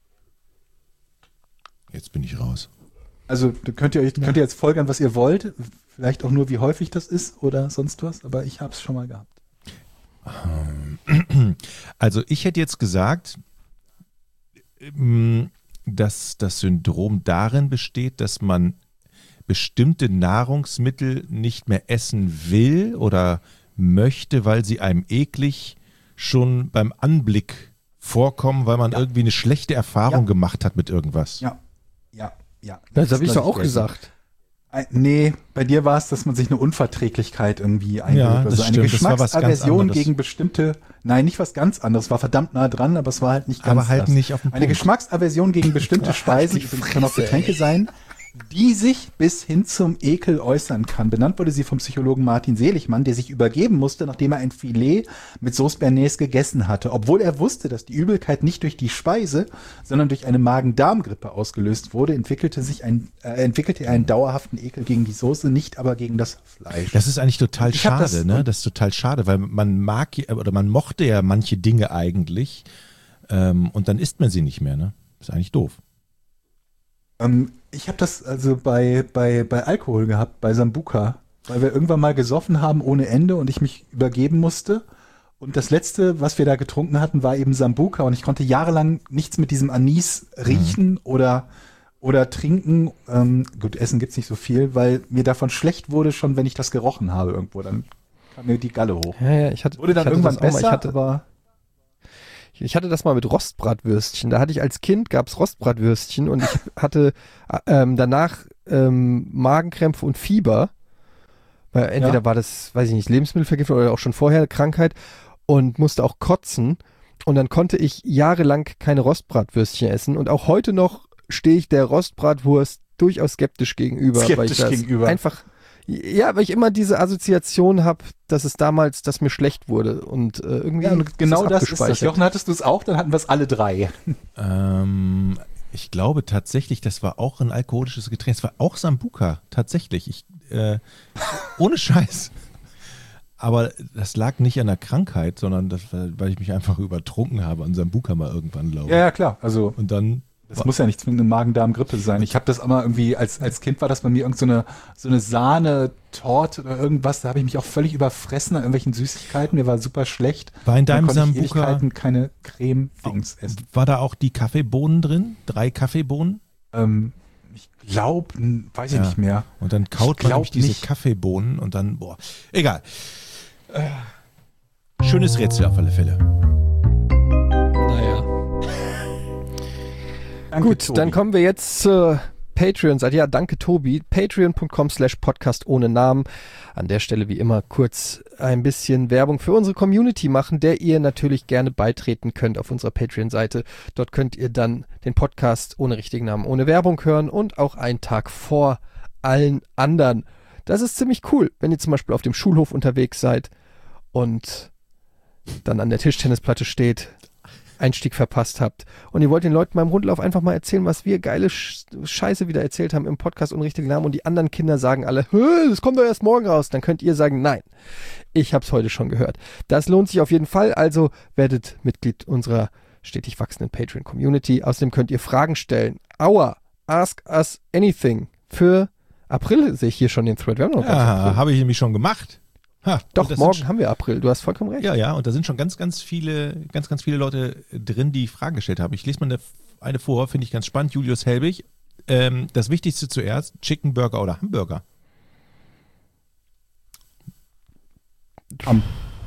Jetzt bin ich raus. Also da könnt ihr euch könnt ihr jetzt folgern, was ihr wollt. Vielleicht auch nur, wie häufig das ist oder sonst was. Aber ich habe es schon mal gehabt. Also ich hätte jetzt gesagt, ähm, dass das Syndrom darin besteht, dass man bestimmte Nahrungsmittel nicht mehr essen will oder möchte, weil sie einem eklig schon beim Anblick vorkommen, weil man Ja. irgendwie eine schlechte Erfahrung Ja. gemacht hat mit irgendwas. Ja, ja, ja. Das habe ich glaub doch auch der- gesagt. Ein- Nee, bei dir war es, dass man sich eine Unverträglichkeit irgendwie einbildet. Ja, das also eine stimmt. Das war was ganz Geschmacksaversion anderes. gegen bestimmte, nein, nicht was ganz anderes, war verdammt nah dran, aber es war halt nicht ganz Aber halt das. nicht auf den Eine Punkt. Geschmacksaversion gegen bestimmte Speisen, übrigens können auch Getränke sein, die sich bis hin zum Ekel äußern kann. Benannt wurde sie vom Psychologen Martin Seligmann, der sich übergeben musste, nachdem er ein Filet mit Sauce Bernays gegessen hatte. Obwohl er wusste, dass die Übelkeit nicht durch die Speise, sondern durch eine Magen-Darm-Grippe ausgelöst wurde, entwickelte sich ein, äh, entwickelte er einen dauerhaften Ekel gegen die Soße, nicht aber gegen das Fleisch. Das ist eigentlich total Ich hab schade, das- ne? Das ist total schade, weil man mag ja- oder man mochte ja manche Dinge eigentlich ähm, und dann isst man sie nicht mehr, ne? Ist eigentlich doof. Ähm, ich habe das also bei, bei, bei Alkohol gehabt, bei Sambuca, weil wir irgendwann mal gesoffen haben ohne Ende und ich mich übergeben musste. Und das letzte, was wir da getrunken hatten, war eben Sambuca und ich konnte jahrelang nichts mit diesem Anis riechen Mhm. oder, oder trinken. Ähm, gut, Essen gibt's nicht so viel, weil mir davon schlecht wurde, schon wenn ich das gerochen habe irgendwo. Dann kam mir die Galle hoch. Ja, ja, ich hatte, Wurde dann ich hatte irgendwann das auch mal. besser, Ich hatte, aber Ich hatte das mal mit Rostbratwürstchen. Da hatte ich als Kind, gab's Rostbratwürstchen und ich hatte äh, ähm, danach ähm, Magenkrämpfe und Fieber. Weil entweder Ja. war das, weiß ich nicht, Lebensmittelvergiftung oder auch schon vorher eine Krankheit und musste auch kotzen. Und dann konnte ich jahrelang keine Rostbratwürstchen essen. Und auch heute noch stehe ich der Rostbratwurst durchaus skeptisch gegenüber. weil ich Skeptisch das gegenüber. Einfach, ja, weil ich immer diese Assoziation habe, dass es damals, dass mir schlecht wurde. Und äh, irgendwie ja, und genau es das ist das. abgespeichert. Jochen, hattest du es auch? Dann hatten wir es alle drei. Ähm, ich glaube tatsächlich, das war auch ein alkoholisches Getränk. Es war auch Sambuca, tatsächlich. Ich, äh, ohne Scheiß. Aber das lag nicht an der Krankheit, sondern das, war, weil ich mich einfach übertrunken habe an Sambuca mal irgendwann, glaube ich. Ja, ja, klar. Also Und dann, das muss ja nicht zwingend eine Magen-Darm-Grippe sein. Ich habe das immer irgendwie, als, als Kind war das bei mir irgend so eine, so eine Sahne-Torte oder irgendwas. Da habe ich mich auch völlig überfressen an irgendwelchen Süßigkeiten. Mir war super schlecht. war in Dann deinem konnte ich Sambuca, Ewigkeiten keine Creme-Dings essen. war da auch die Kaffeebohnen drin? Drei Kaffeebohnen? Ähm, ich glaube, weiß ich Ja. nicht mehr. Und dann kaut Ich man glaub nämlich diese nicht. Kaffeebohnen und dann, boah, egal. Äh, schönes Rätsel auf alle Fälle. Naja. Danke, Gut, Tobi. dann kommen wir jetzt zur Patreon-Seite. Ja, danke Tobi. Patreon.com slash Podcast ohne Namen. An der Stelle wie immer kurz ein bisschen Werbung für unsere Community machen, der ihr natürlich gerne beitreten könnt auf unserer Patreon-Seite. Dort könnt ihr dann den Podcast ohne richtigen Namen, ohne Werbung hören und auch einen Tag vor allen anderen. Das ist ziemlich cool, wenn ihr zum Beispiel auf dem Schulhof unterwegs seid und dann an der Tischtennisplatte steht, Einstieg verpasst habt und ihr wollt den Leuten beim Rundlauf einfach mal erzählen, was wir geile Sch- Scheiße wieder erzählt haben im Podcast ohne richtigen Namen und die anderen Kinder sagen alle, Hö, das kommt doch erst morgen raus. Dann könnt ihr sagen, nein, ich hab's heute schon gehört. Das lohnt sich auf jeden Fall, also werdet Mitglied unserer stetig wachsenden Patreon-Community. Außerdem könnt ihr Fragen stellen. Aua, ask us anything. Für April sehe ich hier schon den Thread. Wir haben noch gar nicht Ja, April. habe ich nämlich schon gemacht. Ha, Doch, und das morgen sind, haben wir April. Du hast vollkommen recht. Ja, ja, und da sind schon ganz, ganz viele, ganz, ganz viele Leute drin, die Fragen gestellt haben. Ich lese mal eine, eine vor, finde ich ganz spannend. Julius Helbig. Ähm, das Wichtigste zuerst, Chicken Burger oder Hamburger? Ham.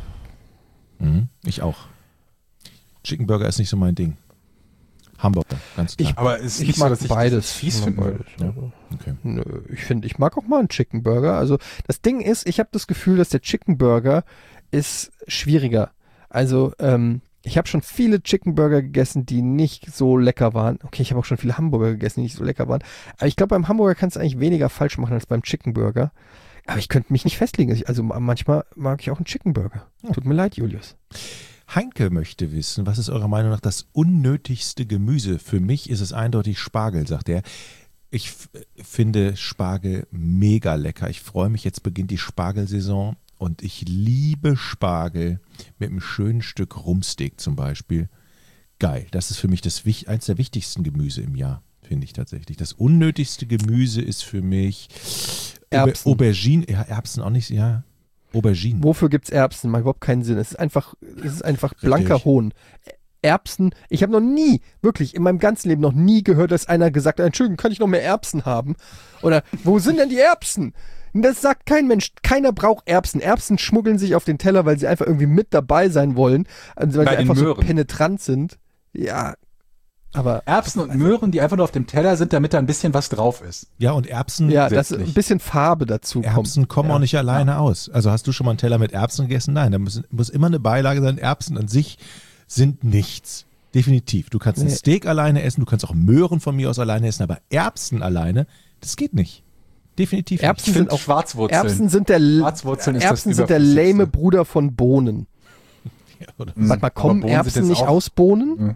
Mhm, ich auch. Chicken Burger ist nicht so mein Ding. Hamburger, ganz klar. Ich- Aber es ist Ich nicht mag so, dass ich beides. das fies Ich mag finde. beides. Ja. Okay. Nö, ich finde, ich mag auch mal einen Chicken Burger. Also das Ding ist, ich habe das Gefühl, dass der Chicken Burger ist schwieriger. Also ähm, ich habe schon viele Chicken Burger gegessen, die nicht so lecker waren. Okay, ich habe auch schon viele Hamburger gegessen, die nicht so lecker waren. Aber ich glaube, beim Hamburger kannst du eigentlich weniger falsch machen als beim Chicken Burger. Aber ich könnte mich nicht festlegen. Also manchmal mag ich auch einen Chicken Burger. Tut mir leid, Julius. Heinke möchte wissen, was ist eurer Meinung nach das unnötigste Gemüse? Für mich ist es eindeutig Spargel, sagt er. Ich f- finde Spargel mega lecker. Ich freue mich, jetzt beginnt die Spargelsaison und ich liebe Spargel mit einem schönen Stück Rumsteak zum Beispiel. Geil. Das ist für mich das, wich- eins der wichtigsten Gemüse im Jahr, finde ich tatsächlich. Das unnötigste Gemüse ist für mich Auber- Erbsen. Aubergine. Ja, Erbsen auch nicht, ja. Aubergine. Wofür gibt's Erbsen? Macht überhaupt keinen Sinn. Es ist einfach, es ist einfach blanker Richtig. Hohn. Erbsen, ich habe noch nie, wirklich in meinem ganzen Leben noch nie gehört, dass einer gesagt hat, Entschuldigung, kann ich noch mehr Erbsen haben? Oder, wo sind denn die Erbsen? Das sagt kein Mensch. Keiner braucht Erbsen. Erbsen schmuggeln sich auf den Teller, weil sie einfach irgendwie mit dabei sein wollen. Also weil Bei sie den einfach so Möhren. penetrant sind. Ja, aber Erbsen und Möhren, die einfach nur auf dem Teller sind, damit da ein bisschen was drauf ist. Ja, und Erbsen. ja, dass Grundsätzlich. ein bisschen Farbe dazu kommt. Erbsen kommen ja. auch nicht alleine aus. Also hast du schon mal einen Teller mit Erbsen gegessen? Nein, da muss, muss immer eine Beilage sein. Erbsen an sich sind nichts. Definitiv. Du kannst ein Nee. Steak alleine essen, du kannst auch Möhren von mir aus alleine essen, aber Erbsen alleine, das geht nicht. Definitiv Erbsen Ich sind finde auch Schwarzwurzeln. Erbsen sind der, Schwarzwurzeln ist das Erbsen sind der Überflüssigste. lame Bruder von Bohnen. nicht. Oder Mhm. Warte mal, Aber kommen Bohnen sind Erbsen jetzt nicht auch- aus Bohnen?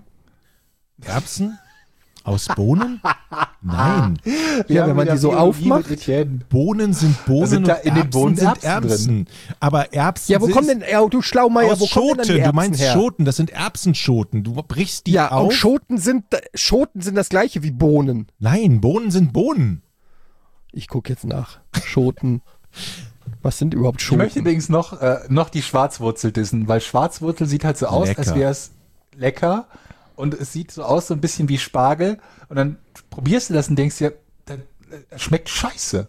Erbsen? Aus Bohnen? Nein. Ja, wenn man die so aufmacht. Bohnen sind Bohnen Da sind da und in den Erbsen Bohnen sind Erbsen Erbsen. Aber Erbsen Ja, wo sind kommen denn, ja, du Schlaumeier, aus wo kommen denn dann die Schoten. Erbsen Du meinst her? Schoten, das sind Erbsenschoten. Du brichst die Ja, auf. und Schoten sind, Schoten sind das gleiche wie Bohnen. Nein, Bohnen sind Bohnen. Ich gucke jetzt nach. Schoten. Was sind überhaupt Ich möchte Schoten? übrigens noch, äh, noch die Schwarzwurzel dissen, weil Schwarzwurzel sieht halt so aus, Lecker. als wäre es lecker und es sieht so aus, so ein bisschen wie Spargel und dann probierst du das und denkst dir, das, das schmeckt scheiße.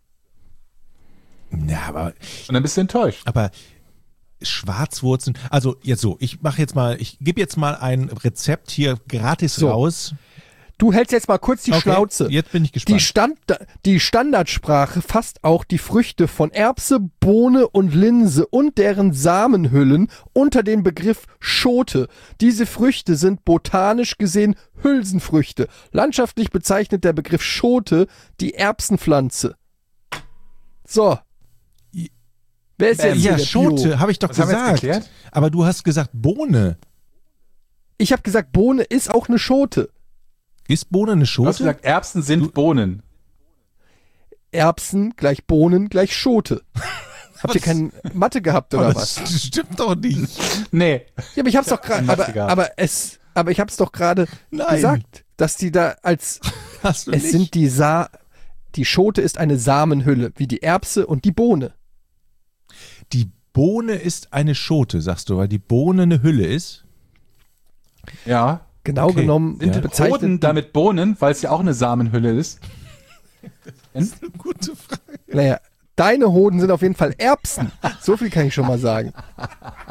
Ja, aber Und dann bist du enttäuscht. Aber Schwarzwurzeln, also jetzt so, ich mache jetzt mal, ich gebe jetzt mal ein Rezept hier gratis So. raus. Du hältst jetzt mal kurz die Okay, Schnauze. Jetzt bin ich Die, gespannt. Stand, die Standardsprache fasst auch die Früchte von Erbse, Bohne und Linse und deren Samenhüllen unter den Begriff Schote. Diese Früchte sind botanisch gesehen Hülsenfrüchte. Landschaftlich bezeichnet der Begriff Schote die Erbsenpflanze. So. Wer ist jetzt hier ja, der Schote, Bio? habe ich doch Was haben wir jetzt gesagt. geklärt? Aber du hast gesagt Bohne. Ich habe gesagt, Bohne ist auch eine Schote. Ist Bohne eine Du hast Schote? gesagt, Erbsen sind Bohnen. Erbsen gleich Bohnen gleich Schote. Habt ihr keine Mathe gehabt oder Aber was? das stimmt doch nicht. Nee. Ja, aber ich hab's doch gerade, keine Mathe aber, gehabt. aber es, aber ich hab's doch gerade Nein. gesagt, dass die da als, Hast du es nicht? sind die Sa, die Schote ist eine Samenhülle, wie die Erbse und die Bohne. Die Bohne ist eine Schote, sagst du, weil die Bohne eine Hülle ist. Ja. Genau Okay. genommen Sind Ja. bezeichnet Hoden damit Bohnen, weil es ja auch eine Samenhülle ist? Das ist eine gute Frage. Naja, deine Hoden sind auf jeden Fall Erbsen. So viel kann ich schon mal sagen.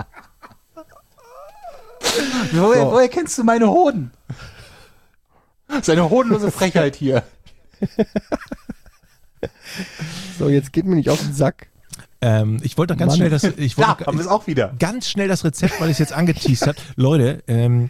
Woher, So. woher kennst du meine Hoden? Seine hohnlose Frechheit hier. So, jetzt geht mir nicht auf den Sack. Ähm, ich wollte noch ganz Mann. schnell das, ich Da wollte haben wir es auch wieder. ganz schnell das Rezept, weil es jetzt angeteased hat. Leute, ähm,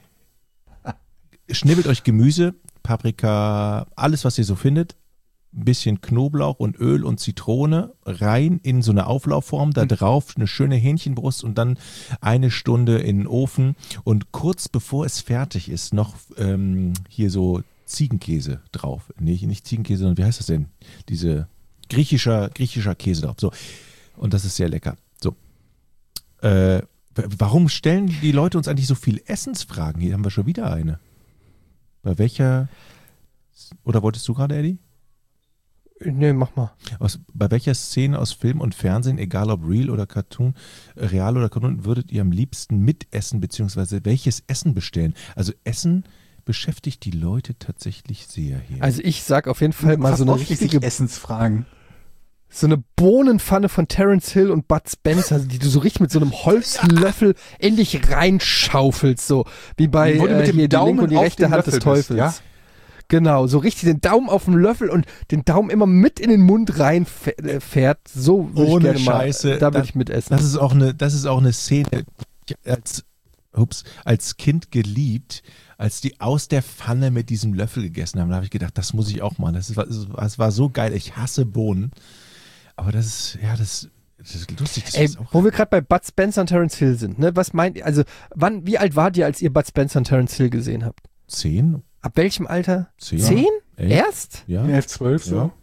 schnibbelt euch Gemüse, Paprika, alles, was ihr so findet. Ein bisschen Knoblauch und Öl und Zitrone rein in so eine Auflaufform, da drauf eine schöne Hähnchenbrust und dann eine Stunde in den Ofen und kurz bevor es fertig ist, noch ähm, hier so Ziegenkäse drauf. Nee, nicht Ziegenkäse, sondern wie heißt das denn? Diese griechischer, griechischer Käse drauf. So. Und das ist sehr lecker. So. Äh, warum stellen die Leute uns eigentlich so viel Essensfragen? Hier haben wir schon wieder eine. Bei welcher, oder wolltest du gerade, Eddie? Nee, mach mal. Aus, bei welcher Szene aus Film und Fernsehen, egal ob Real oder Cartoon, äh, Real oder Cartoon, würdet ihr am liebsten mitessen, beziehungsweise welches Essen bestellen? Also Essen beschäftigt die Leute tatsächlich sehr hier. Also ich sag auf jeden Fall mal Fast so eine ausschließlich richtige, Essensfragen. so eine Bohnenpfanne von Terence Hill und Bud Spencer, die du so richtig mit so einem Holzlöffel in dich reinschaufelst, so wie bei Wo du mit äh, dem hier die Daumen linke und die auf rechte den Hand des Löffel bist, Teufels. ja? Genau, so richtig den Daumen auf den Löffel und den Daumen immer mit in den Mund reinfährt. So würde ich Ohne gerne Scheiße. mal, da würde Das- ich mitessen. Das ist auch eine, das ist auch eine Szene, die ich als, ups, als Kind geliebt, als die aus der Pfanne mit diesem Löffel gegessen haben. Da habe ich gedacht, das muss ich auch machen. Das, ist, das war so geil. Ich hasse Bohnen. Aber das ist, ja, das, das ist lustig. Das Ey, ist auch wo wir gerade bei Bud Spencer und Terence Hill sind, ne? Was meint ihr, also wann, wie alt wart ihr, als ihr Bud Spencer und Terence Hill gesehen habt? zehn? Ab welchem Alter? Zehn? Zehn? Elf? Erst? Ja. elf, zwölf so. Ja.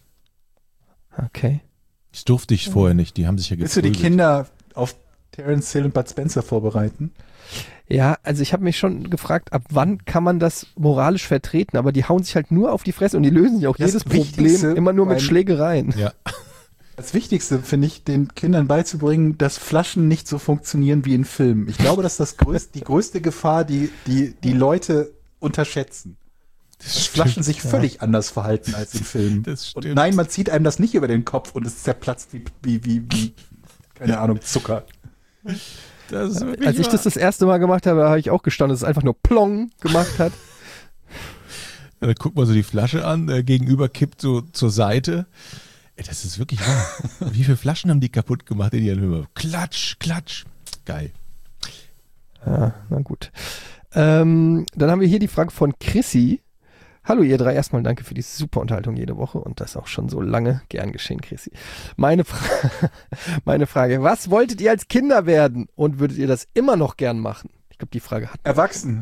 Okay. Das durfte ich vorher nicht. Die haben sich ja Willst du die geprügelt. Kinder auf Terence Hill und Bud Spencer vorbereiten? Ja, also ich habe mich schon gefragt, ab wann kann man das moralisch vertreten, aber die hauen sich halt nur auf die Fresse und die lösen sich auch Das jedes Wichtigste Problem immer nur mit beim- Schlägereien. Ja. Das Wichtigste finde ich, den Kindern beizubringen, dass Flaschen nicht so funktionieren wie in Filmen. Ich glaube, das ist das größte, die größte Gefahr, die, die die Leute unterschätzen. Dass Flaschen sich völlig anders verhalten als in Filmen. Das Und stimmt. nein, man zieht einem das nicht über den Kopf und es zerplatzt wie, wie, wie, wie keine Ahnung, Zucker. Das ist wirklich Als ich wahr. das das erste Mal gemacht habe, habe ich auch gestanden, dass es einfach nur Plong gemacht hat. Ja, dann guckt man so die Flasche an, der Gegenüber kippt so zur Seite. Ey, das ist wirklich wahr. Wie viele Flaschen haben die kaputt gemacht in ihren Hümmern? Klatsch, klatsch. Geil. Ja, na gut. Ähm, dann haben wir hier die Frage von Chrissy. Hallo ihr drei, erstmal danke für die super Unterhaltung jede Woche und das auch schon so lange. Gern geschehen, Chrissy. Meine, Fra meine Frage, was wolltet ihr als Kinder werden und würdet ihr das immer noch gern machen? Ich glaube, die Frage hat... Erwachsen.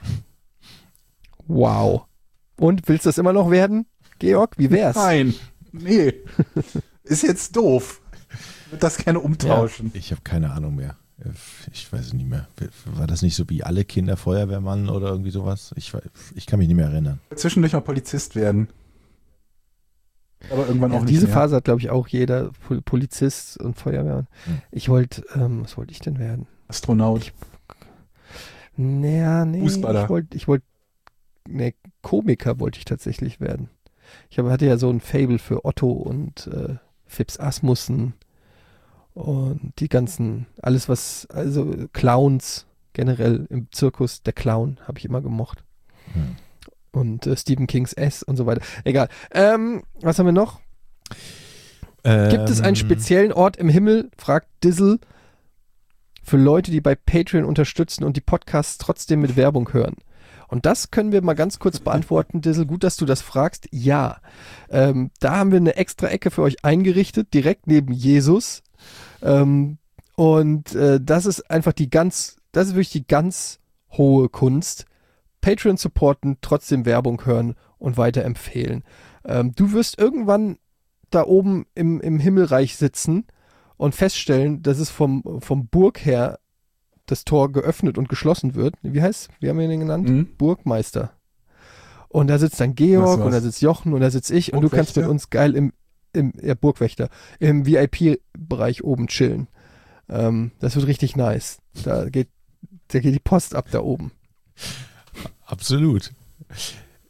Wow. Und, willst du das immer noch werden, Georg? Wie wär's? Nein. Nee. Ist jetzt doof. Ich würde das gerne umtauschen. Ich habe keine Ahnung mehr. Ich weiß es nicht mehr. War das nicht so wie alle Kinder Feuerwehrmann oder irgendwie sowas? Ich, ich kann mich nicht mehr erinnern. Zwischendurch mal Polizist werden. Aber irgendwann Ja, auch nicht diese mehr. Phase hat, glaube ich, auch jeder Pol Polizist und Feuerwehrmann. Hm. Ich wollte, ähm, was wollte ich denn werden? Astronaut. Naja, nee, Fußballer. ich wollte, ich wollte, nee, Komiker wollte ich tatsächlich werden. Ich hab, hatte ja so ein Faible für Otto und äh, Fips Asmussen und die ganzen, alles was, also Clowns generell im Zirkus, der Clown habe ich immer gemocht. Hm. Und äh, Stephen Kings S und so weiter. Egal. Ähm, was haben wir noch? Gibt es einen Ähm, speziellen Ort im Himmel, fragt Dizzle, für Leute, die bei Patreon unterstützen und die Podcasts trotzdem mit Werbung hören? Und das können wir mal ganz kurz beantworten, Dizzle. Gut, dass du das fragst. Ja, ähm, da haben wir eine extra Ecke für euch eingerichtet, direkt neben Jesus. Ähm, und äh, das ist einfach die ganz, das ist wirklich die ganz hohe Kunst. Patreon supporten, trotzdem Werbung hören und weiterempfehlen. Ähm, du wirst irgendwann da oben im, im Himmelreich sitzen und feststellen, dass es vom, vom Burg her das Tor geöffnet und geschlossen wird. Wie heißt, wie haben wir ihn genannt? Mhm. Burgmeister. Und da sitzt dann Georg Was, was? und da sitzt Jochen und da sitz ich und du kannst mit Burgwächter? uns geil im, im ja, Burgwächter, im V I P-Bereich oben chillen. Ähm, das wird richtig nice. Da geht, da geht die Post ab da oben. Absolut.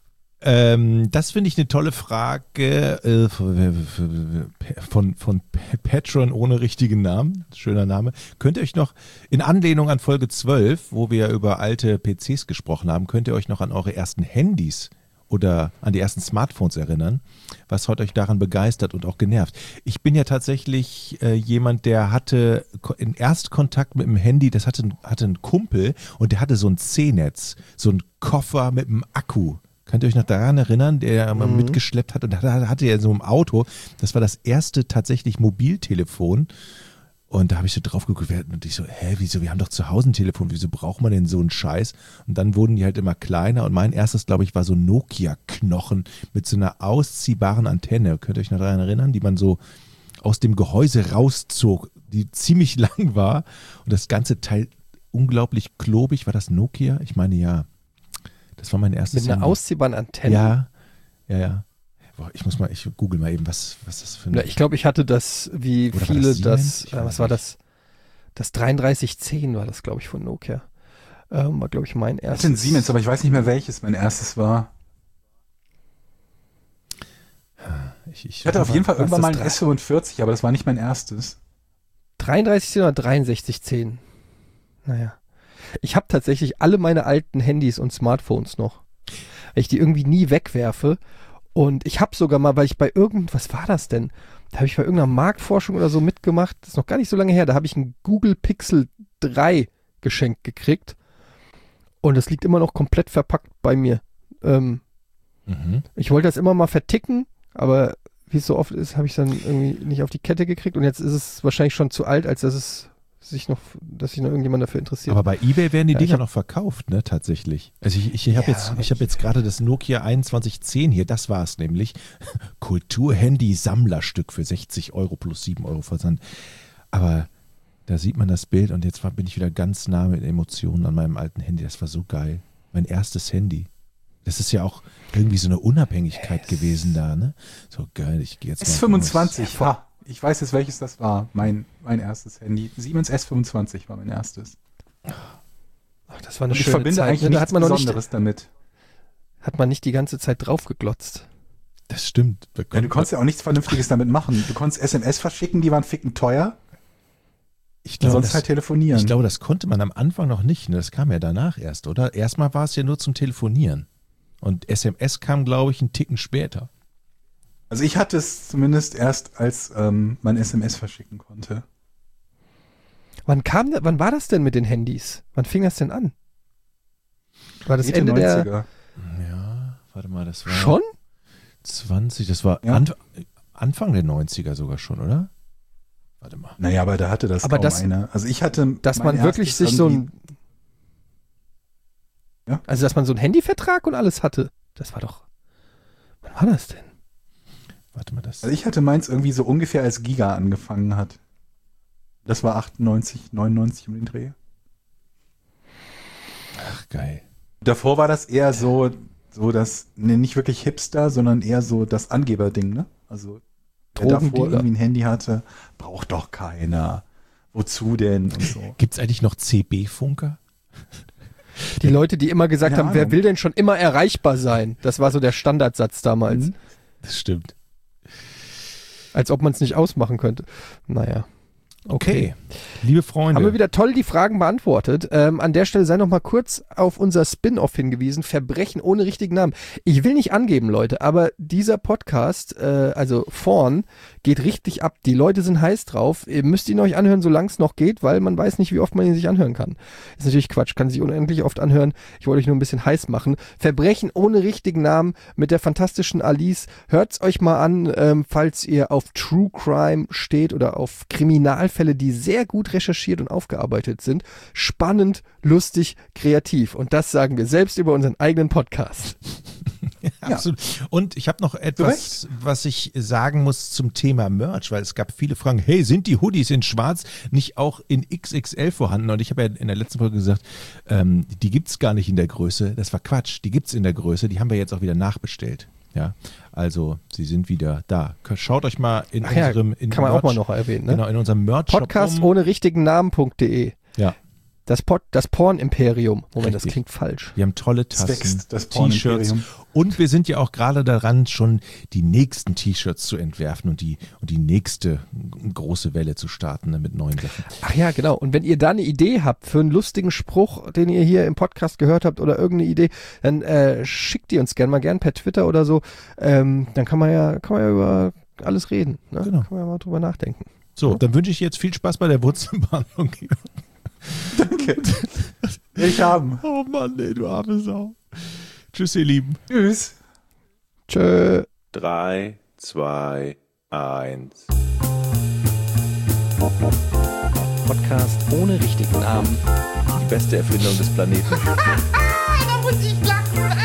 Ähm, das finde ich eine tolle Frage äh, von, von Patron ohne richtigen Namen. Schöner Name. Könnt ihr euch noch, in Anlehnung an Folge zwölf, wo wir über alte P Cs gesprochen haben, könnt ihr euch noch an eure ersten Handys oder an die ersten Smartphones erinnern? Was hat euch daran begeistert und auch genervt? Ich bin ja tatsächlich äh, jemand, der hatte in Erstkontakt mit dem Handy, das hatte, hatte ein Kumpel und der hatte so ein C-Netz, so ein Koffer mit einem Akku. Könnt ihr euch noch daran erinnern, der er mal mhm. mitgeschleppt hat? Und da hatte er so im Auto, das war das erste tatsächlich Mobiltelefon. Und da habe ich so drauf geguckt und ich so, hä, wieso, wir haben doch zu Hause ein Telefon, wieso braucht man denn so einen Scheiß? Und dann wurden die halt immer kleiner und mein erstes, glaube ich, war so ein Nokia-Knochen mit so einer ausziehbaren Antenne. Könnt ihr euch noch daran erinnern, die man so aus dem Gehäuse rauszog, die ziemlich lang war und das ganze Teil unglaublich klobig. War das Nokia? Ich meine, ja. Das war mein erstes. Mit einer Handy. ausziehbaren Antenne? Ja, ja, ja. Boah, ich muss mal, ich google mal eben, was, was das für ein... Ja, ich glaube, ich hatte das, wie Oder viele, war das, das, äh, was war das? Das dreiunddreißig zehn war das, glaube ich, von Nokia. Ähm, war, glaube ich, mein erstes. Das sind Siemens, aber ich weiß nicht mehr, welches mein erstes war. Ich, ich, Ich hatte auf jeden Fall irgendwann mal ein drei- S fünfundvierzig, aber das war nicht mein erstes. dreiunddreißig zehn oder dreiundsechzig zehn? Naja. Ich habe tatsächlich alle meine alten Handys und Smartphones noch. Weil ich die irgendwie nie wegwerfe. Und ich habe sogar mal, weil ich bei irgend, was war das denn? Da habe ich bei irgendeiner Marktforschung oder so mitgemacht. Das ist noch gar nicht so lange her. Da habe ich ein Google Pixel drei geschenkt gekriegt. Und das liegt immer noch komplett verpackt bei mir. Ähm, Mhm. ich wollte das immer mal verticken, aber wie es so oft ist, habe ich dann irgendwie nicht auf die Kette gekriegt. Und jetzt ist es wahrscheinlich schon zu alt, als dass es sich noch, dass sich noch irgendjemand dafür interessiert. Aber bei eBay werden die Ja, ich Dinger hab- noch verkauft, ne, tatsächlich. Also ich, ich, ich habe Ja, jetzt, ich habe jetzt gerade das Nokia einundzwanzig zehn hier, das war es nämlich. Kultur-Handy-Sammlerstück für sechzig Euro plus sieben Euro Versand. Aber da sieht man das Bild und jetzt war, bin ich wieder ganz nah mit Emotionen an meinem alten Handy. Das war so geil. Mein erstes Handy. Das ist ja auch irgendwie so eine Unabhängigkeit Yes. gewesen da, ne? So geil, ich gehe jetzt mal S fünfundzwanzig, ha, ich weiß jetzt, welches das war, mein, mein erstes Handy. Siemens S fünfundzwanzig war mein erstes. Ach, das war eine Und ich schöne verbinde Zeit. eigentlich ne? Da nichts hat man noch Besonderes nicht, damit. hat man nicht die ganze Zeit drauf geglotzt. Das stimmt. Wir Ja, du konnten- konntest ja auch nichts Vernünftiges damit machen. Du konntest S M S verschicken, die waren ficken teuer. ich Und glaube, sonst das, halt telefonieren. ich glaube, das konnte man am Anfang noch nicht. Ne? Das kam ja danach erst, oder? Erstmal war es ja nur zum Telefonieren. Und S M S kam, glaube ich, einen Ticken später. Also ich hatte es zumindest erst, als ähm, man S M S verschicken konnte. Wann kam, da- wann war das denn mit den Handys? Wann fing das denn an? War das Mitte Ende der neunziger. Ja, warte mal, das war schon? zwanzig, das war Ja. Anf- Anfang der neunziger sogar schon, oder? Warte mal. Naja, aber da hatte das Aber kaum das- einer. Also ich hatte Dass mein man wirklich erstes sich so irgendwie- ein, Ja. also dass man so einen Handyvertrag und alles hatte. Das war doch, wann war das denn? Warte mal, das. Also ich hatte meins irgendwie so ungefähr als Giga angefangen hat. Das war achtundneunzig, neunundneunzig um den Dreh. Ach, geil. Davor war das eher so, so das, ne, nicht wirklich Hipster, sondern eher so das Angeberding, ne? Also, wer davor Drogendealer. irgendwie ein Handy hatte, braucht doch keiner. Wozu denn? Und so. Gibt es eigentlich noch C B-Funker? Die Leute, die immer gesagt Keine haben, wer Ahnung. will denn schon immer erreichbar sein? Das war so der Standardsatz damals. Mhm. Das stimmt. Als ob man es nicht ausmachen könnte. Naja. Okay. Liebe Freunde. Haben wir wieder toll die Fragen beantwortet. Ähm, an der Stelle sei noch mal kurz auf unser Spin-off hingewiesen. Verbrechen ohne richtigen Namen. Ich will nicht angeben, Leute, aber dieser Podcast, äh, also vorn, geht richtig ab. Die Leute sind heiß drauf. Ihr müsst ihn euch anhören, solange es noch geht, weil man weiß nicht, wie oft man ihn sich anhören kann. Ist natürlich Quatsch, kann sich unendlich oft anhören. Ich wollte euch nur ein bisschen heiß machen. Verbrechen ohne richtigen Namen mit der fantastischen Alice. Hört's euch mal an, ähm, falls ihr auf True Crime steht oder auf Kriminalfälle, die sehr gut recherchiert und aufgearbeitet sind. Spannend, lustig, kreativ. Und das sagen wir selbst über unseren eigenen Podcast. Absolut. Und ich habe noch etwas, was ich sagen muss zum Thema Merch, weil es gab viele Fragen, hey, sind die Hoodies in schwarz nicht auch in X X L vorhanden? Und ich habe ja in der letzten Folge gesagt, ähm, die gibt's gar nicht in der Größe. Das war Quatsch, die gibt's in der Größe, die haben wir jetzt auch wieder nachbestellt. Ja, also sie sind wieder da. Schaut euch mal in Ach ja, unserem in kann man auch Merch- mal noch erwähnen. Ne? Genau, in unserem Merch-Shop Podcast um. ohne richtigen Namen.de. Ja. Das, Pod, das Porn-Imperium. Moment, das Richtig. klingt falsch. Wir haben tolle Es Tassen, wächst, das T-Shirts Pornimperium. und wir sind ja auch gerade daran, schon die nächsten T-Shirts zu entwerfen und die, und die nächste große Welle zu starten, ne, mit neuen Sachen. Ach ja, genau. Und wenn ihr da eine Idee habt für einen lustigen Spruch, den ihr hier im Podcast gehört habt oder irgendeine Idee, dann äh, schickt die uns gerne mal gern per Twitter oder so. Ähm, dann kann man ja, kann man ja über alles reden. Ne? Genau. Kann man ja mal drüber nachdenken. So, dann wünsche ich jetzt viel Spaß bei der Wurzelbehandlung. Danke. Ich haben. Oh Mann, ey, du arme Sau. Tschüss, ihr Lieben. Tschüss. Tschö. drei, zwei, eins. Podcast ohne richtigen Namen. Die beste Erfindung des Planeten. Da muss ich lachen.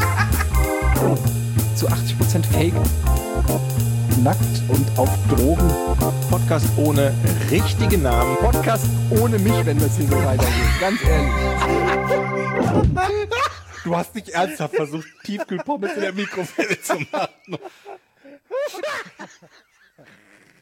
Zu achtzig Prozent Fake. Nackt und auf Drogen. Podcast ohne richtigen Namen. Podcast ohne mich, wenn das hier so weitergeht. Ganz ehrlich. Du hast nicht ernsthaft versucht, Tiefkühlpommes in der Mikrowelle zu machen.